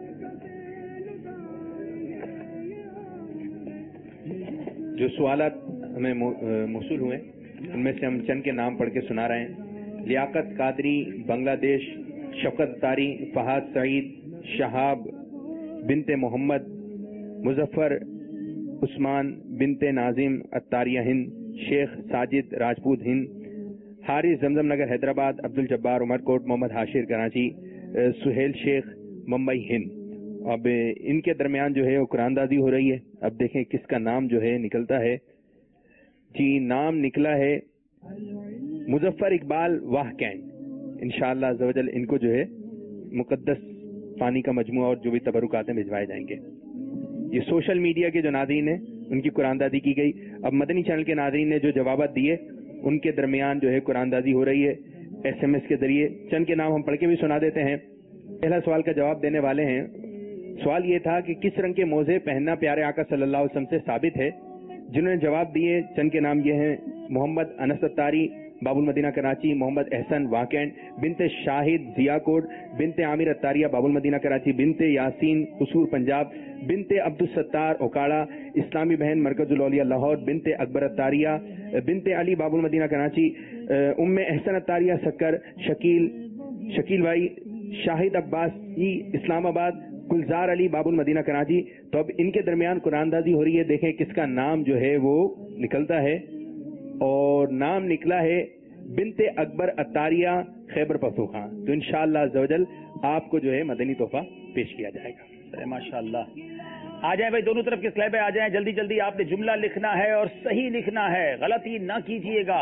جو سوالات ہمیں موصول ہوئے ان میں سے ہم چند کے نام پڑھ کے سنا رہے ہیں. لیاقت قادری بنگلہ دیش, شفقت تاری فہد سعید, شہاب بنت محمد, مظفر عثمان بنت ناظم اتاریہ ہند, شیخ ساجد راجپوت ہند, حارث زمزم نگر حیدرآباد, عبد الجبار عمرکوٹ, محمد حاشر کراچی, سہیل شیخ ممبئی ہند. اب ان کے درمیان جو ہے وہ قرآن دازی ہو رہی ہے. اب دیکھیں کس کا نام جو ہے نکلتا ہے. جی نام نکلا ہے مظفر اقبال واہ کینڈ. انشاءاللہ عز و جل ان کو جو ہے مقدس پانی کا مجموعہ اور جو بھی تبرکات بھجوائے جائیں گے. یہ سوشل میڈیا کے جو ناظرین ہیں ان کی قرآن دازی کی گئی. اب مدنی چینل کے ناظرین نے جو جوابات دیے ان کے درمیان جو ہے قرآن دازی ہو رہی ہے ایس ایم ایس کے ذریعے. چند کے نام ہم پڑھ کے بھی سنا دیتے ہیں. پہلا سوال کا جواب دینے والے ہیں. سوال یہ تھا کہ کس رنگ کے موزے پہننا پیارے آقا صلی اللہ علیہ وسلم سے ثابت ہے. جنہوں نے جواب دیے چند کے نام یہ ہیں: محمد انس اتاری باب المدینہ کراچی, محمد احسن واکینڈ, بنت شاہد ضیا کوٹ, بنت عامر اتاریہ باب المدینہ کراچی, بنت یاسین قصور پنجاب, بنت عبد الستار اوکاڑا اسلامی بہن مرکز الاولیاء لاہور, بنت اکبر اتاریہ, بنت علی باب المدینہ کراچی, ام احسن اتاریہ سکر, شکیل شکیل بھائی, شاہد عباسی اسلام آباد, گلزار علی باب المدینہ کراچی. تو اب ان کے درمیان قرآن دازی ہو رہی ہے. دیکھیں کس کا نام جو ہے وہ نکلتا ہے, اور نام نکلا ہے بنت اکبر اتاریہ خیبر پختونخوا. تو انشاءاللہ عز و جل آپ کو جو ہے مدنی تحفہ پیش کیا جائے گا. ماشاءاللہ. آ جائیں بھائی, دونوں طرف کے سلیب پہ آ جائیں. جلدی جلدی آپ نے جملہ لکھنا ہے اور صحیح لکھنا ہے, غلطی نہ کیجیے گا.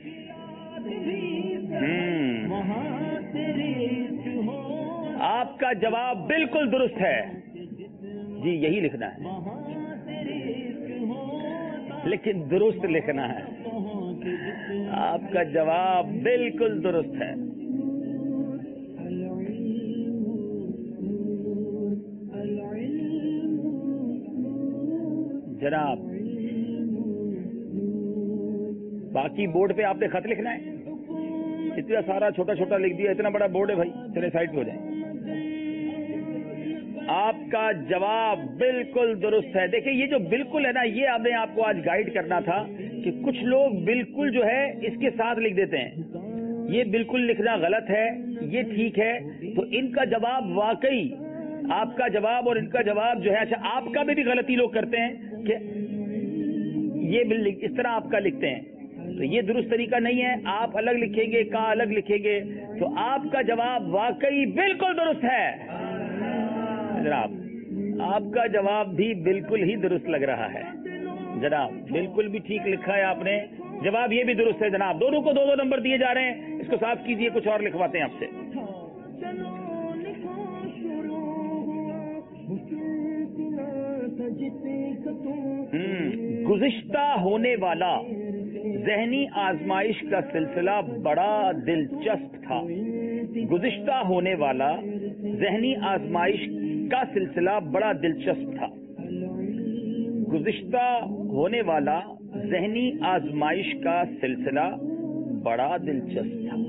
آپ کا جواب بالکل درست ہے جی, یہی لکھنا ہے لیکن درست لکھنا ہے. آپ کا جواب بالکل درست ہے. جناب باقی بورڈ پہ آپ نے خط لکھنا ہے. اتنا سارا چھوٹا چھوٹا لکھ دیا, اتنا بڑا بورڈ ہے بھائی, چلے سائڈ پہ ہو جائیں. آپ کا جواب بالکل درست ہے. دیکھیں یہ جو بالکل ہے نا, یہ ہمیں آپ کو آج گائیڈ کرنا تھا کہ کچھ لوگ بالکل جو ہے اس کے ساتھ لکھ دیتے ہیں. یہ بالکل لکھنا غلط ہے, یہ ٹھیک ہے. تو ان کا جواب واقعی, آپ کا جواب اور ان کا جواب جو ہے, اچھا آپ کا بھی بھی غلطی لوگ کرتے ہیں کہ یہ اس طرح آپ کا لکھتے ہیں, تو یہ درست طریقہ نہیں ہے. آپ الگ لکھیں گے, کا الگ لکھیں گے. تو آپ کا جواب واقعی بالکل درست ہے جناب. آپ کا جواب بھی بالکل ہی درست لگ رہا ہے جناب, بالکل بھی ٹھیک لکھا ہے آپ نے. جواب یہ بھی درست ہے جناب. دونوں کو دو دو نمبر دیے جا رہے ہیں. اس کو صاف کیجئے, کچھ اور لکھواتے ہیں آپ سے. گزشتہ ہونے والا ذہنی آزمائش کا سلسلہ بڑا دلچسپ تھا. گزشتہ ہونے والا ذہنی آزمائش کا سلسلہ بڑا دلچسپ تھا. گزشتہ ہونے والا ذہنی آزمائش کا سلسلہ بڑا دلچسپ تھا.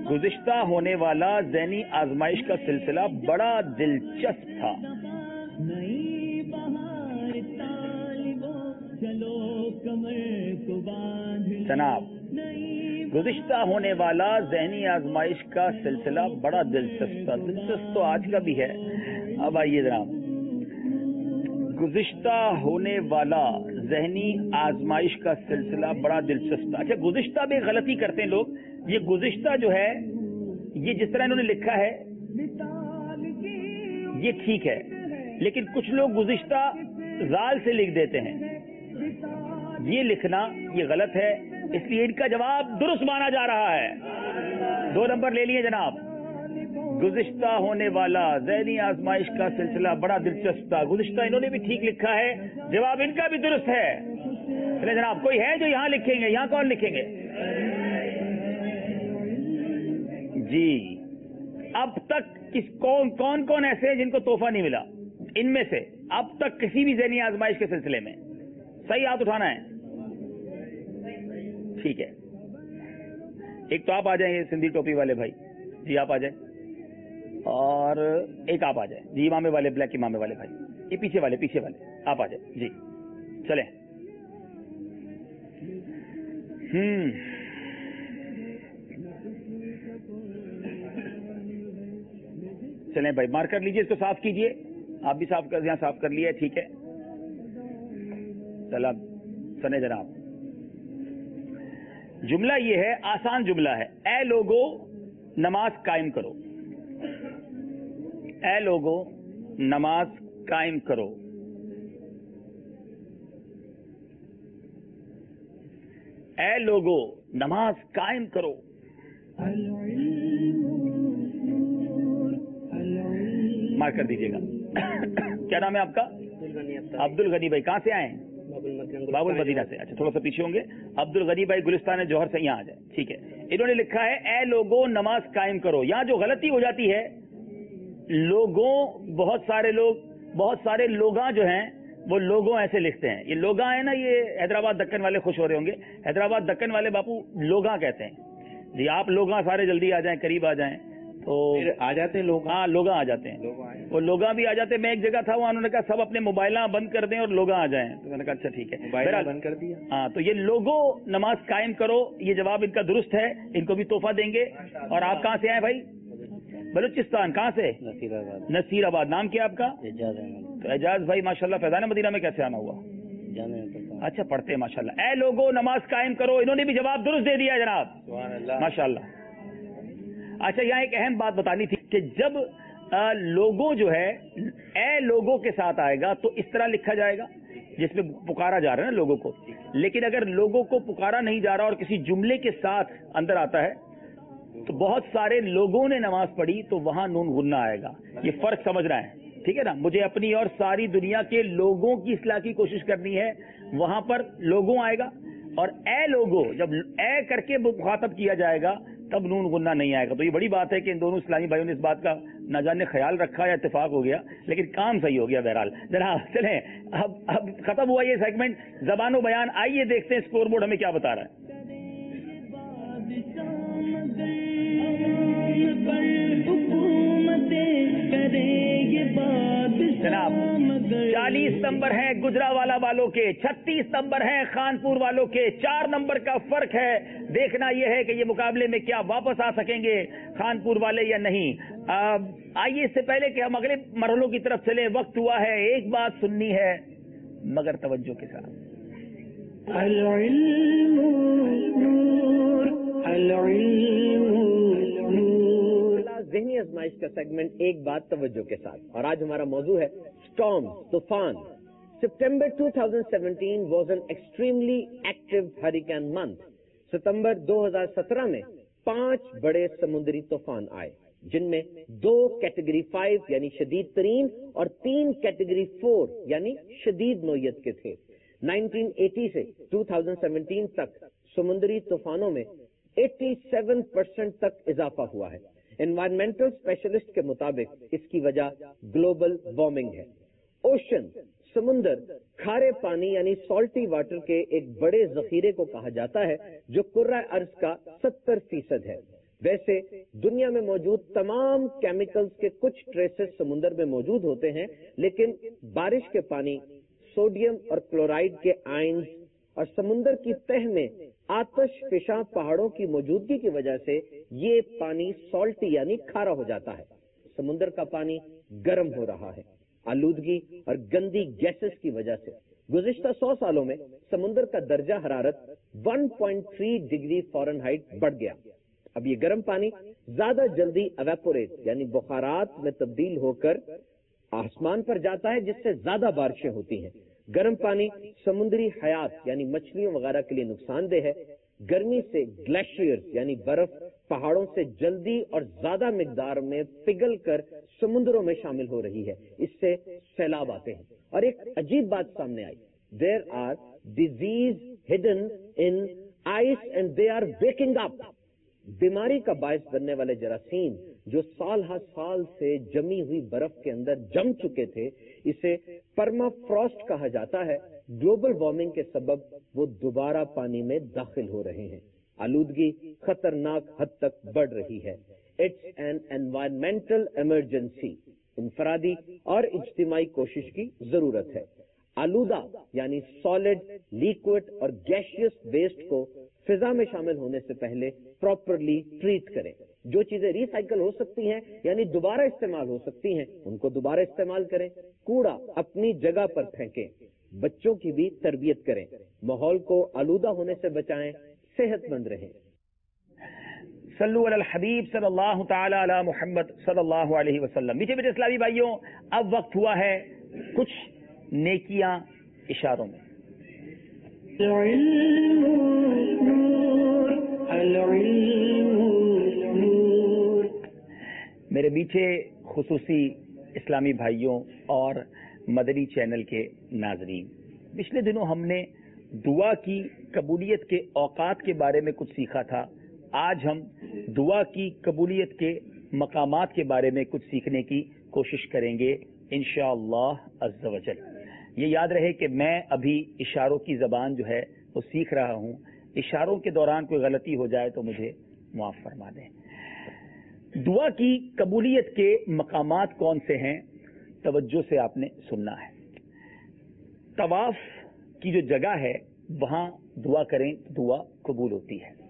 گزشتہ ہونے والا ذہنی آزمائش کا سلسلہ بڑا دلچسپ تھا. جناب گزشتہ ہونے والا ذہنی آزمائش کا سلسلہ بڑا دلچسپ تھا. دلچسپ تو آج کا بھی ہے. اب آئیے جناب, گزشتہ ہونے والا ذہنی آزمائش کا سلسلہ بڑا دلچسپ تھا. اچھا, گزشتہ میں غلطی کرتے ہیں لوگ. یہ گزشتہ جو ہے یہ جس طرح انہوں نے لکھا ہے یہ ٹھیک ہے, لیکن کچھ لوگ گزشتہ زال سے لکھ دیتے ہیں. یہ لکھنا یہ غلط ہے, اس لیے ان کا جواب درست مانا جا رہا ہے. دو نمبر لے لیے جناب. گزشتہ ہونے والا ذہنی آزمائش کا سلسلہ بڑا دلچسپ تھا. گزشتہ انہوں نے بھی ٹھیک لکھا ہے, جواب ان کا بھی درست ہے. چلے جناب, کوئی ہے جو یہاں لکھیں گے؟ یہاں کون لکھیں گے جی؟ اب تک کس کون کون کون ایسے ہیں جن کو تحفہ نہیں ملا؟ ان میں سے اب تک کسی بھی ذہنی آزمائش کے سلسلے میں صحیح ہاتھ اٹھانا ہے. ٹھیک ہے, ایک تو آپ آ جائیں گے سندھی ٹوپی والے بھائی جی, آپ آ جائیں. اور ایک آپ آ جائیں جی, امامے والے, بلیک امامے والے بھائی. یہ پیچھے والے پیچھے والے آپ آ جائیں جی. چلیں ہم چلیں بھائی, مارک کر لیجئے, اس کو صاف کیجئے. آپ بھی صاف کر, یہاں صاف کر لیا, ٹھیک ہے. چلا سنے جناب, جملہ یہ ہے, آسان جملہ ہے. اے لوگو نماز قائم کرو. اے لوگو نماز قائم کرو. اے لوگو نماز قائم کرو. مارک کر دیجیے گا. کیا نام ہے آپ کا؟ عبد الغنی بھائی. کہاں سے آئے ہیں؟ باب المدینہ سے. اچھا, تھوڑا سا پیچھے ہوں گے. عبد الغنی بھائی گلستان جوہر سے, یہاں آ جائیں. ٹھیک ہے, انہوں نے لکھا ہے اے لوگوں نماز قائم کرو. یہاں جو غلطی ہو جاتی ہے, لوگوں, بہت سارے لوگ, بہت سارے لوگاں جو ہیں وہ لوگوں ایسے لکھتے ہیں. یہ لوگاں ہیں نا, یہ حیدرآباد دکن والے خوش ہو رہے ہوں گے. حیدرآباد دکن والے باپو لوگاں کہتے ہیں جی. آپ لوگاں سارے جلدی آ جائیں, قریب آ جائیں. تو آ جاتے ہیں لوگ. ہاں, لوگاں آ جاتے ہیں. وہ لوگاں بھی آ جاتے ہیں. میں ایک جگہ تھا وہاں, انہوں نے کہا سب اپنے موبائلاں بند کر دیں اور لوگاں آ جائیں. تو میں نے کہا اچھا ٹھیک ہے, موبائل بند کر دیا. ہاں, تو یہ لوگوں نماز قائم کرو, یہ جواب ان کا درست ہے. ان کو بھی تحفہ دیں گے. اور آپ کہاں سے آئے بھائی؟ بلوچستان. کہاں سے؟ نصیر آباد. نصیر آباد. نام کیا آپ کا؟ اعجاز احمد. تو اعجاز بھائی ماشاء اللہ فیضان مدینہ میں کیسے آنا ہوا؟ اچھا, پڑھتے ہیں ماشاء اللہ. اے لوگوں نماز قائم کرو. انہوں نے بھی جواب درست دے دیا جناب, ماشاء اللہ. اچھا, یہاں ایک اہم بات بتانی تھی کہ جب آ, لوگوں جو ہے اے لوگوں کے ساتھ آئے گا تو اس طرح لکھا جائے گا جس میں پکارا جا رہا ہے نا لوگوں کو. لیکن اگر لوگوں کو پکارا نہیں جا رہا اور کسی جملے کے ساتھ اندر آتا ہے تو بہت سارے لوگوں نے نماز پڑھی تو وہاں نون غنہ آئے گا. یہ فرق سمجھ رہا ہے, ٹھیک ہے نا. مجھے اپنی اور ساری دنیا کے لوگوں کی اصلاح کی کوشش کرنی ہے, وہاں پر لوگوں آئے گا. اور اے لوگوں جب اے کر کے مخاطب کیا جائے گا تب نون غنہ نہیں آئے گا. تو یہ بڑی بات ہے کہ ان دونوں اسلامی بھائیوں نے اس بات کا نہ جانے خیال رکھا یا اتفاق ہو گیا, لیکن کام صحیح ہو گیا. بہرحال جناب چلیں, اب اب ختم ہوا یہ سیگمنٹ زبان و بیان. آئیے دیکھتے ہیں اسکور بورڈ ہمیں کیا بتا رہا ہے. جناب چالیس نمبر ہے گجرانوالہ والوں کے, چھتیس نمبر ہے خانپور والوں کے. چار نمبر کا فرق ہے. دیکھنا یہ ہے کہ یہ مقابلے میں کیا واپس آ سکیں گے خانپور والے یا نہیں. آئیے اس سے پہلے کہ ہم اگلے مرحلوں کی طرف چلیں, وقت ہوا ہے ایک بات سننی ہے مگر توجہ کے ساتھ. العلم نور, العلم ذہنی آزمائش کا سیگمنٹ ایک بات توجہ کے ساتھ. اور آج ہمارا موضوع ہے اسٹارم, طوفان. سپٹمبر دو ہزار سترہ was an extremely active hurricane month. ستمبر دو ہزار سترہ میں پانچ بڑے سمندری طوفان آئے جن میں دو کیٹیگری فائیو یعنی شدید ترین اور تین کیٹیگری فور یعنی شدید نوعیت کے تھے. نائنٹین ایٹی سے دو ہزار سترہ تک سمندری طوفانوں میں ساٹھ پرسنٹ تک اضافہ ہوا ہے. انوائرمنٹل اسپیشلسٹ کے مطابق اس کی وجہ گلوبل وارمنگ ہے. اوشن, سمندر, کھارے پانی یعنی سالٹی واٹر کے ایک بڑے ذخیرے کو کہا جاتا ہے جو کرۂ ارض کا ستر فیصد ہے. ویسے دنیا میں موجود تمام کیمیکلز کے کچھ ٹریسز سمندر میں موجود ہوتے ہیں، لیکن بارش کے پانی، سوڈیم اور کلورائڈ کے آئنز اور سمندر کی تہ میں آتش فشاں پہاڑوں کی موجودگی کی وجہ سے یہ پانی سالٹی یعنی کھارا ہو جاتا ہے۔ سمندر کا پانی گرم ہو رہا ہے آلودگی اور گندی گیسز کی وجہ سے۔ گزشتہ سو سالوں میں سمندر کا درجہ حرارت ایک پوائنٹ تین ڈگری فارن ہائٹ بڑھ گیا۔ اب یہ گرم پانی زیادہ جلدی ایویپوریٹ یعنی بخارات میں تبدیل ہو کر آسمان پر جاتا ہے، جس سے زیادہ بارشیں ہوتی ہیں۔ گرم پانی سمندری حیات یعنی مچھلیوں وغیرہ کے لیے نقصان دہ ہے۔ گرمی سے گلیشیئر یعنی برف پہاڑوں سے جلدی اور زیادہ مقدار میں پگھل کر سمندروں میں شامل ہو رہی ہے، اس سے سیلاب آتے ہیں۔ اور ایک عجیب بات سامنے آئی، there are diseases hidden in ice and they are waking up. بیماری کا باعث بننے والے جراثیم جو سال ہر سال سے جمی ہوئی برف کے اندر جم چکے تھے، اسے پرما فراسٹ کہا جاتا ہے۔ گلوبل وارمنگ کے سبب وہ دوبارہ پانی میں داخل ہو رہے ہیں۔ آلودگی خطرناک حد تک بڑھ رہی ہے۔ It's an environmental emergency. انفرادی اور اجتماعی کوشش کی ضرورت ہے۔ آلودہ یعنی سالڈ، لیکوڈ اور گیشیس ویسٹ کو فضا میں شامل ہونے سے پہلے پراپرلی ٹریٹ کریں۔ جو چیزیں ری سائیکل ہو سکتی ہیں یعنی دوبارہ استعمال ہو سکتی ہیں ان کو دوبارہ استعمال کریں۔ کوڑا اپنی جگہ پر پھینکیں۔ بچوں کی بھی تربیت کریں۔ ماحول کو آلودہ ہونے سے بچائیں۔ صحت مند رہیں۔ صلو علی الحبیب صلی اللہ تعالی علی محمد صلی اللہ علیہ وسلم۔ میٹھے میٹھے اسلامی بھائیوں، اب وقت ہوا ہے کچھ نیکیاں اشاروں میں۔ میرے میٹھے خصوصی اسلامی بھائیوں اور مدنی چینل کے ناظرین، پچھلے دنوں ہم نے دعا کی قبولیت کے اوقات کے بارے میں کچھ سیکھا تھا۔ آج ہم دعا کی قبولیت کے مقامات کے بارے میں کچھ سیکھنے کی کوشش کریں گے انشاءاللہ عز و جل۔ یہ یاد رہے کہ میں ابھی اشاروں کی زبان جو ہے وہ سیکھ رہا ہوں۔ اشاروں کے دوران کوئی غلطی ہو جائے تو مجھے معاف فرما دیں۔ دعا کی قبولیت کے مقامات کون سے ہیں؟ توجہ سے آپ نے سننا ہے۔ طواف کی جو جگہ ہے وہاں دعا کریں تو دعا قبول ہوتی ہے۔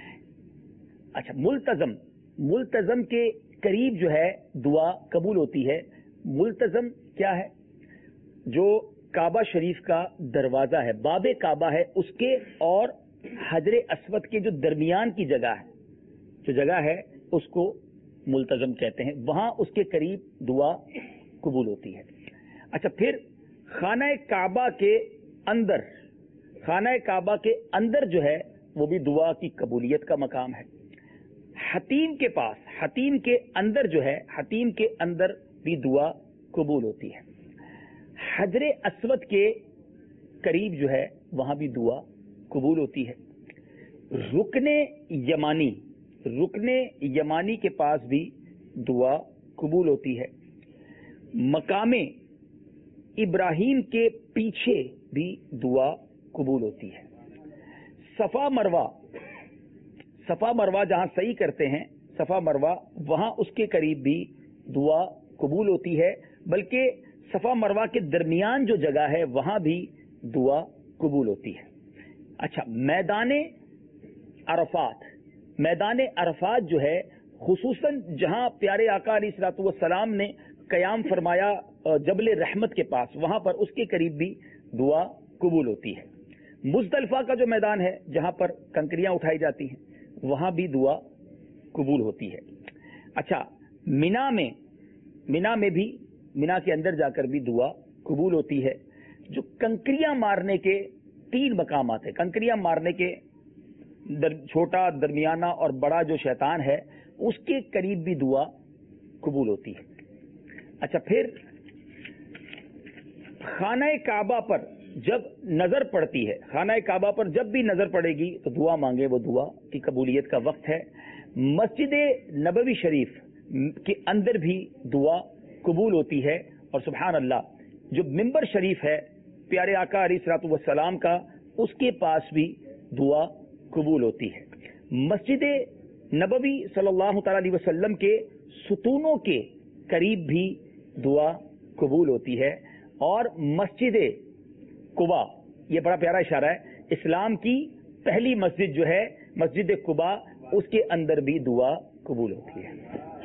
اچھا، ملتزم ملتزم کے قریب جو ہے دعا قبول ہوتی ہے۔ ملتزم کیا ہے؟ جو کعبہ شریف کا دروازہ ہے، باب کعبہ ہے، اس کے اور حجر اسود کے جو درمیان کی جگہ ہے، جو جگہ ہے اس کو ملتزم کہتے ہیں۔ وہاں اس کے قریب دعا قبول ہوتی ہے۔ اچھا، پھر خانہ کعبہ کے اندر خانہ کعبہ کے اندر جو ہے وہ بھی دعا کی قبولیت کا مقام ہے۔ حتیم کے پاس حتیم کے اندر جو ہے حتیم کے اندر بھی دعا قبول ہوتی ہے۔ حجر اسود کے قریب جو ہے وہاں بھی دعا قبول ہوتی ہے۔ رکن یمانی رکن یمانی کے پاس بھی دعا قبول ہوتی ہے۔ مقام ابراہیم کے پیچھے بھی دعا قبول ہوتی ہے۔ صفا مروہ صفا مروہ جہاں صحیح کرتے ہیں، صفا مروہ، وہاں اس کے قریب بھی دعا قبول ہوتی ہے، بلکہ صفا مروہ کے درمیان جو جگہ ہے وہاں بھی دعا قبول ہوتی ہے۔ اچھا، میدان عرفات میدان عرفات جو ہے خصوصاً جہاں پیارے آقا علیہ الصلوۃ والسلام نے قیام فرمایا جبل رحمت کے پاس، وہاں پر اس کے قریب بھی دعا قبول ہوتی ہے۔ مزدلفہ کا جو میدان ہے جہاں پر کنکریاں اٹھائی جاتی ہیں وہاں بھی دعا قبول ہوتی ہے۔ اچھا، مینا میں مینا میں بھی مینا کے اندر جا کر بھی دعا قبول ہوتی ہے۔ جو کنکریاں مارنے کے تین مقامات ہیں، کنکریاں مارنے کے در چھوٹا، درمیانہ اور بڑا جو شیطان ہے اس کے قریب بھی دعا قبول ہوتی ہے۔ اچھا، پھر خانہ کعبہ پر جب نظر پڑتی ہے خانہ کعبہ پر جب بھی نظر پڑے گی تو دعا مانگے، وہ دعا کی قبولیت کا وقت ہے۔ مسجد نبوی شریف کے اندر بھی دعا قبول ہوتی ہے، اور سبحان اللہ جو ممبر شریف ہے پیارے آقا علیہ الصلوۃ والسلام کا، اس کے پاس بھی دعا قبول ہوتی ہے۔ مسجد نبوی صلی اللہ تعالی علیہ وسلم کے ستونوں کے قریب بھی دعا قبول ہوتی ہے. اور مسجد قباء، یہ بڑا پیارا اشارہ ہے، اسلام کی پہلی مسجد جو ہے مسجد قباء، اس کے اندر بھی دعا قبول ہوتی ہے.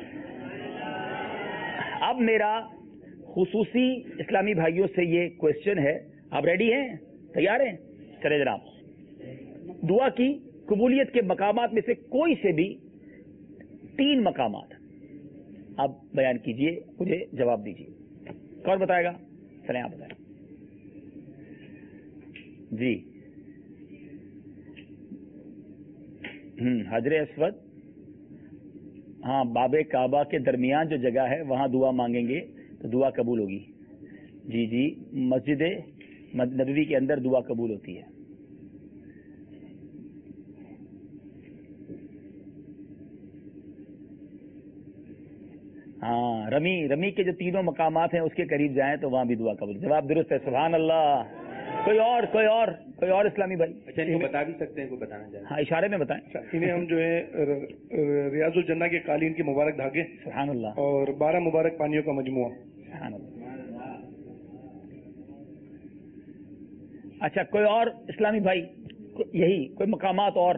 اب میرا خصوصی اسلامی بھائیوں سے یہ کوشچن ہے، آپ ریڈی ہیں، تیار ہیں؟ چلے جناب، دعا کی قبولیت کے مقامات میں سے کوئی سے بھی تین مقامات آپ بیان کیجئے، مجھے جواب دیجئے. کون بتائے گا؟ چلیں آپ بتائیں. جی ہوں حجر اسود، ہاں باب کعبہ کے درمیان جو جگہ ہے وہاں دعا مانگیں گے تو دعا قبول ہوگی. جی جی مسجد نبوی کے اندر دعا قبول ہوتی ہے. ہاں رمی رمی کے جو تینوں مقامات ہیں اس کے قریب جائیں تو وہاں بھی دعا قبول. جواب درست ہے، سبحان اللہ. کوئی اور کوئی اور کوئی اور اسلامی بھائی؟ اچھا ان کو بتا بھی سکتے ہیں، کوئی بتانا چاہتے ہیں؟ ہاں اشارے میں بتائیں. انہیں ہم جو ہے ریاض الجنہ کے قالین کے مبارک دھاگے، سبحان اللہ، اور بارہ مبارک پانیوں کا مجموعہ. سبحان اللہ. اچھا کوئی اور اسلامی بھائی؟ یہی کوئی مقامات اور؟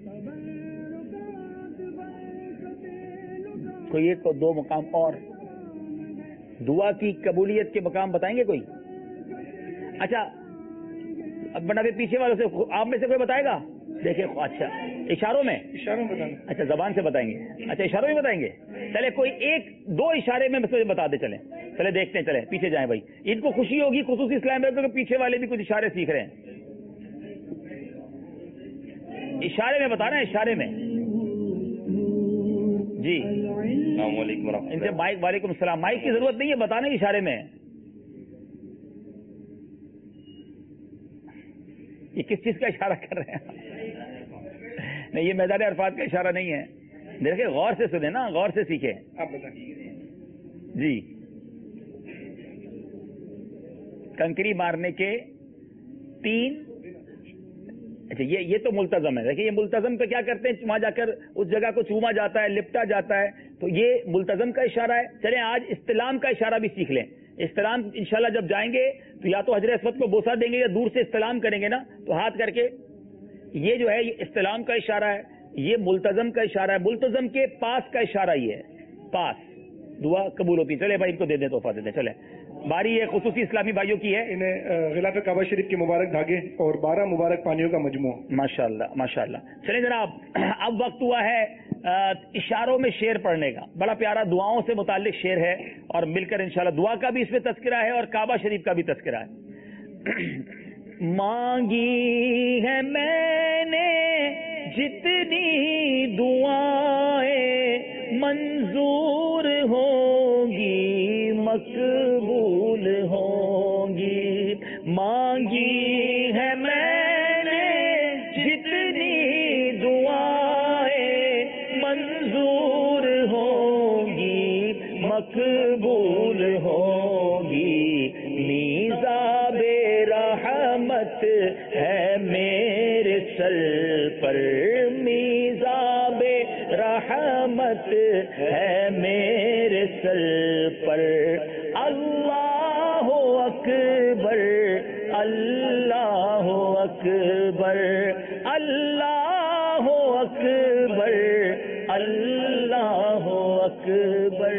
کوئی ایک کو دو مقام اور دعا کی قبولیت کے مقام بتائیں گے کوئی؟ اچھا اب بنا کے پیچھے والوں سے آپ میں سے کوئی بتائے گا؟ دیکھیں اچھا اشاروں میں اشاروں میں بتائیں. اچھا زبان سے بتائیں گے، اچھا اشاروں میں بتائیں گے. چلے کوئی ایک دو اشارے میں مجھے بتا دے. چلیں چلے دیکھتے ہیں، چلے پیچھے جائیں بھائی. ان کو خوشی ہوگی خصوصی اسلام میں کیونکہ پیچھے والے بھی کچھ اشارے سیکھ رہے ہیں. اشارے میں بتا رہے ہیں، اشارے میں. جی السلام علیکم ورحمۃ ان سے مائک، وعلیکم السلام. مائک کی ضرورت نہیں ہے، بتانے کے اشارے میں. یہ کس چیز کا اشارہ کر رہے ہیں؟ نہیں یہ میدان عرفات کا اشارہ نہیں ہے. دیکھیں غور سے سنیں نا، غور سے سیکھیں. آپ بتائیے. جی کنکری مارنے کے تین. اچھا یہ یہ تو ملتزم ہے. دیکھیں یہ ملتزم پہ کیا کرتے ہیں، وہاں جا کر اس جگہ کو چوما جاتا ہے، لپٹا جاتا ہے، تو یہ ملتزم کا اشارہ ہے. چلیں آج استلام کا اشارہ بھی سیکھ لیں. استلام انشاءاللہ جب جائیں گے تو یا تو حجر اسود کو بوسہ دیں گے یا دور سے استلام کریں گے نا، تو ہاتھ کر کے یہ جو ہے یہ استلام کا اشارہ ہے، یہ ملتزم کا اشارہ ہے. ملتزم کے پاس کا اشارہ یہ ہے، پاس دعا قبول ہوتی ہے. چلے بھائی ان کو دے دیں، تحفہ دے دیں. چلے باری یہ خصوصی اسلامی بھائیوں کی ہے. انہیں غلاف کعبہ شریف کے مبارک دھاگے اور بارہ مبارک پانیوں کا مجموعہ. ماشاء اللہ ماشاء اللہ. چلیں جناب اب وقت ہوا ہے اشاروں میں شعر پڑھنے کا. بڑا پیارا دعاؤں سے متعلق شعر ہے اور مل کر انشاءاللہ دعا کا بھی اس میں تذکرہ ہے اور کعبہ شریف کا بھی تذکرہ ہے. مانگی ہے میں نے جتنی دعائیں منظور ہوں گی، مقبول ہوں گی. مانگی ہے میں نے جتنی دعائیں منظور ہوں گی، مقبول ہوں گی. میزاب رحمت ہے میرے سر پر، میزاب رحمت ہے میرے سر پر. اللہ اکبر اللہ اکبر اللہ اکبر اللہ اکبر.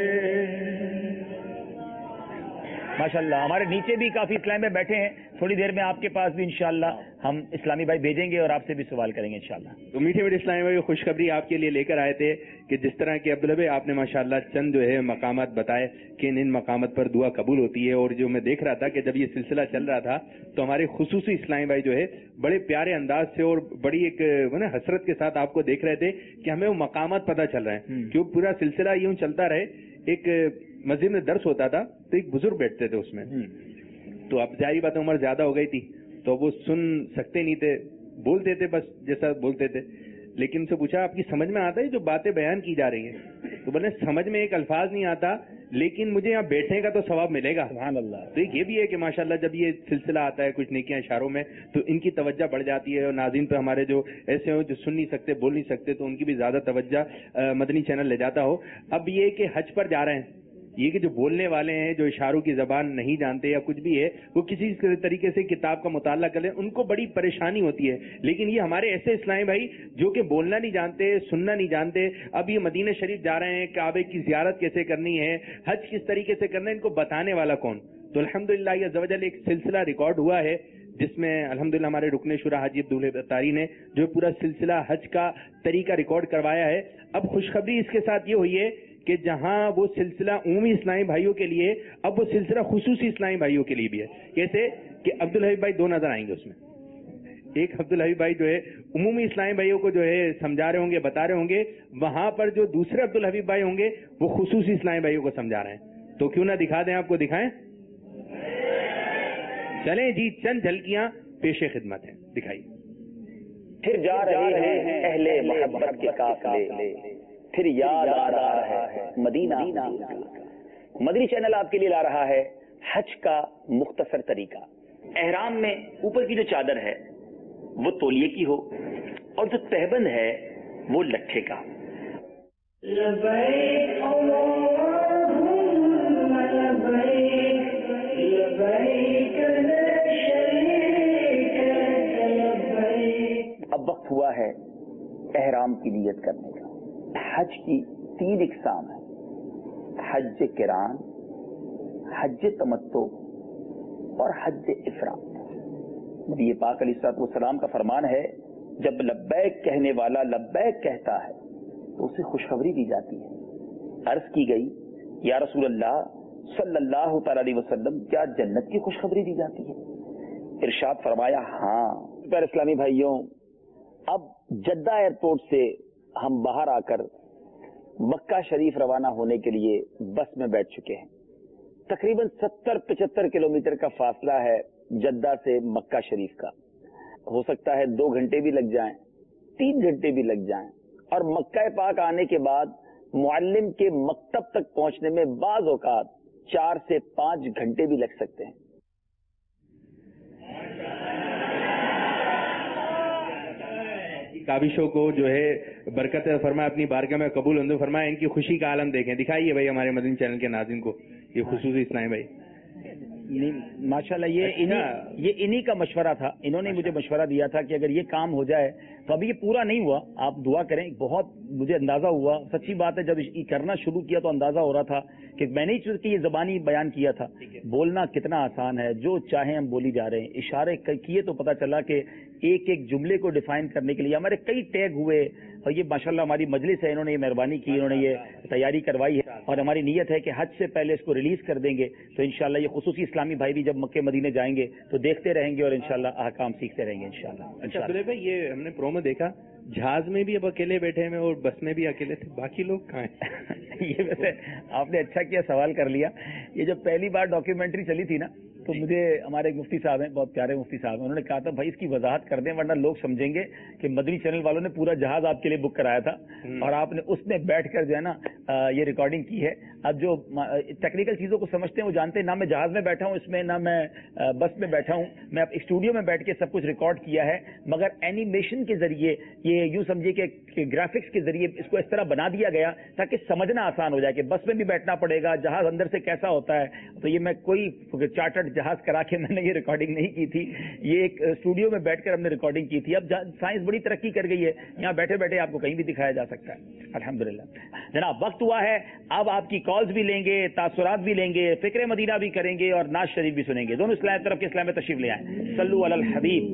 ماشاءاللہ ہمارے نیچے بھی کافی اسلام میں بیٹھے ہیں. تھوڑی دیر میں آپ کے پاس بھی انشاءاللہ ہم اسلامی بھائی بھیجیں گے اور آپ سے بھی سوال کریں گے انشاءاللہ. تو میٹھے میٹھے اسلامی بھائی خوشخبری آپ کے لیے لے کر آئے تھے کہ جس طرح کے عبداللہ بھائی آپ نے ماشاءاللہ چند جو ہے مقامات بتائے کہ ان ان مقامات پر دعا قبول ہوتی ہے. اور جو میں دیکھ رہا تھا کہ جب یہ سلسلہ چل رہا تھا تو ہمارے خصوصی اسلامی بھائی جو ہے بڑے پیارے انداز سے اور بڑی ایک حسرت کے ساتھ آپ کو دیکھ رہے تھے کہ ہمیں وہ مقامات پتہ چل رہے ہیں. کیوں پورا سلسلہ یوں چلتا رہے. ایک مسجد میں درس ہوتا تھا تو ایک بزرگ بیٹھتے تھے اس میں، تو اب ظاہری بات عمر زیادہ ہو گئی تھی تو وہ سن سکتے نہیں تھے، بولتے تھے بس جیسا بولتے تھے. لیکن ان سے پوچھا آپ کی سمجھ میں آتا ہے جو باتیں بیان کی جا رہی ہیں؟ تو بولے سمجھ میں ایک الفاظ نہیں آتا لیکن مجھے یہاں بیٹھنے کا تو ثواب ملے گا. سبحان اللہ. تو یہ بھی ہے کہ ماشاءاللہ جب یہ سلسلہ آتا ہے کچھ نیکیاں اشاروں میں تو ان کی توجہ بڑھ جاتی ہے, اور ناظرین پہ ہمارے جو ایسے ہوں جو سن نہیں سکتے بول نہیں سکتے تو ان کی بھی زیادہ توجہ مدنی چینل لے جاتا ہو. اب یہ کہ حج پر جا رہے ہیں, یہ کہ جو بولنے والے ہیں جو اشاروں کی زبان نہیں جانتے یا کچھ بھی ہے وہ کسی طریقے سے کتاب کا مطالعہ کر لیں, ان کو بڑی پریشانی ہوتی ہے. لیکن یہ ہمارے ایسے اسلامی بھائی جو کہ بولنا نہیں جانتے, سننا نہیں جانتے, اب یہ مدینہ شریف جا رہے ہیں, کعبے کی زیارت کیسے کرنی ہے, حج کس طریقے سے کرنا ہے, ان کو بتانے والا کون. تو الحمدللہ یہ زوجل ایک سلسلہ ریکارڈ ہوا ہے جس میں الحمدللہ ہمارے رکن شورا حاجی عبدالباری نے جو پورا سلسلہ حج کا طریقہ ریکارڈ کروایا ہے. اب خوشخبری اس کے ساتھ یہ ہوئی ہے کہ جہاں وہ سلسلہ عمومی اسلامی بھائیوں کے لیے, اب وہ سلسلہ خصوصی اسلامی بھائیوں کے لیے بھی ہے. کیسے کہ عبدالحبیب بھائی دو نظر آئیں گے اس میں. ایک عبدالحبیب بھائی جو ہے عمومی اسلامی بھائیوں کو جو ہے سمجھا رہے ہوں گے, بتا رہے ہوں گے, وہاں پر جو دوسرے عبدالحبیب بھائی ہوں گے وہ خصوصی اسلامی بھائیوں کو سمجھا رہے ہیں. تو کیوں نہ دکھا دیں, آپ کو دکھائیں. چلیں جی, چند جھلکیاں پیش خدمت ہیں, دکھائیے. پھر جا رہے ہیں اہل محبت کے قافلے, پھر یاد آ رہا ہے مدینہ. مدنی چینل آپ کے لیے لا رہا ہے حج کا مختصر طریقہ. احرام میں اوپر کی جو چادر ہے وہ تولیے کی ہو, اور جو تہبند ہے وہ لٹھے کا. اب وقت ہوا ہے احرام کی نیت کرنے کا. حج کی تین اقسام ہیں, حج قران, حج تمتع اور حج افراد. نبی پاک علیہ الصلوۃ والسلام کا فرمان ہے جب لبیک کہنے والا لبیک کہتا ہے تو اسے خوشخبری دی جاتی ہے. عرض کی گئی یا رسول اللہ صلی اللہ تعالی علیہ وسلم کیا جنت کی خوشخبری دی جاتی ہے؟ ارشاد فرمایا ہاں. پیارے اسلامی بھائیوں, اب جدہ ایئرپورٹ سے ہم باہر آ کر مکہ شریف روانہ ہونے کے لیے بس میں بیٹھ چکے ہیں. تقریباً ستر پچہتر کلومیٹر کا فاصلہ ہے جدہ سے مکہ شریف کا. ہو سکتا ہے دو گھنٹے بھی لگ جائیں, تین گھنٹے بھی لگ جائیں, اور مکہ پاک آنے کے بعد معلم کے مکتب تک پہنچنے میں بعض اوقات چار سے پانچ گھنٹے بھی لگ سکتے ہیں. کابشوں کو جو ہے برکت فرمائے, اپنی بارگاہ میں قبول اندو فرمائے. ان کی خوشی کا عالم دیکھیں. دکھائیے بھائی ہمارے مدنی چینل کے ناظرین کو یہ خصوصی اسلامی بھائی. ماشاءاللہ یہ انہی یہ انہی کا مشورہ تھا. انہوں نے مجھے مشورہ دیا تھا کہ اگر یہ کام ہو جائے تو ابھی یہ پورا نہیں ہوا, آپ دعا کریں. بہت مجھے اندازہ ہوا, سچی بات ہے, جب یہ کرنا شروع کیا تو اندازہ ہو رہا تھا کہ میں نے چونکہ یہ زبانی بیان کیا تھا. بولنا کتنا آسان ہے, جو چاہیں ہم بولی جا رہے ہیں. اشارے کیے تو پتا چلا کہ ایک ایک جملے کو ڈیفائن کرنے کے لیے ہمارے کئی ٹیگ ہوئے, اور یہ ماشاءاللہ ہماری مجلس ہے, انہوں نے یہ مہربانی کی, انہوں نے یہ تیاری کروائی ہے, اور ہماری نیت ہے کہ حج سے پہلے اس کو ریلیز کر دیں گے. تو انشاءاللہ یہ خصوصی اسلامی بھائی بھی جب مکے مدینے جائیں گے تو دیکھتے رہیں گے اور انشاءاللہ احکام سیکھتے رہیں گے انشاءاللہ. اچھا بھائی, یہ ہم نے پرومو دیکھا جہاز میں بھی اب اکیلے بیٹھے ہیں اور بس میں بھی اکیلے تھے, باقی لوگ کہاں ہیں؟ یہ ویسے آپ نے اچھا کیا سوال کر لیا. یہ جب پہلی بار ڈاکیومنٹری چلی تھی نا تو مجھے ہمارے ایک مفتی صاحب ہیں, بہت پیارے مفتی صاحب ہیں, انہوں نے کہا تھا بھائی اس کی وضاحت کر دیں ورنہ لوگ سمجھیں گے کہ مدنی چینل والوں نے پورا جہاز آپ کے لیے بک کرایا تھا اور آپ نے اس میں بیٹھ کر جو ہے نا یہ ریکارڈنگ کی ہے. اب جو ٹیکنیکل چیزوں کو سمجھتے ہیں وہ جانتے ہیں, نہ میں جہاز میں بیٹھا ہوں اس میں, نہ میں بس میں بیٹھا ہوں, میں اسٹوڈیو میں بیٹھ کے سب کچھ ریکارڈ کیا ہے. مگر اینیمیشن کے ذریعے یہ یوں سمجھیے کہ گرافکس کے ذریعے اس کو اس طرح بنا دیا گیا تاکہ سمجھنا آسان ہو جائے کہ بس میں بھی بیٹھنا پڑے گا, جہاز اندر سے کیسا ہوتا ہے. تو یہ میں کوئی چارٹرڈ جہاز کرا کے میں نے یہ ریکارڈنگ نہیں کی تھی, یہ ایک اسٹوڈیو میں بیٹھ کر ہم نے ریکارڈنگ کی تھی. اب سائنس بڑی ترقی کر گئی ہے, یہاں بیٹھے بیٹھے آپ کو کہیں بھی دکھایا جا سکتا ہے الحمدللہ. جناب وقت ہوا ہے, اب آپ کی کالز بھی لیں گے, تاثرات بھی لیں گے, فکر مدینہ بھی کریں گے اور ناز شریف بھی سنیں گے. دونوں اسلام طرف کے اسلام میں تشریف لے آئیں. صلو علی الحبیب.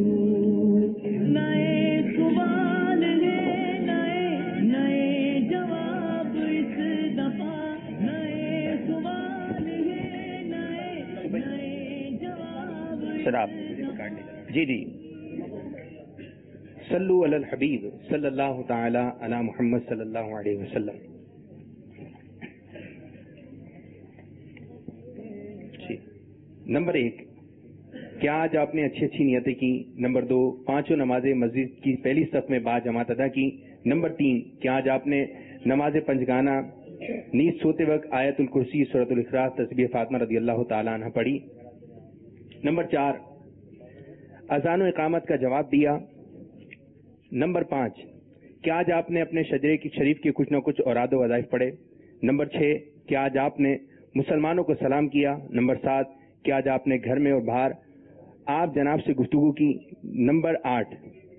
جی جی صلو علی الحبیب صلی اللہ تعالی علی محمد صلی اللہ علیہ وسلم. جی نمبر ایک, کیا آج آپ نے اچھی اچھی نیتیں کی؟ نمبر دو, پانچوں نمازیں مسجد کی پہلی صف میں با جماعت ادا کی؟ نمبر تین, کیا آج آپ نے نماز پنجگانہ نیز سوتے وقت آیت الکرسی، سورۃ الاخلاص، تسبیح فاطمہ رضی اللہ تعالیٰ عنہ پڑھی۔ نمبر چار، اذان و اقامت کا جواب دیا۔ نمبر پانچ، کیا آج آپ نے اپنے شجرے کی شریف کے کچھ نہ کچھ اوراد و وظائف پڑھے؟ نمبر چھ، کیا آج آپ نے مسلمانوں کو سلام کیا؟ نمبر سات، کیا آج آپ نے گھر میں اور باہر آپ جناب سے گفتگو کی؟ نمبر آٹھ،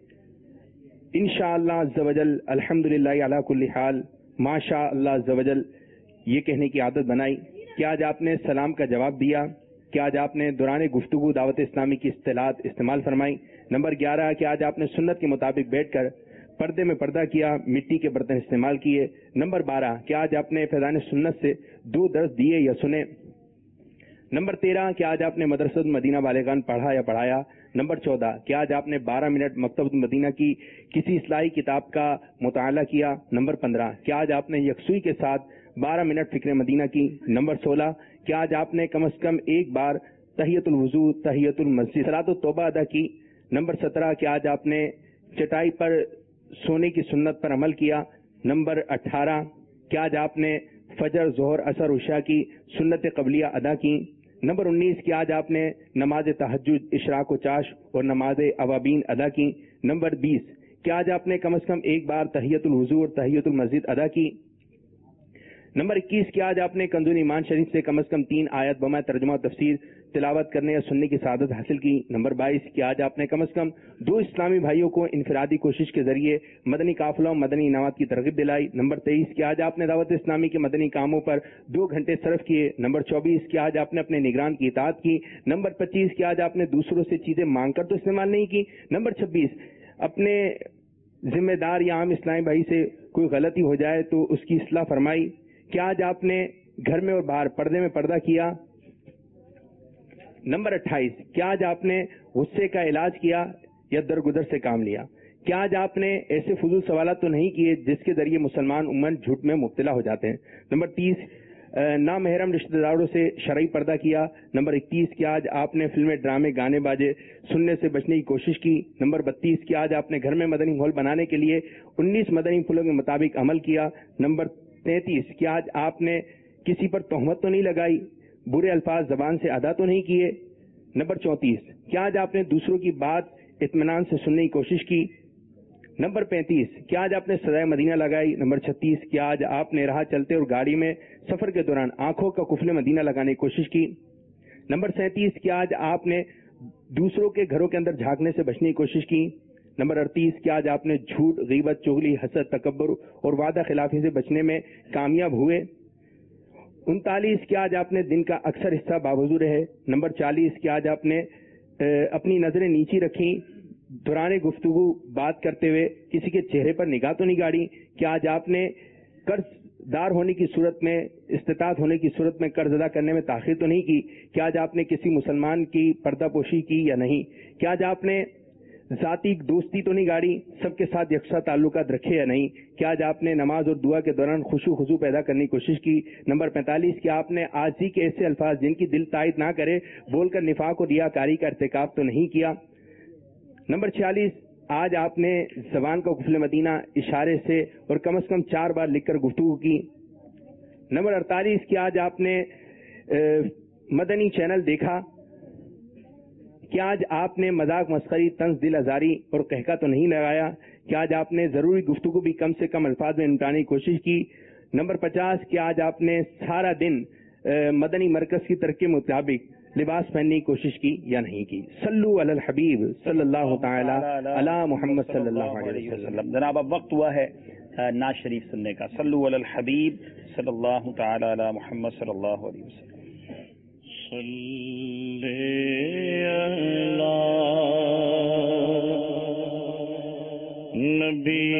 انشاءاللہ عز و جل الحمدللہ علی کل حال ماشاء اللہ عز و جل یہ کہنے کی عادت بنائی۔ کیا آج آپ نے سلام کا جواب دیا؟ کیا آج آپ نے دوران گفتگو دعوت اسلامی کی اصطلاحات استعمال فرمائی؟ نمبر گیارہ، کیا آج آپ نے سنت کے مطابق بیٹھ کر پردے میں پردہ کیا، مٹی کے برتن استعمال کیے؟ نمبر بارہ، کیا آج آپ نے فیضان سنت سے دو درس دیے یا سنے؟ نمبر تیرہ، کیا آج آپ نے مدرسۃ مدینہ بالغان پڑھا یا پڑھایا؟ نمبر چودہ، کیا آج آپ نے بارہ منٹ مکتبۃ مدینہ کی کسی اصلاحی کتاب کا مطالعہ کیا؟ نمبر پندرہ، کیا آج آپ نے یکسوئی کے ساتھ بارہ منٹ فکر مدینہ کی؟ نمبر سولہ، کیا آج آپ نے کم از کم ایک بار تحیۃ الوضو، تحیۃ المسجد، صلاۃ التوبہ ادا کی؟ نمبر سترہ، کیا آج آپ نے چٹائی پر سونے کی سنت پر عمل کیا؟ نمبر اٹھارہ، کیا آج آپ نے فجر، ظہر، عصر، عشاء کی سنت قبلیہ ادا کی؟ نمبر انیس، کیا آج آپ نے نماز تہجد، اشراق و چاش اور نماز اوابین ادا کی؟ نمبر بیس، کیا آج آپ نے کم از کم ایک بار تحیۃ الوضو اور تحیۃ المسجد ادا کی؟ نمبر اکیس، کیا آج آپ نے کنز ایمان شریف سے کم از کم تین آیت بمع ترجمہ و تفسیر تلاوت کرنے یا سننے کی سعادت حاصل کی؟ نمبر بائیس، کیا آج آپ نے کم از کم دو اسلامی بھائیوں کو انفرادی کوشش کے ذریعے مدنی قافلوں مدنی انعامات کی ترغیب دلائی؟ نمبر تیئیس، کیا آج آپ نے دعوت اسلامی کے مدنی کاموں پر دو گھنٹے صرف کیے؟ نمبر چوبیس، کیا آج آپ نے اپنے نگران کی اطاعت کی؟ نمبر پچیس، کیا آج آپ نے دوسروں سے چیزیں مانگ کر تو استعمال نہیں کی؟ نمبر چھبیس، اپنے ذمہ دار یا عام اسلامی بھائی سے کوئی غلطی ہو جائے تو اس کی اصلاح فرمائی؟ کیا آج آپ نے گھر میں اور باہر پردے میں پردہ کیا؟ نمبر اٹھائیس، کیا آج آپ نے غصے کا علاج کیا یا درگزر سے کام لیا؟ کیا آج آپ نے ایسے فضول سوالات تو نہیں کیے جس کے ذریعے مسلمان عموماً جھوٹ میں مبتلا ہو جاتے ہیں؟ نمبر تیس، نامحرم رشتہ داروں سے شرعی پردہ کیا؟ نمبر اکتیس، کیا آج آپ نے فلمیں، ڈرامے، گانے باجے سننے سے بچنے کی کوشش کی؟ نمبر بتیس، کیا آج آپ نے گھر میں مدنی ماحول بنانے کے لیے انیس مدنی پھولوں کے مطابق عمل کیا؟ نمبر تینتیس، کیا آج آپ نے کسی پر تہمت تو نہیں لگائی، برے الفاظ زبان سے ادا تو نہیں کیے؟ نمبر چونتیس، کیا آج آپ نے دوسروں کی بات اطمینان سے سننے کی کوشش کی؟ نمبر پینتیس، کیا آج آپ نے سزائے مدینہ لگائی؟ نمبر چھتیس، کیا آج آپ نے راہ چلتے اور گاڑی میں سفر کے دوران آنکھوں کا کفل مدینہ لگانے کی کوشش کی؟ نمبر سینتیس، کیا آج آپ نے دوسروں کے گھروں کے اندر جھانکنے سے بچنے کی کوشش کی؟ نمبر اڑتیس، کیا آج آپ نے جھوٹ، غیبت، چغلی، حسد، تکبر اور وعدہ خلافی سے بچنے میں کامیاب ہوئے؟ انتالیس، کیا آج آپ نے دن کا اکثر حصہ باوضو رہے؟ نمبر چالیس، کیا آج آپ نے اپنی نظریں نیچی رکھی، دوران گفتگو بات کرتے ہوئے کسی کے چہرے پر نگاہ تو نہیں گاڑی؟ کیا آج آپ نے قرض دار ہونے کی صورت میں، استطاعت ہونے کی صورت میں قرض ادا کرنے میں تاخیر تو نہیں کی؟ کیا آج آپ نے کسی مسلمان کی پردہ پوشی کی یا نہیں؟ کیا آج آپ نے ذاتی دوستی تو نہیں گاڑی، سب کے ساتھ یکساں تعلقات رکھے یا نہیں؟ کیا آج آپ نے نماز اور دعا کے دوران خشوع خضوع پیدا کرنے کی کوشش کی؟ نمبر پینتالیس، کیا آپ نے عاجزی کے ایسے الفاظ جن کی دل تائید نہ کرے بول کر نفاق اور ریاکاری کا ارتکاب تو نہیں کیا؟ نمبر چھیالیس، آج آپ نے زبان کا کفل مدینہ اشارے سے اور کم از کم چار بار لکھ کر گفتگو کی؟ نمبر اڑتالیس، کیا آج آپ نے مدنی چینل دیکھا؟ کیا آج آپ نے مذاق، مسخری، طنز، دل آزاری اور قہقہ تو نہیں لگایا؟ کیا آج آپ نے ضروری گفتگو بھی کم سے کم الفاظ میں نمٹانے کی کوشش کی؟ نمبر پچاس، کیا آج آپ نے سارا دن مدنی مرکز کی ترقی کے مطابق لباس پہننے کی کوشش کی یا نہیں کی؟ صلو علی الحبیب صلی اللہ تعالی علی محمد صلی اللہ علیہ وسلم۔ جناب اب وقت ہوا ہے نعت شریف سننے کا۔ صلو علی الحبیب صلی اللہ تعالی علی محمد صلی اللہ علیہ وسلم۔ صلی نبی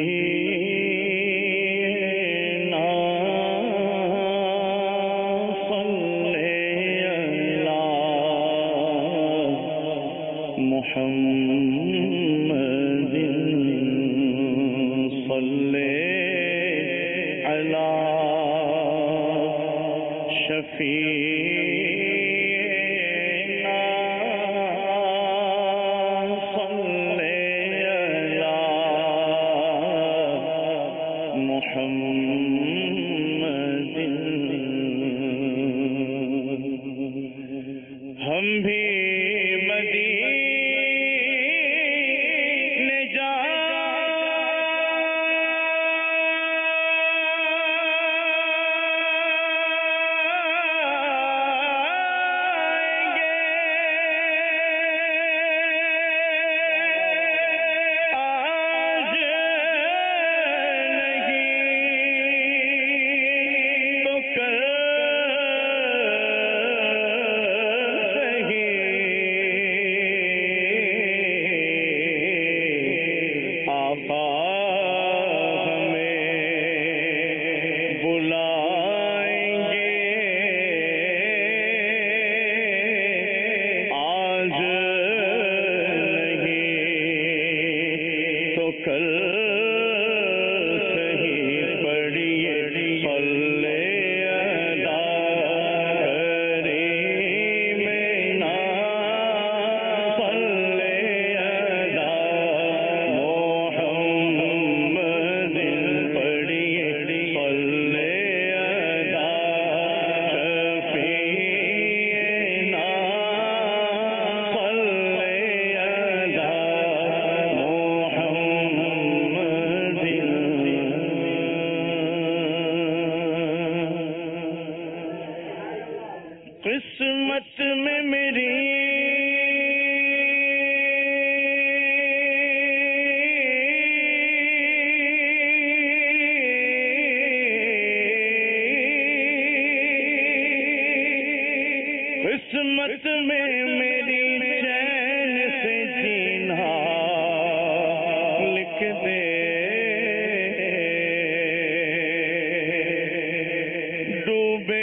محمد قسمت میں میری قسمت میں میری چین سے جینا لکھ دے ڈوبے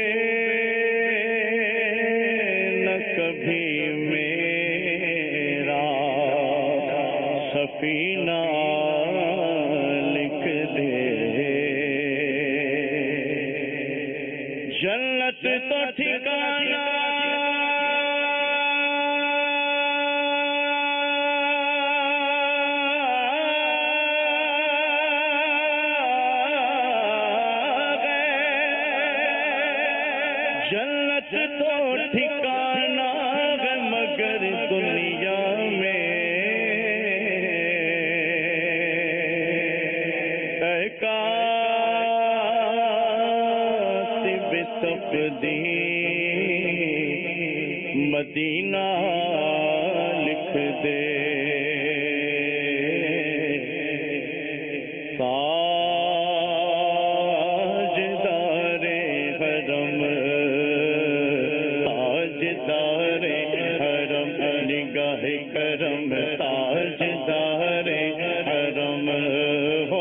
نہ کبھی میرا سفینہ لکھ دے جنت تو ٹھکانا جنت تو ٹھکانا ہے مگر دنیا میں اے کاتب تقدیر مدینہ لکھ دے تاجدار حرم تاجدار حرم نگاہ کرم تاجدار حرم ہو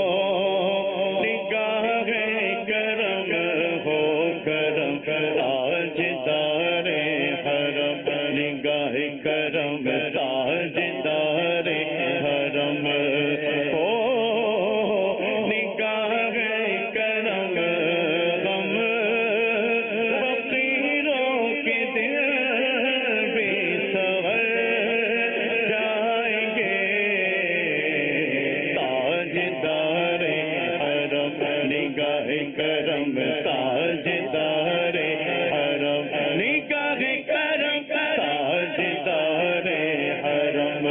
نگاہ کرم ہو کرم تاجدار حرم نگاہ کرم تاجدار حرم ہو نگاہ کرم غم فقیروں کے دل بھی سنور جائیں گے تاجدار حرم نگاہ کرم تاجدار حرم نگاہ کرم تاجدار حرم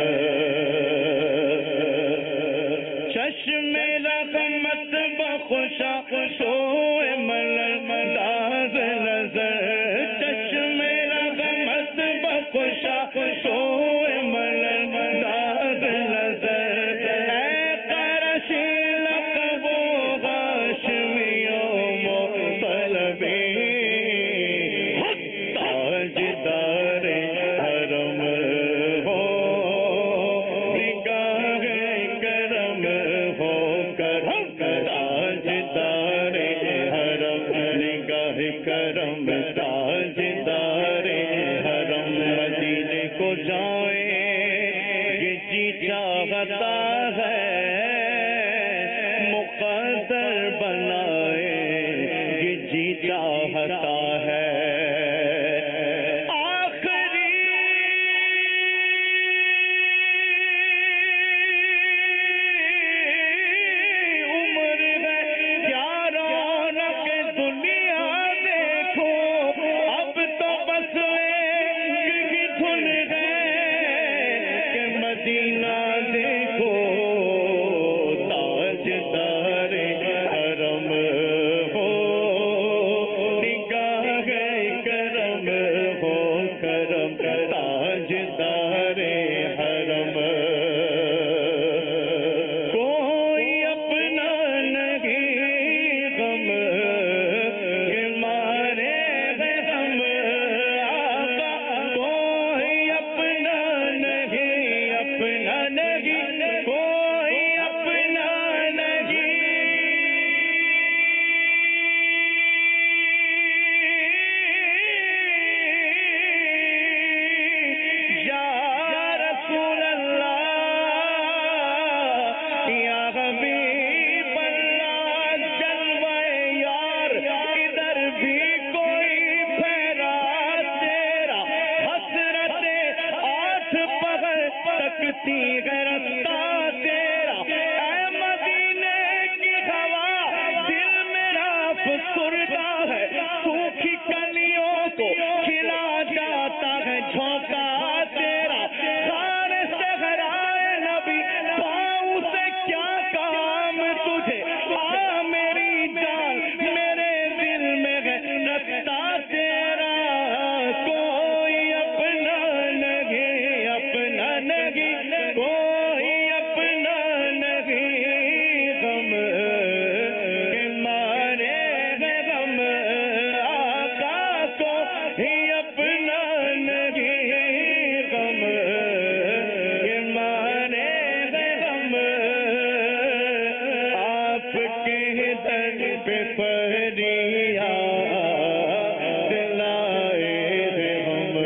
چشم رحمت بخشا سوئے ملنداز نظر چشم رحمت بخشا سوئے ملنداز نظر اے قرشی لقب و غاشمیوں مطلبی تاجدار حرم ہو نگاہ کرم ہو کرم تاجدار حرم نگاہ کرم تاجدار حرم مدینے کو جائیں یہ جی چاہتا ہے مقدر بنائے یہ جی چاہتا ہے تاجدار حرم کوئی اپنا نہیں غم کے مارے غم آقا کوئی اپنا نہیں اپنا نہیں کوئی اپنا تکتی غرستہ تیرا اے مدینے کی ہوا دل میرا فسردہ ہے سوکھی کلیوں کو کھلا جاتا ہے جھونکا تیرا سارے صحرائے نبی پاؤں سے کیا کام تجھے آ میری جان میرے دل میں ہے رستہ تیرا پہ فریاد لائے ہیں ہم،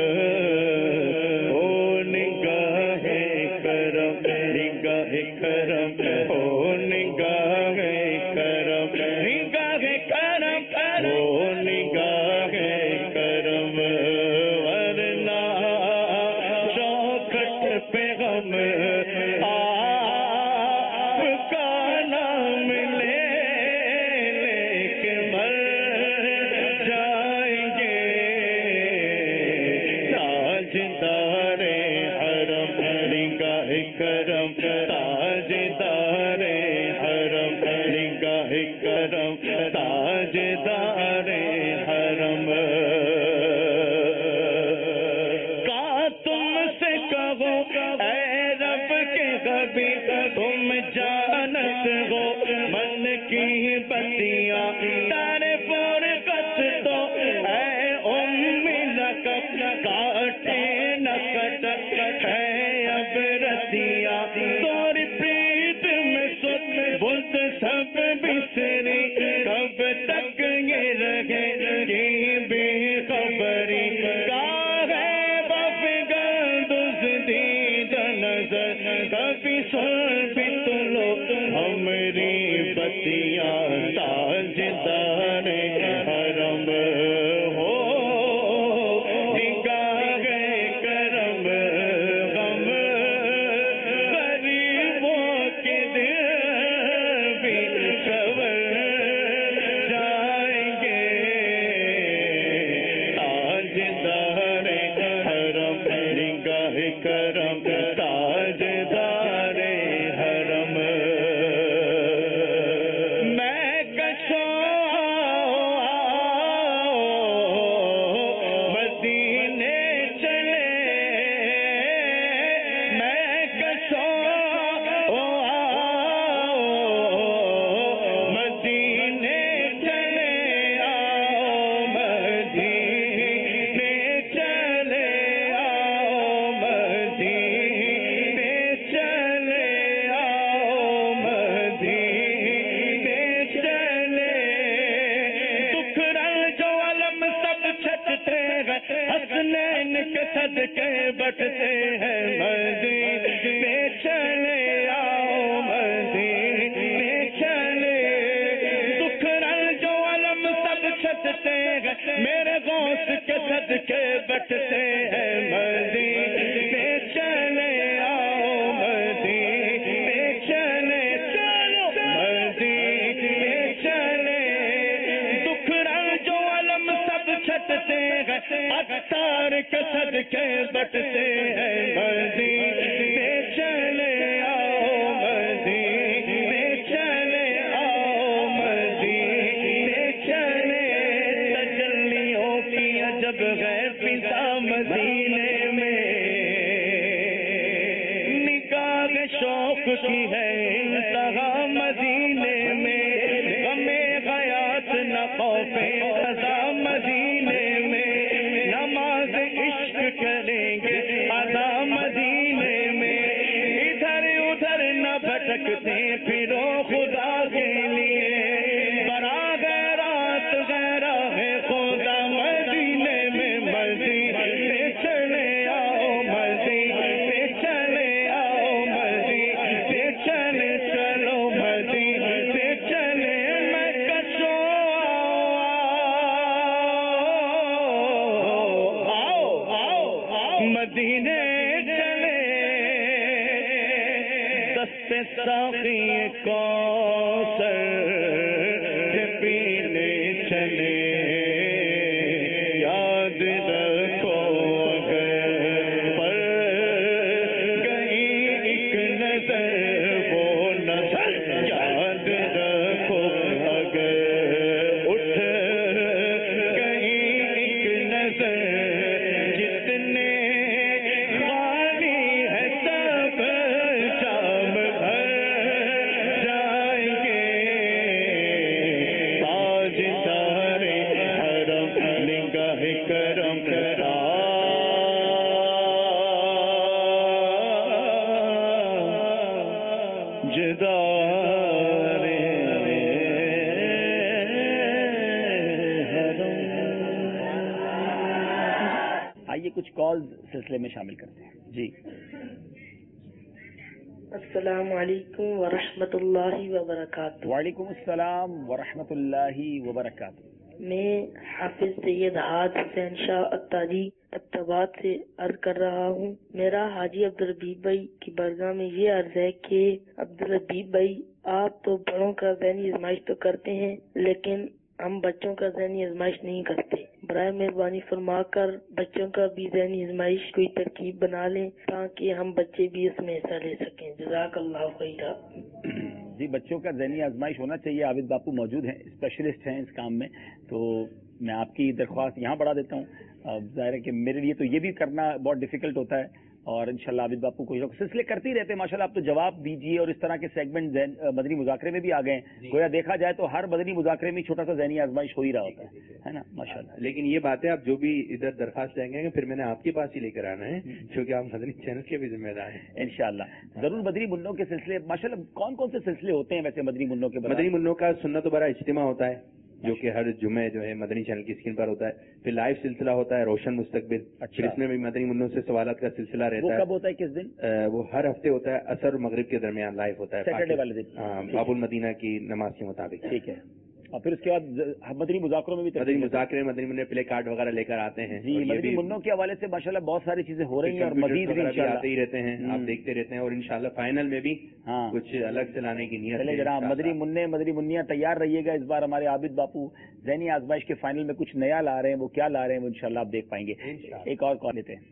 او نگاہ کرم نگاہ کرم او نگاہ کرم نگاہ کرم او نگاہ کرم، ورنہ چوکھٹ پہ غم آپ کا نام لے لے کے مر جائیں گے، تاجدار حرم نگاہ کرم تاجدار حرم نگاہ کرم تاجدار حرم، کا تم سے کہو اے رب کے کبھی تم جانت ہو من کی بتیاں تارے فرقت تو اے ام لقب کاٹے نہ کٹک ہے اب رتیاں توری پریت میں سن بلد سب بسری، کب تک یہ رہے یہ بے خبری، کا ہے بفگن دزدید نظر کبھی سن بھی تلو ہمری بتیاں تاجدار حرم ہو، نگاہ کرم غم غریبوں کے دل بھی سنور جائیں گے، تاجدار حرم نگاہ کرم تاجدار حرم، میں کشوں مدینے چلے، میں کشوں مدینے چلے آؤ، مدینے چلے آؤ، مدینے چلے آؤ، مدینے چلے، دکھ رنج جو علم سب چھٹتے ہیں، حسنین کے صدقے بٹتے ہیں، مدینے چلے آؤ، مدینے چلے، دکھ رنج جو علم سب چھٹتے ہیں، میرے غوث کے صدقے بٹتے ہیں، مدینے چلے آؤ، مدینے چلے، چلو مدینے چلے، دکھ رنج جو علم سب چھٹتے ہیں، اختار کے صدقے بٹتے ہیں، مدینے چلے آؤ، مدینے چلے آؤ، مدینے چلے، تجلیوں کی عجب ہے فضا مدینے میں، نگاہ شوق کی ہے انتہا مدینے میں، غم حیات نہ خوف قضا مدینے میں، نماز عشق کریں گے ادا مدینے میں، ادھر ادھر نہ بھٹکتے پھرو خدا کے لیے، براہ رات غیرہ ہے خدا مدینے میں، مدینے چلے آؤ، مدینے چلے آؤ، مدینے چلے، چلو مدینے چلے، میں کشوں آؤ آؤ آؤ مدینے چلے، دستے ساقی کوثر کے پینے چلے، یاد رکھو اگر پر گئی ایک نظر وہ نظر، یاد رکھو اگر اٹھ گئی ایک نظر، جتنے خالی ہے سب جام بھر جائیں گے، تاجدار حرم نگاہ کرم کرا جدار کچھ کالز سلسلے میں شامل کرتے ہیں. جی السلام علیکم ورحمۃ اللہ وبرکاتہ. وعلیکم السلام ورحمۃ اللہ وبرکاتہ. میں حافظ سید حاج حسین شاہ اتاری اتباد سے عرض کر رہا ہوں. میرا حاجی عبدالربیب بھائی کی برگاہ میں یہ عرض ہے کہ عبدالربیب بھائی آپ تو بڑوں کا ذہنی آزمائش تو کرتے ہیں لیکن ہم بچوں کا ذہنی آزمائش نہیں کرتے. برائے مہربانی فرما کر بچوں کا بھی ذہنی آزمائش کوئی ترکیب بنا لیں تاکہ ہم بچے بھی اس میں حصہ لے سکیں. جزاک اللہ خیرہ. جی بچوں کا ذہنی آزمائش ہونا چاہیے. عابد باپو موجود ہیں, اسپیشلسٹ ہیں اس کام میں, تو میں آپ کی درخواست یہاں بڑھا دیتا ہوں. ظاہر ہے کہ میرے لیے تو یہ بھی کرنا بہت ڈیفیکلٹ ہوتا ہے اور انشاءاللہ عابد باپو کو سلسلے کرتے ہی رہتے ہیں. ماشاءاللہ آپ تو جواب دیجیے اور اس طرح کے سیگمنٹ مدنی مذاکرے میں بھی آ گئے ہیں. گویا دیکھا جائے تو ہر مدنی مذاکرے میں چھوٹا سا ذہنی آزمائش ہو ہی رہا ہوتا ہے نا ماشاءاللہ. لیکن یہ باتیں آپ جو بھی ادھر درخواست لیں گے پھر میں نے آپ کے پاس ہی لے کر آنا ہے کیونکہ آپ مدنی چینل کے بھی ذمہ دار ہیں انشاءاللہ. ضرور مدنی منوں کے سلسلے ماشاءاللہ کون کون سے سلسلے ہوتے ہیں ویسے مدنی منوں کے؟ مدنی منوں کا سنت و برا اجتماع ہوتا ہے جو کہ ہر جمعے جو ہے مدنی چینل کی اسکرین پر ہوتا ہے. پھر لائیو سلسلہ ہوتا ہے روشن مستقبل. اچھا. اس میں بھی مدنی منوں سے سوالات کا سلسلہ رہتا ہے. وہ کب ہوتا ہے, کس دن؟ وہ ہر ہفتے ہوتا ہے, عصر اور مغرب کے درمیان لائیو ہوتا ہے, سیٹرڈے والے دن. باب المدینہ کی نماز کے مطابق. ٹھیک ہے. اور پھر اس کے بعد مدنی مذاکروں میں بھی مدنی مذاکرے مدنی منع پلے کارڈ وغیرہ لے کر آتے ہیں. جی مدنی منوں کے حوالے سے ماشاءاللہ بہت ساری چیزیں ہو رہی ہیں اور مزید آتے ہی رہتے ہیں, آپ دیکھتے رہتے ہیں اور انشاءاللہ فائنل میں بھی کچھ الگ سے لانے کی نیت ہے. جناب مدنی منع مدنی منیاں تیار رہیے گا. اس بار ہمارے عابد باپو ذہنی آزمائش کے فائنل میں کچھ نیا لا رہے ہیں, وہ کیا لا رہے ہیں وہ انشاءاللہ آپ دیکھ پائیں گے. ایک اور کال لیتے ہیں.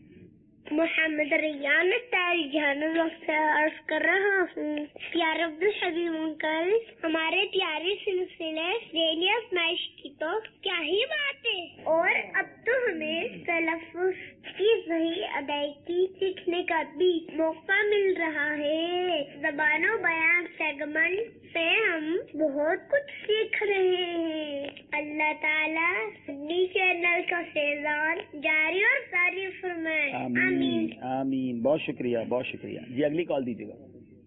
محمد ریان تاری جان وقت عرض کر رہا ہوں. پیارے عبدالحبیب انکل, ہمارے پیارے سلسلے ذہنی آزمائش کی تو کیا ہی بات ہے, اور اب تو ہمیں تلفظ کی صحیح ادائیگی سیکھنے کا بھی موقع مل رہا ہے. زبان و بیان سیگمنٹ سے ہم بہت کچھ سیکھ رہے ہیں. اللہ تعالیٰ مدنی چینل کا فیضان جاری اور ساری فرمائے. آمین آمین. بہت شکریہ بہت شکریہ. جی اگلی کال دیجیے گا.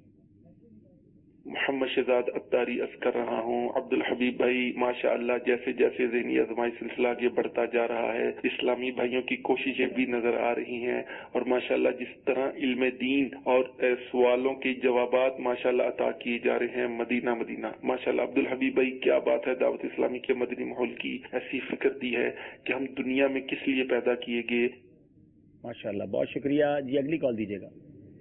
محمد شہزاد اتاری عرض کر رہا ہوں. عبدالحبیب بھائی ماشاء اللہ جیسے جیسے ذہنی آزمائش سلسلہ آگے بڑھتا جا رہا ہے اسلامی بھائیوں کی کوششیں بھی نظر آ رہی ہیں اور ماشاء اللہ جس طرح علم دین اور سوالوں کے جوابات ماشاء اللہ عطا کیے جا رہے ہیں مدینہ مدینہ ماشاء اللہ. عبدالحبیب بھائی کیا بات ہے, دعوت اسلامی کے مدنی ماحول کی ایسی فکر دی ہے کہ ہم دنیا میں کس لیے پیدا کیے گئے. ماشاء اللہ بہت شکریہ. جی اگلی کال دیجیے گا.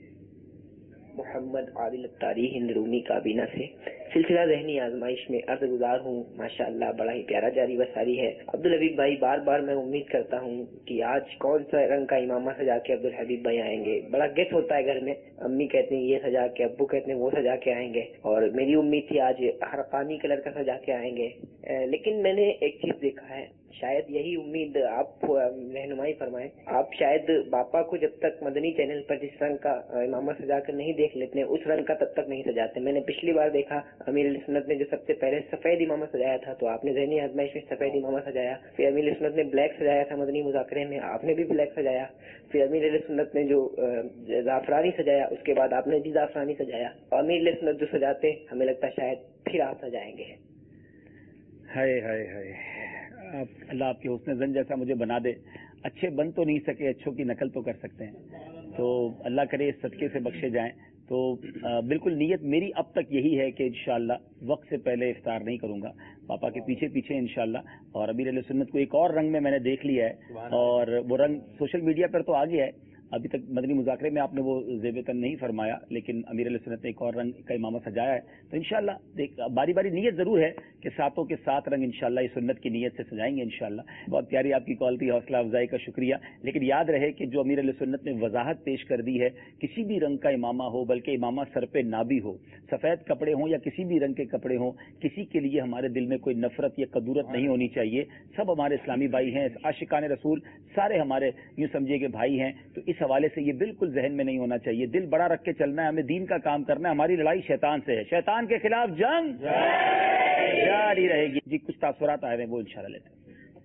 محمد عادل اتاری ہند رومی کابینہ سے سلسلہ ذہنی آزمائش میں عرض گزار ہوں. ماشاءاللہ بڑا ہی پیارا جاری و ساری ہے. عبدالحبیب بھائی بار بار میں امید کرتا ہوں کہ آج کون سا رنگ کا امامہ سجا کے عبدالحبیب بھائی آئیں گے. بڑا گیس ہوتا ہے گھر میں, امی کہتے ہیں یہ سجا کے, ابو کہتے ہیں وہ سجا کے آئیں گے, اور میری امید تھی آج حرقانی کلر کا سجا کے آئیں گے. لیکن میں نے ایک چیز دیکھا ہے, شاید یہی امید آپ رہنمائی فرمائیں. آپ شاید باپا کو جب تک مدنی چینل پر جس رنگ کا امامہ سجا کر نہیں دیکھ لیتے اس رنگ کا تب تک نہیں سجاتے. میں نے پچھلی بار دیکھا امیر علیہ سنت نے جو سب سے پہلے سفید امامہ سجایا تھا تو آپ نے ذہنی آزمائش میں سفید امامہ سجایا. پھر امیر علیہ سنت نے بلیک سجایا تھا مدنی مذاکرے میں, آپ نے بھی بلیک سجایا. پھر امیر علیہ سنت نے جو زعفرانی سجایا اس کے بعد آپ نے بھی زعفرانی سجایا. اور امیر علیہ سنت جو سجاتے ہمیں لگتا شاید پھر آپ سجائیں گے. ہائے ہائے ہائے, اللہ آپ کے حسن زن جیسا مجھے بنا دے. اچھے بن تو نہیں سکے, اچھوں کی نقل تو کر سکتے ہیں, تو اللہ کرے اس صدقے سے بخشے جائیں. تو بالکل نیت میری اب تک یہی ہے کہ انشاءاللہ وقت سے پہلے افطار نہیں کروں گا, پاپا کے پیچھے پیچھے انشاءاللہ. اور امیر علیہ سنت کو ایک اور رنگ میں میں نے دیکھ لیا ہے اور وہ رنگ سوشل میڈیا پر تو آ گیا ہے, ابھی تک مدنی مذاکرے میں آپ نے وہ زیب تن نہیں فرمایا, لیکن امیر علیہ سنت نے ایک اور رنگ کا امامہ سجایا ہے. تو انشاءاللہ دیکھ باری باری نیت ضرور ہے کہ ساتوں کے سات رنگ انشاءاللہ اس سنت کی نیت سے سجائیں گے انشاءاللہ. بہت پیاری آپ کی کال تھی, حوصلہ افزائی کا شکریہ. لیکن یاد رہے کہ جو امیر علیہ سنت نے وضاحت پیش کر دی ہے, کسی بھی رنگ کا امامہ ہو, بلکہ امامہ سر پہ نہ بھی ہو, سفید کپڑے ہوں یا کسی بھی رنگ کے کپڑے ہوں, کسی کے لیے ہمارے دل میں کوئی نفرت یا کدورت نہیں ہونی چاہیے. سب ہمارے اسلامی بھائی ہیں, عاشقان رسول سارے ہمارے یوں سمجھیے کہ بھائی ہیں. تو اس حوالے سے یہ بالکل ذہن میں نہیں ہونا چاہیے, دل بڑا رکھ کے چلنا ہے, ہمیں دین کا کام کرنا ہے. ہماری لڑائی شیطان سے ہے, شیطان کے خلاف جنگ جاری رہے گی. جی کچھ تاثرات آئے ہیں وہ انشاءاللہ لیتے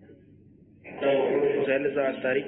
ہیں.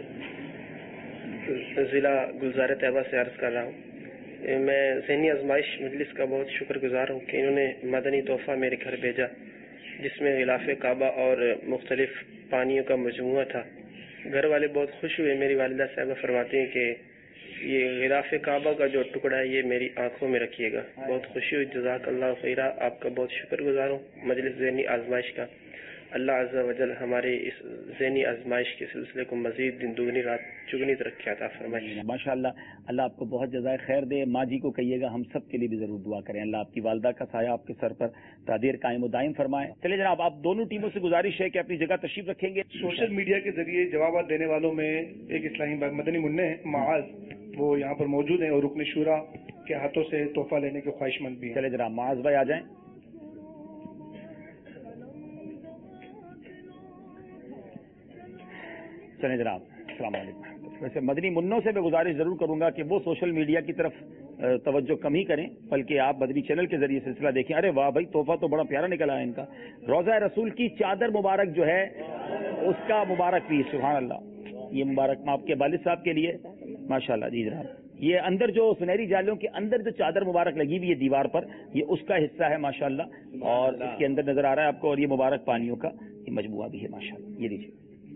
ضلع گلزار طیبہ سے عرض کر رہا ہوں. میں ذہنی آزمائش مجلس کا بہت شکر گزار ہوں کہ انہوں نے مدنی تحفہ میرے گھر بھیجا جس میں غلاف کعبہ اور مختلف پانیوں کا مجموعہ تھا. گھر والے بہت خوش ہوئے. میری والدہ صاحبہ فرماتی ہیں کہ یہ غلاف کعبہ کا جو ٹکڑا ہے یہ میری آنکھوں میں رکھیے گا. بہت خوشی ہوئی. جزاک اللہ خیرہ. آپ کا بہت شکر گزار ہوں مجلس ذہنی آزمائش کا. اللہ عز و جل ہمارے اس ذہنی آزمائش کے سلسلے کو مزید دن دگنی رات چگنی ترقی عطا فرمائے. ماشاء اللہ. اللہ آپ کو بہت جزائے خیر دے. ماں جی کو کہیے گا ہم سب کے لیے بھی ضرور دعا کریں. اللہ آپ کی والدہ کا سایہ آپ کے سر پر تادیر قائم و دائم فرمائے. چلے جناب آپ دونوں ٹیموں سے گزارش ہے کہ اپنی جگہ تشریف رکھیں گے. سوشل میڈیا کے ذریعے جوابات دینے والوں میں ایک اسلامی مدنی منع ہے معاذ، وہ یہاں پر موجود ہیں اور رکن شورا کے ہاتھوں سے تحفہ لینے کے خواہش مند بھی ہیں. چلے جناب معاذ بھائی آ جائیں. چلیں جناب. السلام علیکم. ویسے مدنی منوں سے میں گزارش ضرور کروں گا کہ وہ سوشل میڈیا کی طرف توجہ کم ہی کریں، بلکہ آپ مدنی چینل کے ذریعے سلسلہ دیکھیں. ارے واہ بھائی تحفہ تو بڑا پیارا نکلا ہے ان کا. روضہ رسول کی چادر مبارک جو ہے اس کا مبارک پیس. سبحان اللہ. یہ مبارک آپ کے والد صاحب کے لیے ماشاء اللہ. جی جناب. یہ اندر جو سنہری جالیوں کے اندر جو چادر مبارک لگی ہوئی ہے دیوار پر، یہ اس کا حصہ ہے ماشاء اللہ، اور اس کے اندر نظر آ رہا ہے آپ کو. اور یہ مبارک پانیوں کا یہ مجموعہ بھی ہے ماشاء اللہ. یہ دیجیے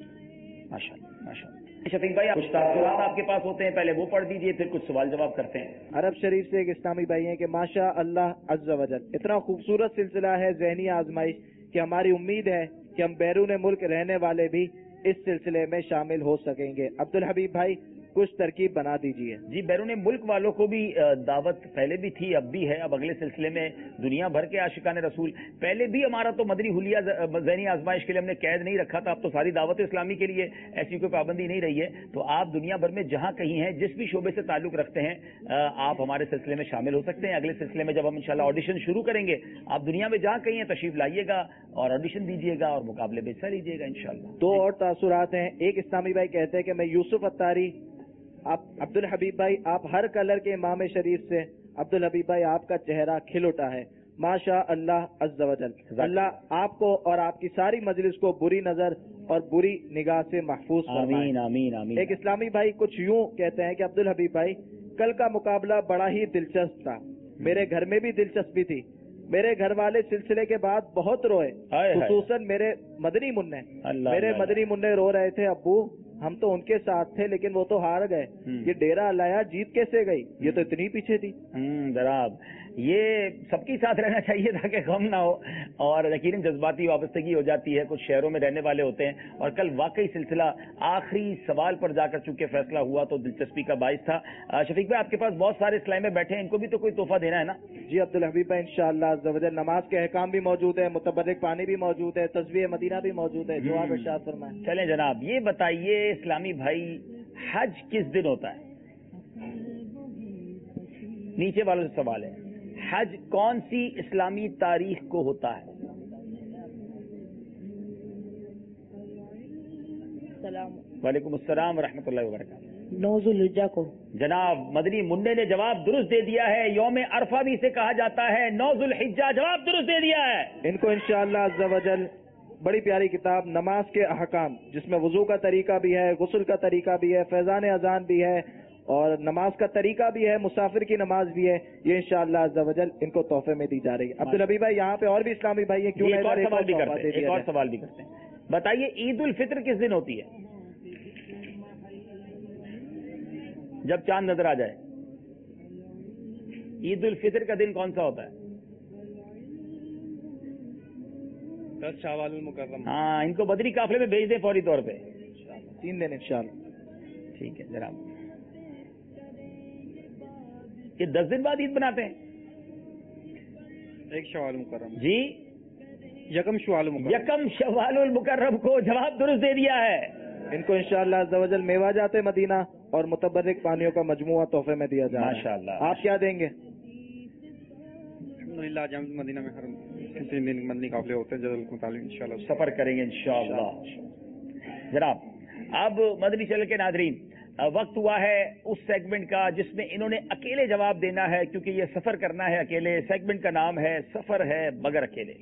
ماشاء اللہ ماشاء اللہ. شفیق بھائی کچھ تاثرات آپ کے پاس ہوتے ہیں، پہلے وہ پڑھ دیجیے پھر کچھ سوال جواب کرتے ہیں. عرب شریف سے ایک اسلامی بھائی ہیں کہ ماشاء اللہ عز و جل اتنا خوبصورت سلسلہ ہے ذہنی آزمائش کہ ہماری امید ہے کہ ہم بیرون ملک رہنے والے بھی اس سلسلے میں شامل ہو سکیں گے. عبدالحبیب بھائی کچھ ترکیب بنا دیجیے. جی بیرون ملک والوں کو بھی دعوت پہلے بھی تھی، اب بھی ہے. اب اگلے سلسلے میں دنیا بھر کے عاشقان رسول. پہلے بھی ہمارا تو مدنی حلیہ ذہنی آزمائش کے لیے ہم نے قید نہیں رکھا تھا. اب تو ساری دعوت اسلامی کے لیے ایسی کوئی پابندی نہیں رہی ہے. تو آپ دنیا بھر میں جہاں کہیں ہیں، جس بھی شعبے سے تعلق رکھتے ہیں، آپ ہمارے سلسلے میں شامل ہو سکتے ہیں. اگلے سلسلے میں جب ہم انشاءاللہ آڈیشن شروع کریں گے، آپ دنیا میں جہاں کہیں ہیں تشریف لائیے گا اور آڈیشن دیجیے گا اور مقابلے میں حصہ لیجیے گا انشاءاللہ. دو اور تاثرات ہیں. ایک اسلامی بھائی کہتے ہیں کہ میں یوسف اتاری. آپ عبدالحبیب بھائی آپ ہر کلر کے امام شریف سے. عبدالحبیب بھائی آپ کا چہرہ کھل اٹھا ہے ماشاء اللہ عز و جل. اللہ آپ کو اور آپ کی ساری مجلس کو بری نظر اور بری نگاہ سے محفوظ فرمائے. آمین آمین آمین. ایک اسلامی بھائی کچھ یوں کہتے ہیں کہ عبدالحبیب بھائی کل کا مقابلہ بڑا ہی دلچسپ تھا. میرے گھر میں بھی دلچسپی تھی. میرے گھر والے سلسلے کے بعد بہت روئے، خصوصاً میرے مدنی منع. میرے مدنی منع رو رہے تھے ابو ہم تو ان کے ساتھ تھے لیکن وہ تو ہار گئے. یہ ڈیرا لایا جیت کیسے گئی؟ یہ تو اتنی پیچھے تھی. جناب یہ سب کے ساتھ رہنا چاہیے تاکہ غم نہ ہو، اور یقیناً جذباتی وابستگی ہو جاتی ہے. کچھ شہروں میں رہنے والے ہوتے ہیں، اور کل واقعی سلسلہ آخری سوال پر جا کر چونکہ فیصلہ ہوا تو دلچسپی کا باعث تھا. شفیق بھائی آپ کے پاس بہت سارے اسلام میں بیٹھے ہیں، ان کو بھی تو کوئی تحفہ دینا ہے نا؟ جی عبدالحبیب بھائی انشاءاللہ عز و جل نماز کے احکام بھی موجود ہے، متبرک پانی بھی موجود ہے، تسبیح مدینہ بھی موجود ہے. جو آپ ارشاد فرمائیں. چلیں جناب یہ بتائیے اسلامی بھائی حج کس دن ہوتا ہے؟ نیچے والوں سے سوال ہے. حج کون سی اسلامی تاریخ کو ہوتا ہے؟ وعلیکم السلام ورحمۃ اللہ وبرکاتہ. نو ذوالحجہ کو. جناب مدنی منڈے نے جواب درست دے دیا ہے. یوم عرفہ بھی اسے کہا جاتا ہے. نو ذوالحجہ جواب درست دے دیا ہے. ان کو انشاءاللہ عز و جل بڑی پیاری کتاب نماز کے احکام، جس میں وضو کا طریقہ بھی ہے، غسل کا طریقہ بھی ہے، فیضان اذان بھی ہے، اور نماز کا طریقہ بھی ہے، مسافر کی نماز بھی ہے. یہ انشاءاللہ عز و جل ان کو تحفے میں دی جا رہی ہے. عبدالحبیب بھائی یہاں پہ اور بھی اسلامی بھائی ہیں، کیوں ایک اور سوال بھی کرتے ہیں ایک اور سوال بھی کرتے ہیں. بتائیے عید الفطر کس دن ہوتی ہے؟ جب چاند نظر آ جائے. عید الفطر کا دن کون سا ہوتا ہے؟ دس شوال المکرم. ہاں ان کو بدری قافلے میں بھیج دیں فوری طور پہ. تین دن انشاءاللہ. ٹھیک ہے جناب. یہ دس دن بعد عید بناتے ہیں. ایک شوال المکرم. جی یکم شوال المکرم. یکم شوال المکرم کو جواب درست دے دیا ہے. ان کو انشاءاللہ عز و جل میوہ جاتے مدینہ اور متبرک پانیوں کا مجموعہ تحفے میں دیا جائے. ماشاءاللہ. آپ کیا دیں گے؟ الحمدللہ جامع مدینہ میں ہر تین دن مدنی قافلے ہوتے ہیں، جلد مطالب انشاءاللہ سفر کریں گے انشاءاللہ. جناب اب مدنی چینل کے ناظرین وقت ہوا ہے اس سیگمنٹ کا جس میں انہوں نے اکیلے جواب دینا ہے، کیونکہ یہ سفر کرنا ہے اکیلے. سیگمنٹ کا نام ہے سفر ہے مگر اکیلے.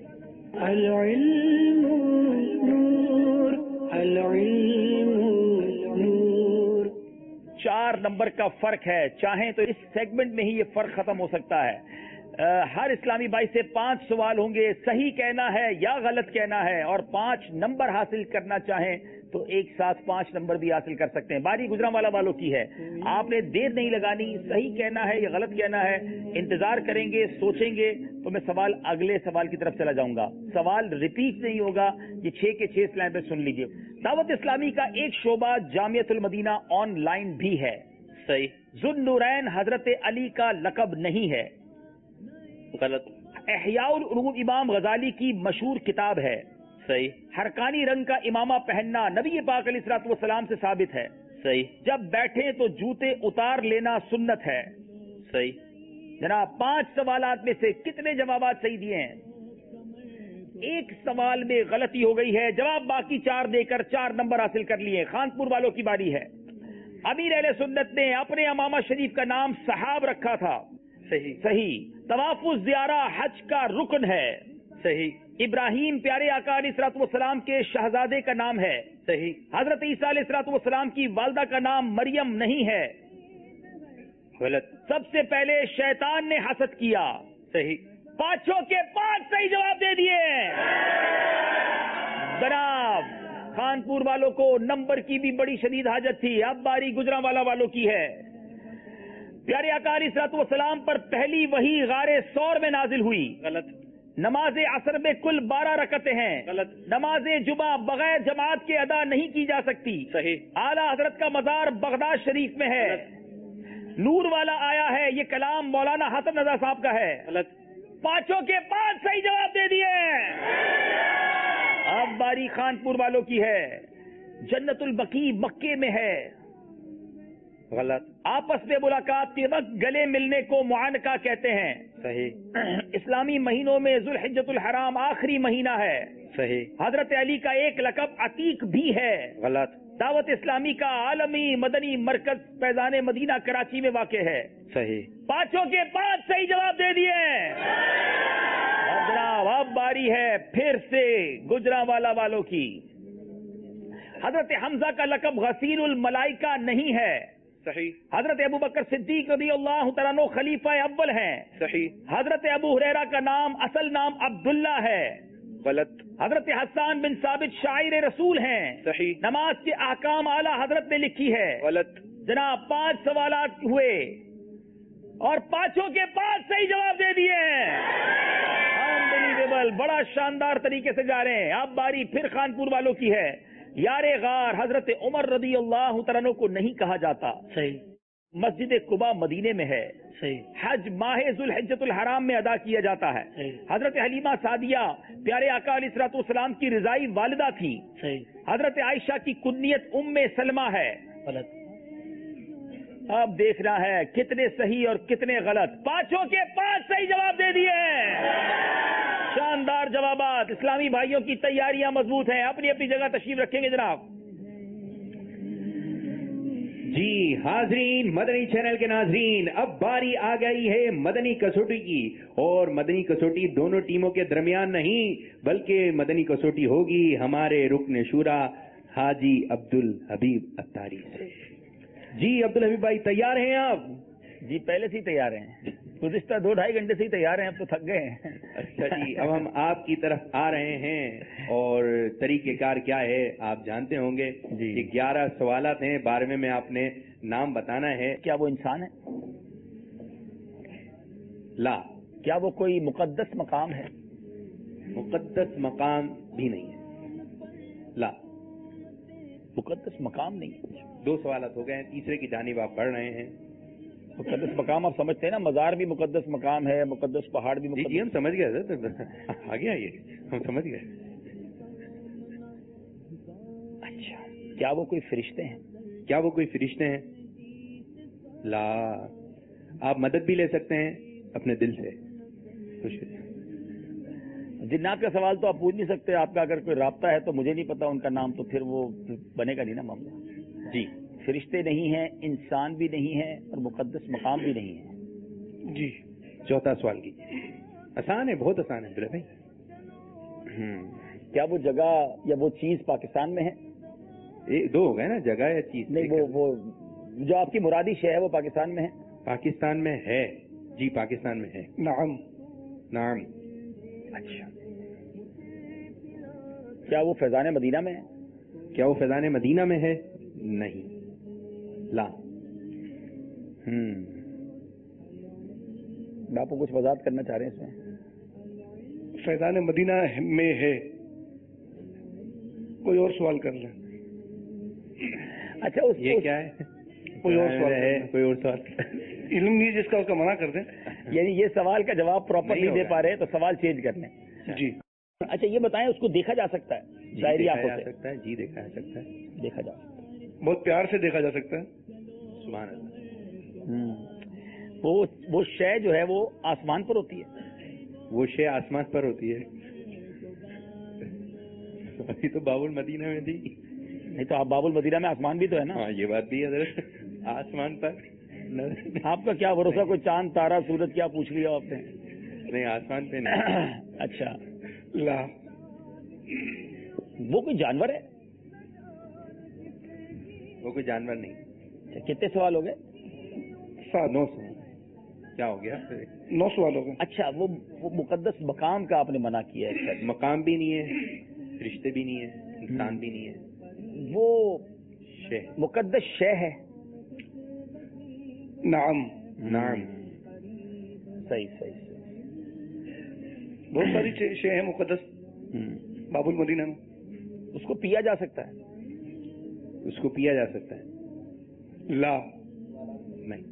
العلم نور العلم نور. چار نمبر کا فرق ہے. چاہیں تو اس سیگمنٹ میں ہی یہ فرق ختم ہو سکتا ہے. ہر اسلامی بھائی سے پانچ سوال ہوں گے، صحیح کہنا ہے یا غلط کہنا ہے، اور پانچ نمبر حاصل کرنا چاہیں تو ایک ساتھ پانچ نمبر بھی حاصل کر سکتے ہیں۔ باری گجرانوالہ والوں کی ہے، آپ نے دیر نہیں لگانی، صحیح کہنا ہے یا غلط کہنا ہے، انتظار کریں گے، سوچیں گے تو میں سوال اگلے سوال کی طرف چلا جاؤں گا۔ سوال ریپیٹ نہیں ہوگا، یہ چھ کے چھ سلائن پہ سن لیجئے۔ دعوت اسلامی کا ایک شعبہ جامعۃ المدینہ آن لائن بھی ہے، صحیح۔ ذوالنورین حضرت علی کا لقب نہیں ہے، غلط۔ احیاء العلوم امام غزالی کی مشہور کتاب ہے، صحیح۔ ہرکانی رنگ کا امامہ پہننا نبی پاک علیہ الصلوۃ والسلام سے ثابت ہے، صحیح۔ جب بیٹھیں تو جوتے اتار لینا سنت ہے، صحیح۔ جناب پانچ سوالات میں سے کتنے جوابات صحیح دیے ہیں؟ ایک سوال میں غلطی ہو گئی ہے، جواب باقی چار دے کر چار نمبر حاصل کر لیے۔ خانپور والوں کی باری ہے۔ امیر اہل سنت نے اپنے امامہ شریف کا نام صحاب رکھا تھا، صحیح۔ صحیح۔ طواف الزیارہ حج کا رکن ہے، صحیح۔ ابراہیم پیارے آقا علیہ الصلوۃ والسلام کے شہزادے کا نام ہے، صحیح۔ حضرت عیسیٰ علیہ الصلوۃ والسلام کی والدہ کا نام مریم نہیں ہے، غلط۔ سب سے پہلے شیطان نے حسد کیا، صحیح۔ پانچوں کے پانچ صحیح جواب دے دیے۔ جناب خانپور والوں کو نمبر کی بھی بڑی شدید حاجت تھی، اب باری گجرانوالہ والوں کی ہے۔ پیارے آقا علیہ الصلوۃ والسلام پر پہلی وحی غار ثور میں نازل ہوئی، غلط۔ نماز عصر میں کل بارہ رکعتیں ہیں، غلط۔ نماز جمعہ بغیر جماعت کے ادا نہیں کی جا سکتی، صحیح۔ اعلیٰ حضرت کا مزار بغداد شریف میں ہے، نور والا آیا ہے، یہ کلام مولانا حسن رضا صاحب کا ہے، غلط۔ پانچوں کے پانچ صحیح جواب دے دیے۔ اب باری خانپور والوں کی ہے۔ جنت البقیع مکے میں ہے، غلط۔ آپس میں ملاقات کے وقت گلے ملنے کو معانقہ کہتے ہیں، صحیح۔ اسلامی مہینوں میں ذوالحجۃ الحرام آخری مہینہ ہے، صحیح۔ حضرت علی کا ایک لقب عتیق بھی ہے، غلط۔ دعوت اسلامی کا عالمی مدنی مرکز فیضان مدینہ کراچی میں واقع ہے، صحیح۔ پانچوں کے پانچ صحیح جواب دے دیے۔ اب جناب اب باری ہے پھر سے گجرانوالہ والوں کی۔ حضرت حمزہ کا لقب غسیل الملائکہ نہیں ہے، صحیح۔ حضرت ابو بکر صدیق رضی اللہ تعالیٰ عنہ خلیفہ اول ہیں، صحیح۔ حضرت ابو ہریرہ کا نام اصل نام عبداللہ ہے، غلط۔ حضرت حسان بن ثابت شاعر رسول ہیں، صحیح۔ نماز کے احکام اعلیٰ حضرت نے لکھی ہے، غلط۔ جناب پانچ سوالات ہوئے اور پانچوں کے پانچ صحیح جواب دے دیے ہیں۔ انبلیویبل، بڑا شاندار طریقے سے جا رہے ہیں۔ اب باری پھر خانپور والوں کی ہے۔ یار غار حضرت عمر رضی اللہ تعالیٰ عنہ کو نہیں کہا جاتا، صحیح۔ مسجد قباء مدینے میں ہے، صحیح۔ حج ماہ ذوالحجۃ الحرام میں ادا کیا جاتا ہے، صحیح۔ حضرت حلیمہ سعدیہ پیارے آقا علیہ الصلوۃ والسلام کی رضائی والدہ تھی، صحیح۔ حضرت عائشہ کی کنیت ام سلمہ ہے، غلط۔ اب دیکھنا ہے کتنے صحیح اور کتنے غلط۔ پانچوں کے پانچ صحیح جواب دے دیے ہیں۔ شاندار جوابات، اسلامی بھائیوں کی تیاریاں مضبوط ہیں، اپنی اپنی جگہ تشریف رکھیں گے جناب۔ جی حاضرین، مدنی چینل کے ناظرین، اب باری آ گئی ہے مدنی کسوٹی کی، اور مدنی کسوٹی دونوں ٹیموں کے درمیان نہیں بلکہ مدنی کسوٹی ہوگی ہمارے رکن شورا حاجی عبدالحبیب اتاری سے۔ جی عبدالحبیب بھائی تیار ہیں آپ؟ جی پہلے سے ہی تیار ہیں، گزشتہ دو ڈھائی گھنٹے سے ہی تیار ہیں، اب تو تھک گئے ہیں۔ اچھا جی، اب ہم آپ کی طرف آ رہے ہیں اور طریقہ کار کیا ہے آپ جانتے ہوں گے جی۔ یہ گیارہ سوالات ہیں، بارہویں میں آپ نے نام بتانا ہے۔ کیا وہ انسان ہے؟ لا۔ کیا وہ کوئی مقدس مقام ہے؟ مقدس مقام بھی نہیں ہے، لا۔ مقدس مقام نہیں۔ دو سوالات ہو گئے ہیں، تیسرے کی جانب آپ بڑھ رہے ہیں۔ مقدس مقام آپ سمجھتے ہیں نا، مزار بھی مقدس مقام ہے، مقدس پہاڑ بھی مقدس۔ جی ہم سمجھ گئے حضرت، آگے آئیے، ہم سمجھ گئے۔ اچھا، کیا وہ کوئی فرشتے ہیں؟ کیا وہ کوئی فرشتے ہیں؟ لا۔ آپ مدد بھی لے سکتے ہیں اپنے دل سے۔ جنات کا سوال تو آپ پوچھ نہیں سکتے، آپ کا اگر کوئی رابطہ ہے تو مجھے نہیں پتا ان کا نام، تو پھر وہ بنے گا نہیں نا معاملہ۔ جی فرشتے نہیں ہیں، انسان بھی نہیں ہے، اور مقدس مقام بھی نہیں ہے۔ جی چوتھا سوال کیجیے، آسان ہے، بہت آسان ہے عبداللہ بھائی۔ کیا وہ جگہ یا وہ چیز پاکستان میں ہے؟ دو ہو گئے نا، جگہ یا چیز؟ نہیں، وہ وہ جو آپ کی مرادی شے ہے وہ پاکستان میں ہے؟ پاکستان میں ہے، جی پاکستان میں ہے. نعم. نعم. اچھا کیا وہ فیضان مدینہ میں ہے؟ کیا وہ فیضان مدینہ میں ہے؟ نہیں. لا. ہم باپو کچھ وضاحت کرنا چاہ رہے ہیں اس میں؟ فیضان مدینہ میں ہے. کوئی اور سوال کر لیں. اچھا اس یہ کیا ہے؟ کوئی اور سوال ہے کوئی اور سوال علم نہیں جس کا اس کا منع کر دیں. یعنی یہ سوال کا جواب پراپر نہیں دے پا رہے تو سوال چینج کر لیں. جی. اچھا یہ بتائیں اس کو دیکھا جا سکتا ہے ظاہری آنکھوں سے؟ سکتا ہے. جی دیکھا جا سکتا ہے. دیکھا جا سکتا ہے. بہت پیار سے دیکھا جا سکتا ہے. سبحان اللہ. وہ وہ شے جو ہے وہ آسمان پر ہوتی ہے. وہ شے آسمان پر ہوتی ہے. ابھی تو باب المدینہ میں تھی. نہیں تو آپ باب المدینہ میں آسمان بھی تو ہے نا. ہاں یہ بات بھی ہے حضرت. آسمان پر آپ کا کیا بھروسہ کوئی چاند تارا سورج کیا پوچھ لیا آپ نے؟ نہیں آسمان پہ نہیں. اچھا لا. وہ کوئی جانور ہے؟ وہ کوئی جانور نہیں. کتنے سوال ہو گئے؟ سات. نو سوال. کیا ہو گیا؟ نو سوال ہو گئے. اچھا وہ مقدس مقام کا آپ نے منع کیا ہے. مقام بھی نہیں ہے، رشتے بھی نہیں ہے، انسان بھی نہیں ہے. وہ شے مقدس شے ہے. نعم. نعم. صحیح صحیح. بہت ساری شے ہیں مقدس باب المدینہ میں. اس کو پیا جا سکتا ہے؟ اس کو پیا جا سکتا ہے. لا. نہیں.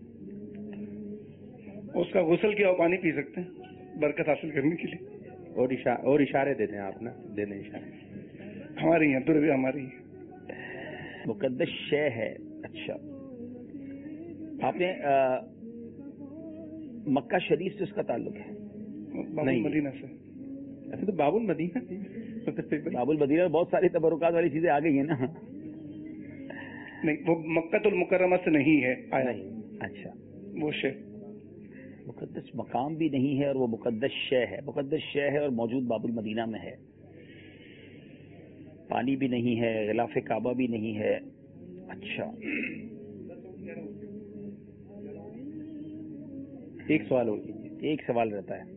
اس کا غسل کیا پانی پی سکتے ہیں برکت حاصل کرنے کے لیے. اور اشارے اور اشارے دے دیں آپ نا. دے دیں اشارے. ہماری ہیں دور بھی ہماری ہیں. مقدس شے ہے. اچھا آپ نے مکہ شریف سے اس کا تعلق ہے؟ باب المدینہ سے. ایسے تو باب المدینہ تھی. باب المدینہ بہت ساری تبرکات والی چیزیں آ گئی ہیں نا. نہیں وہ مکہ المکرمہ سے نہیں ہے آیا. اچھا وہ شے مقدس مقام بھی نہیں ہے اور وہ مقدس شے ہے. مقدس شے ہے اور موجود باب المدینہ میں ہے. پانی بھی نہیں ہے، غلاف کعبہ بھی نہیں ہے. اچھا ایک سوال اور کیجیے. ایک سوال رہتا ہے.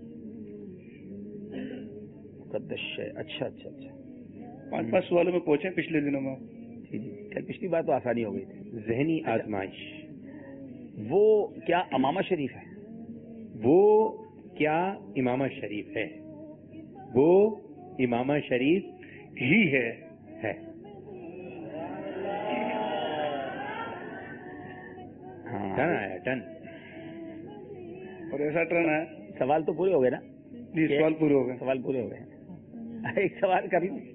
مقدس شے. اچھا اچھا اچھا پانچ پانچ سوالوں میں پہنچے پچھلے دنوں میں. جی جی کل پچھلی بار تو آسانی ہو گئی تھی. ذہنی آزمائش. وہ کیا امامہ شریف ہے؟ وہ کیا امامہ شریف ہے؟ وہ امامہ شریف ہی ہے. ہے. ہاں ٹن آیا ٹن. اور ایسا ٹرن ہے. سوال تو پورے ہو گئے نا؟ جی سوال پورے ہو گئے. سوال پورے ہو گئے. ایک سوال کر لیں.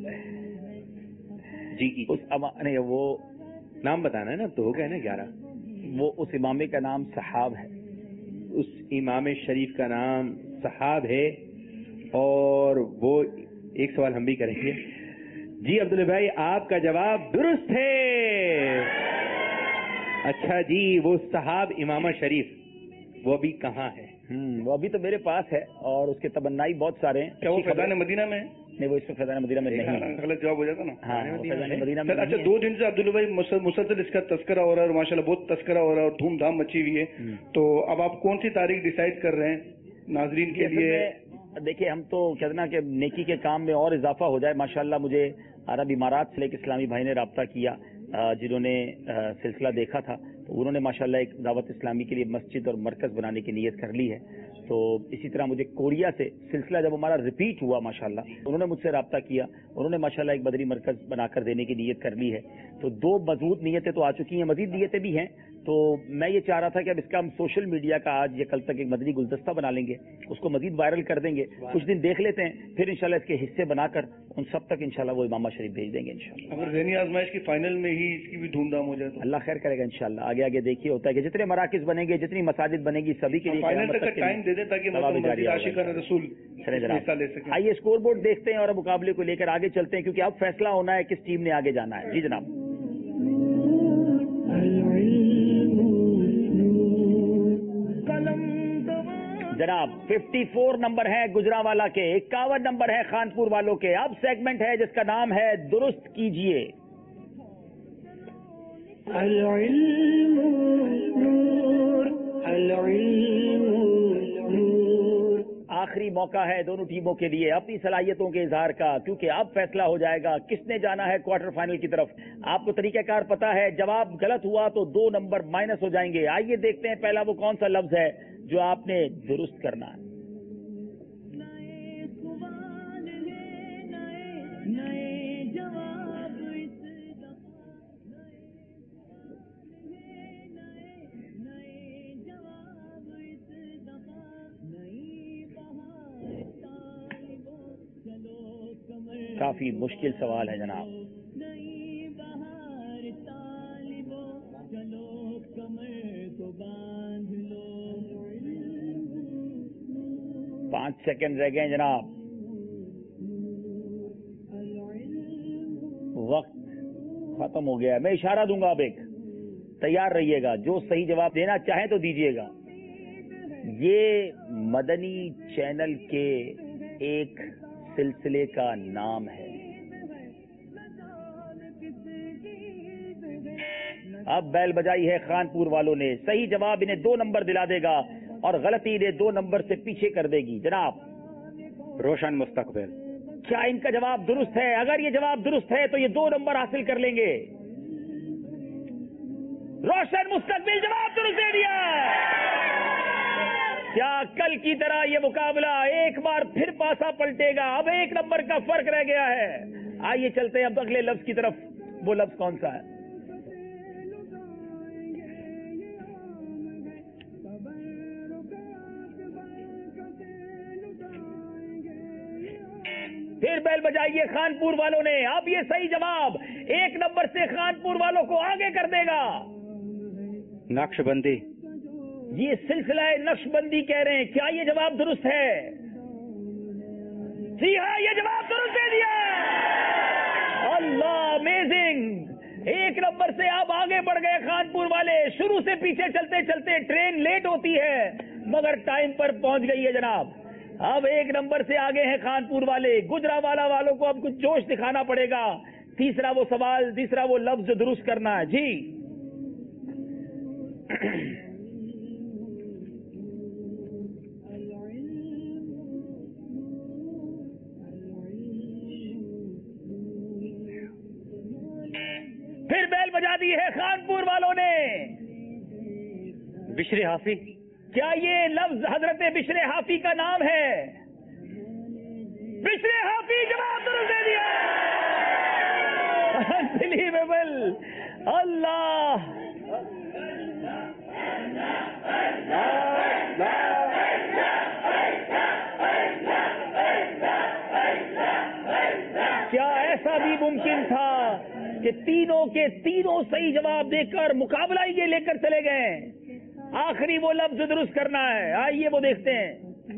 جی کی اس اما... نہیں وہ نام بتانا ہے نا تو ہو گئے نا گیارہ. وہ اس امامے کا نام صحاب ہے. اس امام شریف کا نام صحاب ہے. اور وہ ایک سوال ہم بھی کریں گے. جی عبداللہ بھائی آپ کا جواب درست ہے. اچھا جی وہ صحاب امامہ شریف وہ ابھی کہاں ہے؟ وہ ابھی تو میرے پاس ہے اور اس کے تمنائی بہت سارے ہیں. کیا وہ فیضان مدینہ میں ہے؟ نہیں وہ اس میں فیضان مدینہ میں نہیں. غلط جواب ہو جاتا نا. ہاں فیضان مدینہ میں. اچھا دو دن سے عبداللہ بھائی مسلسل اس کا تذکرہ ہو رہا ہے اور ماشاءاللہ بہت تذکرہ ہو رہا ہے اور دھوم دھام مچی ہوئی ہے. تو اب آپ کون سی تاریخ ڈیسائیڈ کر رہے ہیں ناظرین کے لیے؟ دیکھیے ہم تو کہتے نا کہ نیکی کے کام میں اور اضافہ ہو جائے. ماشاءاللہ مجھے عرب امارات سے ایک اسلامی بھائی نے رابطہ کیا جنہوں نے سلسلہ دیکھا تھا. تو انہوں نے ماشاءاللہ ایک دعوت اسلامی کے لیے مسجد اور مرکز بنانے کی نیت کر لی ہے. تو اسی طرح مجھے کوریا سے سلسلہ جب ہمارا ریپیٹ ہوا ماشاءاللہ انہوں نے مجھ سے رابطہ کیا. انہوں نے ماشاءاللہ ایک بدری مرکز بنا کر دینے کی نیت کر لی ہے. تو دو مضبوط نیتیں تو آ چکی ہیں، مزید نیتیں بھی ہیں. تو میں یہ چاہ رہا تھا کہ اب اس کا ہم سوشل میڈیا کا آج یا کل تک ایک مدنی گلدستہ بنا لیں گے، اس کو مزید وائرل کر دیں گے. کچھ دن دیکھ لیتے ہیں پھر انشاءاللہ اس کے حصے بنا کر ان سب تک انشاءاللہ وہ امامہ شریف بھیج دیں گے انشاءاللہ. اگر ذہنی آزمائش کی فائنل میں ہی اس کی بھی دھوم دھام ہو جائے تو اللہ خیر کرے گا انشاءاللہ. آگے آگے دیکھیے ہوتا ہے کہ جتنے مراکز بنیں گے، جتنی مساجد بنے گی، سبھی کے لیے فائنل تک کا ٹائم دے دیں تاکہ عاشقان رسول حصہ لے سکیں. آئیے اسکور بورڈ دیکھتے ہیں اور مقابلے کو لے کر آگے چلتے ہیں کیونکہ اب فیصلہ ہونا ہے کس ٹیم نے آگے جانا ہے. جی جناب. جناب ففٹی فور نمبر ہے گجرانوالا کے، اکاون نمبر ہے خانپور والوں کے. اب سیگمنٹ ہے جس کا نام ہے درست کیجئے. العلم نور العلم نور. آخری موقع ہے دونوں ٹیموں کے لیے اپنی صلاحیتوں کے اظہار کا، کیونکہ اب فیصلہ ہو جائے گا کس نے جانا ہے کوارٹر فائنل کی طرف. آپ کو طریقہ کار پتا ہے، جواب غلط ہوا تو دو نمبر مائنس ہو جائیں گے. آئیے دیکھتے ہیں پہلا وہ کون سا لفظ ہے جو آپ نے درست کرنا ہے. کافی مشکل سوال ہے جناب. پانچ سیکنڈ رہ گئے جناب. وقت ختم ہو گیا. میں اشارہ دوں گا، اب ایک تیار رہیے گا. جو صحیح جواب دینا چاہیں تو دیجیے گا. یہ مدنی چینل کے ایک سلسلے کا نام ہے. اب بیل بجائی ہے خانپور والوں نے. صحیح جواب انہیں دو نمبر دلا دے گا اور غلطی انہیں دو نمبر سے پیچھے کر دے گی. جناب روشن مستقبل. کیا ان کا جواب درست ہے؟ اگر یہ جواب درست ہے تو یہ دو نمبر حاصل کر لیں گے. روشن مستقبل جواب درست دے دیا. کیا کل کی طرح یہ مقابلہ ایک بار پھر پاسا پلٹے گا؟ اب ایک نمبر کا فرق رہ گیا ہے. آئیے چلتے ہیں اب اگلے لفظ کی طرف. وہ لفظ کون سا ہے؟ پھر بیل بجائیے خانپور والوں نے. اب یہ صحیح جواب ایک نمبر سے خانپور والوں کو آگے کر دے گا. نقش بندی. یہ سلسلہ نقش بندی کہہ رہے ہیں. کیا یہ جواب درست ہے؟ جی ہاں، یہ جواب درست دے دیا. اللہ، امیزنگ. ایک نمبر سے اب آگے بڑھ گئے خانپور والے. شروع سے پیچھے چلتے چلتے ٹرین لیٹ ہوتی ہے مگر ٹائم پر پہنچ گئی ہے جناب. اب ایک نمبر سے آگے ہیں خانپور والے. گجرانوالہ والوں کو اب کچھ جوش دکھانا پڑے گا. تیسرا وہ سوال، تیسرا وہ لفظ جو درست کرنا ہے. جی پھر بیل بجا دی ہے خانپور والوں نے. بشر حافی. کیا یہ لفظ حضرت بشر حافی کا نام ہے؟ بشر حافی جواب درست دے دیا. انبلیویبل. اللہ، کیا ایسا بھی ممکن تھا کہ تینوں کے تینوں صحیح جواب دے کر مقابلہ یہ لے کر چلے گئے؟ آخری وہ لفظ درست کرنا ہے. آئیے وہ دیکھتے ہیں.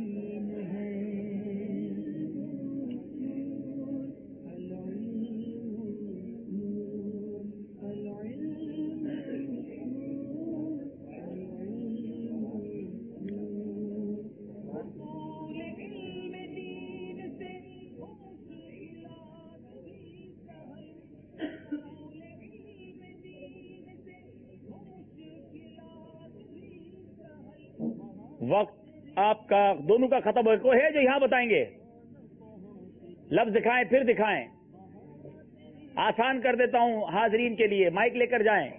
وقت آپ کا دونوں کا ختم ہو. کوئی ہے جو یہاں بتائیں گے؟ لفظ دکھائیں، پھر دکھائیں. آسان کر دیتا ہوں حاضرین کے لیے. مائک لے کر جائیں.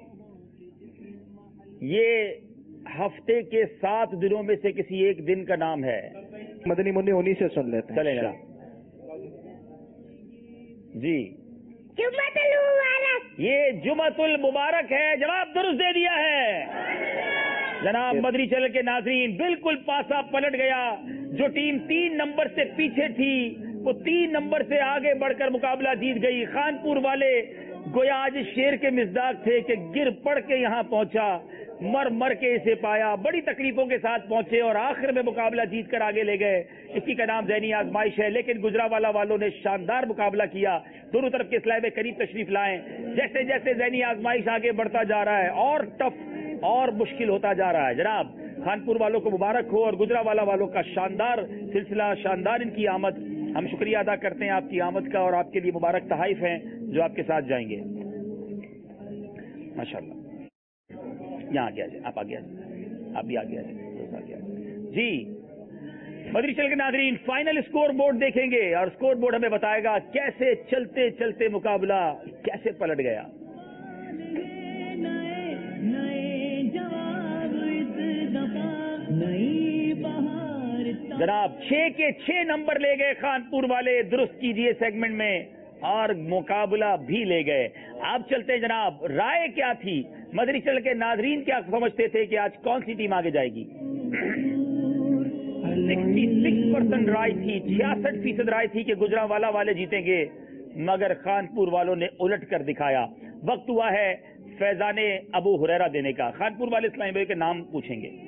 یہ ہفتے کے سات دنوں میں سے کسی ایک دن کا نام ہے. مدنی منی انہی سے سن لیتے ہیں. چلیں گا جی. جمعۃ المبارک. یہ جمعۃ المبارک ہے. جواب درست دے دیا ہے جناب. مدنی چینل کے ناظرین، بالکل پاسا پلٹ گیا. جو ٹیم تین نمبر سے پیچھے تھی وہ تین نمبر سے آگے بڑھ کر مقابلہ جیت گئی. خانپور والے گویا آج شیر کے مزداق تھے کہ گر پڑ کے یہاں پہنچا، مر مر کے اسے پایا. بڑی تکلیفوں کے ساتھ پہنچے اور آخر میں مقابلہ جیت کر آگے لے گئے. اسی کا نام ذہنی آزمائش ہے. لیکن گجرانوالہ والوں نے شاندار مقابلہ کیا. دونوں طرف کے اسلام قریب تشریف لائیں. جیسے جیسے ذہنی آزمائش آگے بڑھتا جا رہا ہے اور ٹف اور مشکل ہوتا جا رہا ہے. جناب خانپور والوں کو مبارک ہو اور گجرانوالہ والوں کا شاندار سلسلہ، شاندار ان کی آمد. ہم شکریہ ادا کرتے ہیں آپ کی آمد کا اور آپ کے لیے مبارک تحائف ہیں جو آپ کے ساتھ جائیں گے. ماشاءاللہ. یہاں آ گیا جی، آپ آ گیا. آپ بھی آگے آگے جی مدنی چینل کے ناظرین فائنل اسکور بورڈ دیکھیں گے اور اسکور بورڈ ہمیں بتائے گا کیسے چلتے چلتے مقابلہ کیسے پلٹ گیا. جناب چھ کے چھ نمبر لے گئے خانپور والے, درست کیجئے سیگمنٹ میں, اور مقابلہ بھی لے گئے. آپ چلتے ہیں جناب, رائے کیا تھی مدنی چینل کے ناظرین, کیا سمجھتے تھے کہ آج کون سی ٹیم آگے جائے گی؟ سکسٹی سکس پرسینٹ رائے تھی, چھیاسٹھ فیصد رائے تھی کہ گجرانوالا والے جیتیں گے, مگر خانپور والوں نے الٹ کر دکھایا. وقت ہوا ہے فیضان ابو ہریرہ دینے کا. خانپور والے اسلامی بھائی کے نام پوچھیں گے.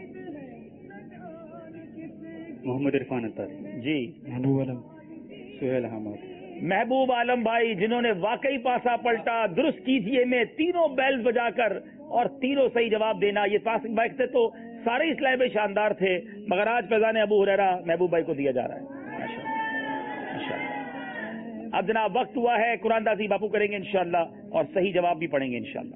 محمد عرفان اطاری جی, محبوب عالم, سہیل احمد. محبوب عالم بھائی جنہوں نے واقعی پاسا پلٹا, درست کیجیے میں تینوں بیلز بجا کر اور تینوں صحیح جواب دینا. یہ پاسنگ بائک سے تو سارے اسلامی بھائی شاندار تھے, مگر آج فیضان ابو ہریرہ محبوب بھائی کو دیا جا رہا ہے. اب جناب وقت ہوا ہے, قرآن دازی باپو کریں گے انشاءاللہ اور صحیح جواب بھی پڑھیں گے انشاءاللہ.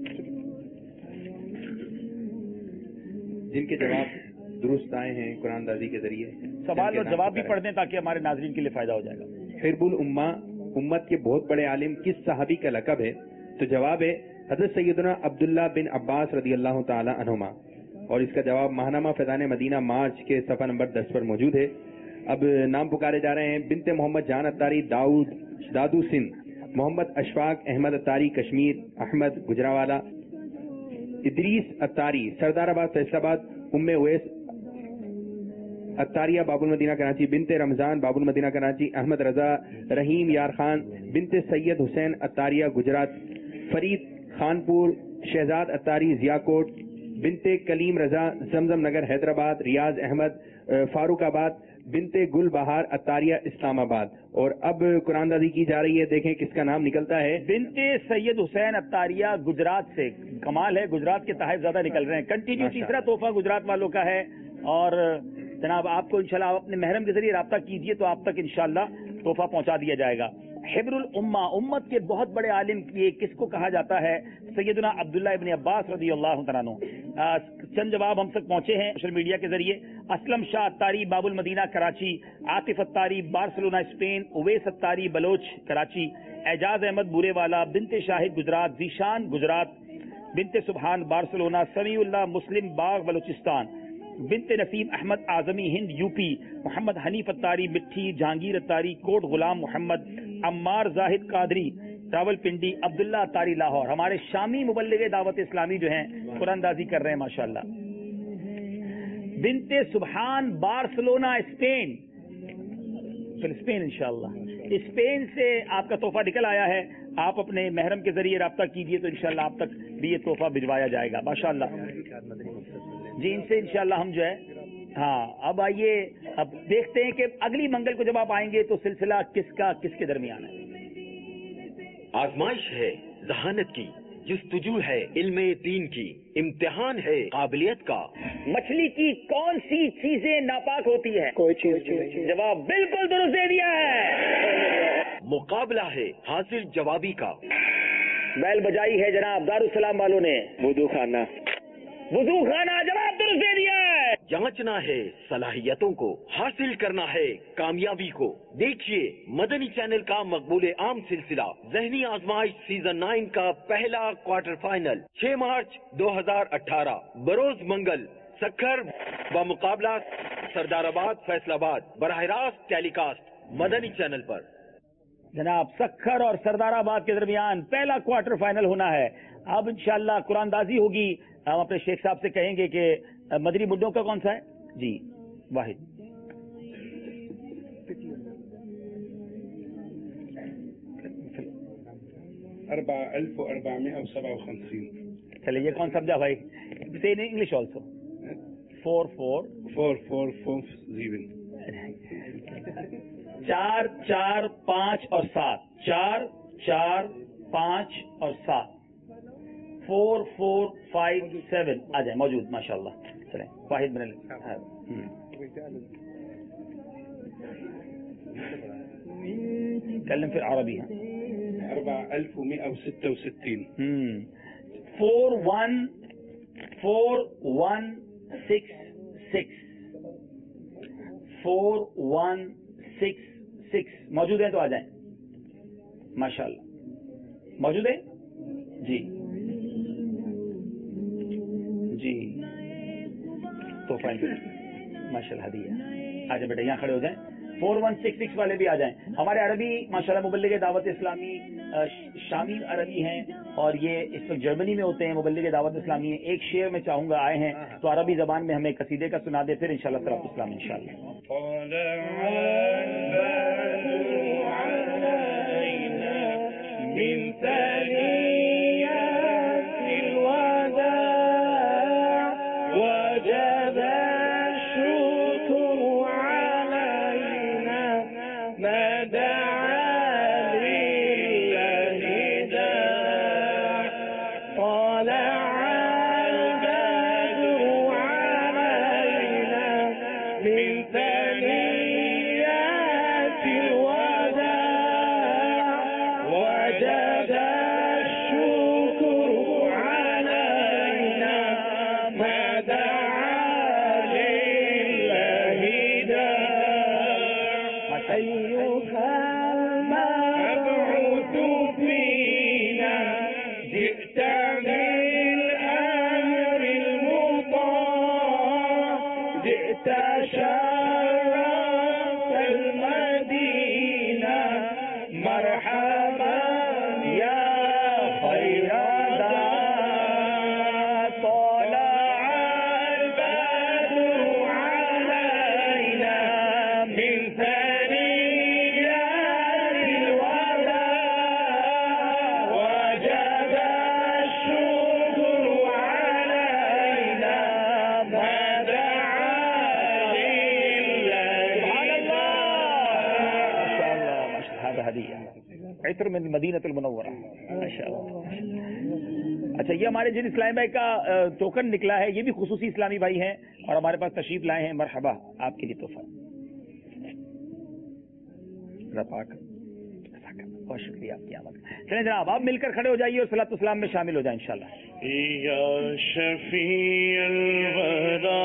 جن کے جواب درست آئے ہیں قرآن دازی کے ذریعے, سوال اور جواب بھی پڑھ دیں تاکہ ہمارے ناظرین کے لیے فائدہ ہو جائے گا. حرب الامہ, امت کے بہت بڑے عالم کس صحابی کا لقب ہے؟ تو جواب ہے حضرت سیدنا عبداللہ بن عباس رضی اللہ تعالی عنہما, اور اس کا جواب ماہنامہ فیضان مدینہ مارچ کے صفحہ نمبر دس پر موجود ہے. اب نام پکارے جا رہے ہیں. بنت محمد جان اتاری داؤد دادو سندھ, محمد اشفاق احمد اتاری کشمیر, احمد گجرانوالا, ادریس اتاری سردار آباد فیصل آباد, ام اویس اتاریہ باب المدینہ کراچی, بنت رمضان باب المدینہ کراچی, احمد رضا رحیم یار خان, بنت سید حسین اتاریہ گجرات, فرید خانپور, شہزاد اتاری ضیا کوٹ, بنت کلیم رضا زمزم نگر حیدرآباد, ریاض احمد فاروق آباد, بنت گل بہار اتاریہ اسلام آباد. اور اب قرآن دازی کی جا رہی ہے, دیکھیں کس کا نام نکلتا ہے. بنت سید حسین اتاریہ گجرات سے, کمال ہے, گجرات کے تحائف زیادہ نکل رہے ہیں. کنٹینیو تیسرا تحفہ گجرات والوں کا ہے, اور جناب آپ کو انشاءاللہ آپ اپنے محرم کے ذریعے رابطہ کیجئے تو آپ تک انشاءاللہ تحفہ پہنچا دیا جائے گا. حبر الامہ, امت کے بہت بڑے عالم یہ کس کو کہا جاتا ہے؟ سیدنا عبداللہ ابن عباس رضی اللہ تعالیٰ عنہ. چند جواب ہم تک پہنچے ہیں سوشل میڈیا کے ذریعے. اسلم شاہ Attari Bab Almadina Karachi, Atif Attari Barcelona Spain, Owais Attari Baloch Karachi, Ijaz Ahmed Burewala, بنت شاہد گجرات, ذیشان گجرات, بنت سبحان بارسلونا, سمیع اللہ مسلم باغ بلوچستان, بنت نسیم احمد اعظمی ہند یو پی, محمد حنیف اتاری مٹھی, جہانگیر اتاری کوٹ غلام محمد, عمار زاہد قادری راول پنڈی, عبداللہ اتاری لاہور. ہمارے شامی مبلغ دعوت اسلامی جو ہیں قرآن دازی کر رہے ہیں ماشاءاللہ. بنت سبحان بارسلونا اسپین, اسپین انشاءاللہ اسپین سے آپ کا تحفہ نکل آیا ہے. آپ اپنے محرم کے ذریعے رابطہ کیجئے تو انشاءاللہ آپ تک بھی یہ تحفہ بھجوایا جائے گا ماشاءاللہ. جی ان سے انشاءاللہ ہم جو ہے ہاں. اب آئیے اب دیکھتے ہیں کہ اگلی منگل کو جب آپ آئیں گے تو سلسلہ کس کا کس کے درمیان ہے. آزمائش ہے ذہانت کی, جستجو ہے علم دین کی, امتحان ہے قابلیت کا. مچھلی کی کون سی چیزیں ناپاک ہوتی ہے؟ کوئی چیز. جواب بالکل درست دے دیا ہے. مقابلہ ہے حاضر جوابی کا. بیل بجائی ہے جناب دارالسلام والوں نے. وضو خانہ, وضو خانہ, جواب درست دے دیا ہے. جانچنا ہے صلاحیتوں کو, حاصل کرنا ہے کامیابی کو. دیکھیے مدنی چینل کا مقبول عام سلسلہ ذہنی آزمائش سیزن نائن کا پہلا کوارٹر فائنل چھ مارچ دو ہزار اٹھارہ بروز منگل سکھر بمقابلہ سردار آباد فیصل آباد, براہ راست ٹیلی کاسٹ مدنی چینل پر. جناب سکھر اور سردار آباد کے درمیان پہلا کوارٹر فائنل ہونا ہے. اب انشاءاللہ قرآن دازی ہوگی. ہم اپنے شیخ صاحب سے کہیں گے کہ مدنی مڈوں کا کون سا ہے؟ جی واحد. اربع الف و اربعمائة و سبعة وخمسين. چلے یہ کون سمجھا بھائی؟ سے in English also. Four four four four four seven. چار چار پانچ اور سات, چار چار پانچ اور سات, فور فور فائیو سیون آ جائیں موجود ماشاء اللہ. چلیں واحد بن کلم پھر عربی. ہاں اربع الف ومئة وستة وستين. Four one four one six six four one six six मौजूद है तो आ जाएं माशाल्लाह। मौजूद है जी जी तो फाइन माशाल्लाह हदिया। आ जाए बेटा यहाँ खड़े हो जाएं। फोर वन सिक्स सिक्स वाले भी आ जाएं। हमारे अरबी माशाल्लाह मुबल्लिग दावत इस्लामी शामी अरबी हैं और ये इस वक्त जर्मनी में होते हैं। मुबल्लिग दावत इस्लामी है। एक शेर में चाहूंगा आए हैं तो अरबी जबान में हमें कसीदे का सुना दे, फिर इंशाल्लाह सलात इस्लाम इंशाल्लाह। मदीनतुल मुनव्वरा माशाअल्लाह। अच्छा ये हमारे जिन इस्लामी भाई का टोकन निकला है ये भी खुसूसी इस्लामी भाई हैं और हमारे पास तशरीफ लाए हैं। मरहबा आपके लिए तोहफा। बहुत शुक्रिया आपकी आमद। चलें जनाब आप मिलकर खड़े हो जाइए और सलात इस्लाम में शामिल हो जाए इंशाल्लाह। या शफीअल वरा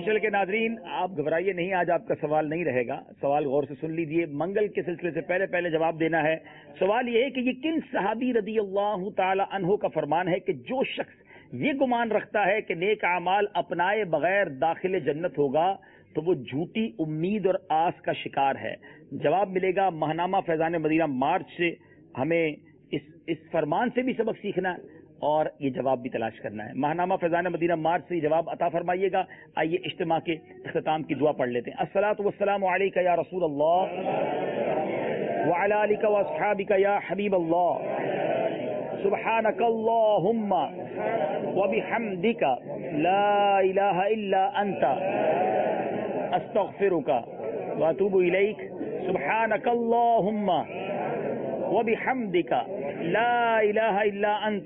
چینل کے ناظرین آپ گھبرائیے نہیں, آج آپ کا سوال نہیں رہے گا, سوال غور سے سن لیجئے. منگل کے سلسلے سے پہلے پہلے جواب دینا ہے. سوال یہ ہے کہ یہ کن صحابی رضی اللہ تعالی عنہ کا فرمان ہے کہ جو شخص یہ گمان رکھتا ہے کہ نیک اعمال اپنائے بغیر داخل جنت ہوگا تو وہ جھوٹی امید اور آس کا شکار ہے. جواب ملے گا ماہنامہ فیضان مدینہ مارچ سے. ہمیں اس اس فرمان سے بھی سبق سیکھنا ہے اور یہ جواب بھی تلاش کرنا ہے. ماہنامہ فیضان مدینہ مارچ سے یہ جواب عطا فرمائیے گا. آئیے اجتماع کے اختتام کی دعا پڑھ لیتے ہیں. الصلاۃ والسلام علیک یا رسول اللہ وعلی آلک واصحابک یا حبیب اللہ. سبحانک اللہم وبحمدک لا الہ الا انت استغفرک واتوب الیک. سبحانک اللہم وبحمدک لا الہ الا انت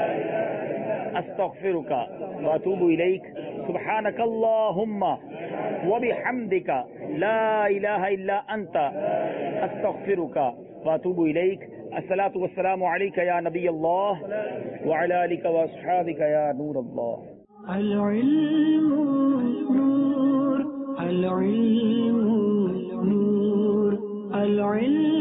استغفرک واتوب الیک. سبحانک اللہم وبحمدک لا الہ الا انت استغفرک واتوب الیک. الصلاۃ والسلام علیک یا نبی اللہ وعلی آلک واصحابک یا نور اللہ. العلم نور العلم نور العلم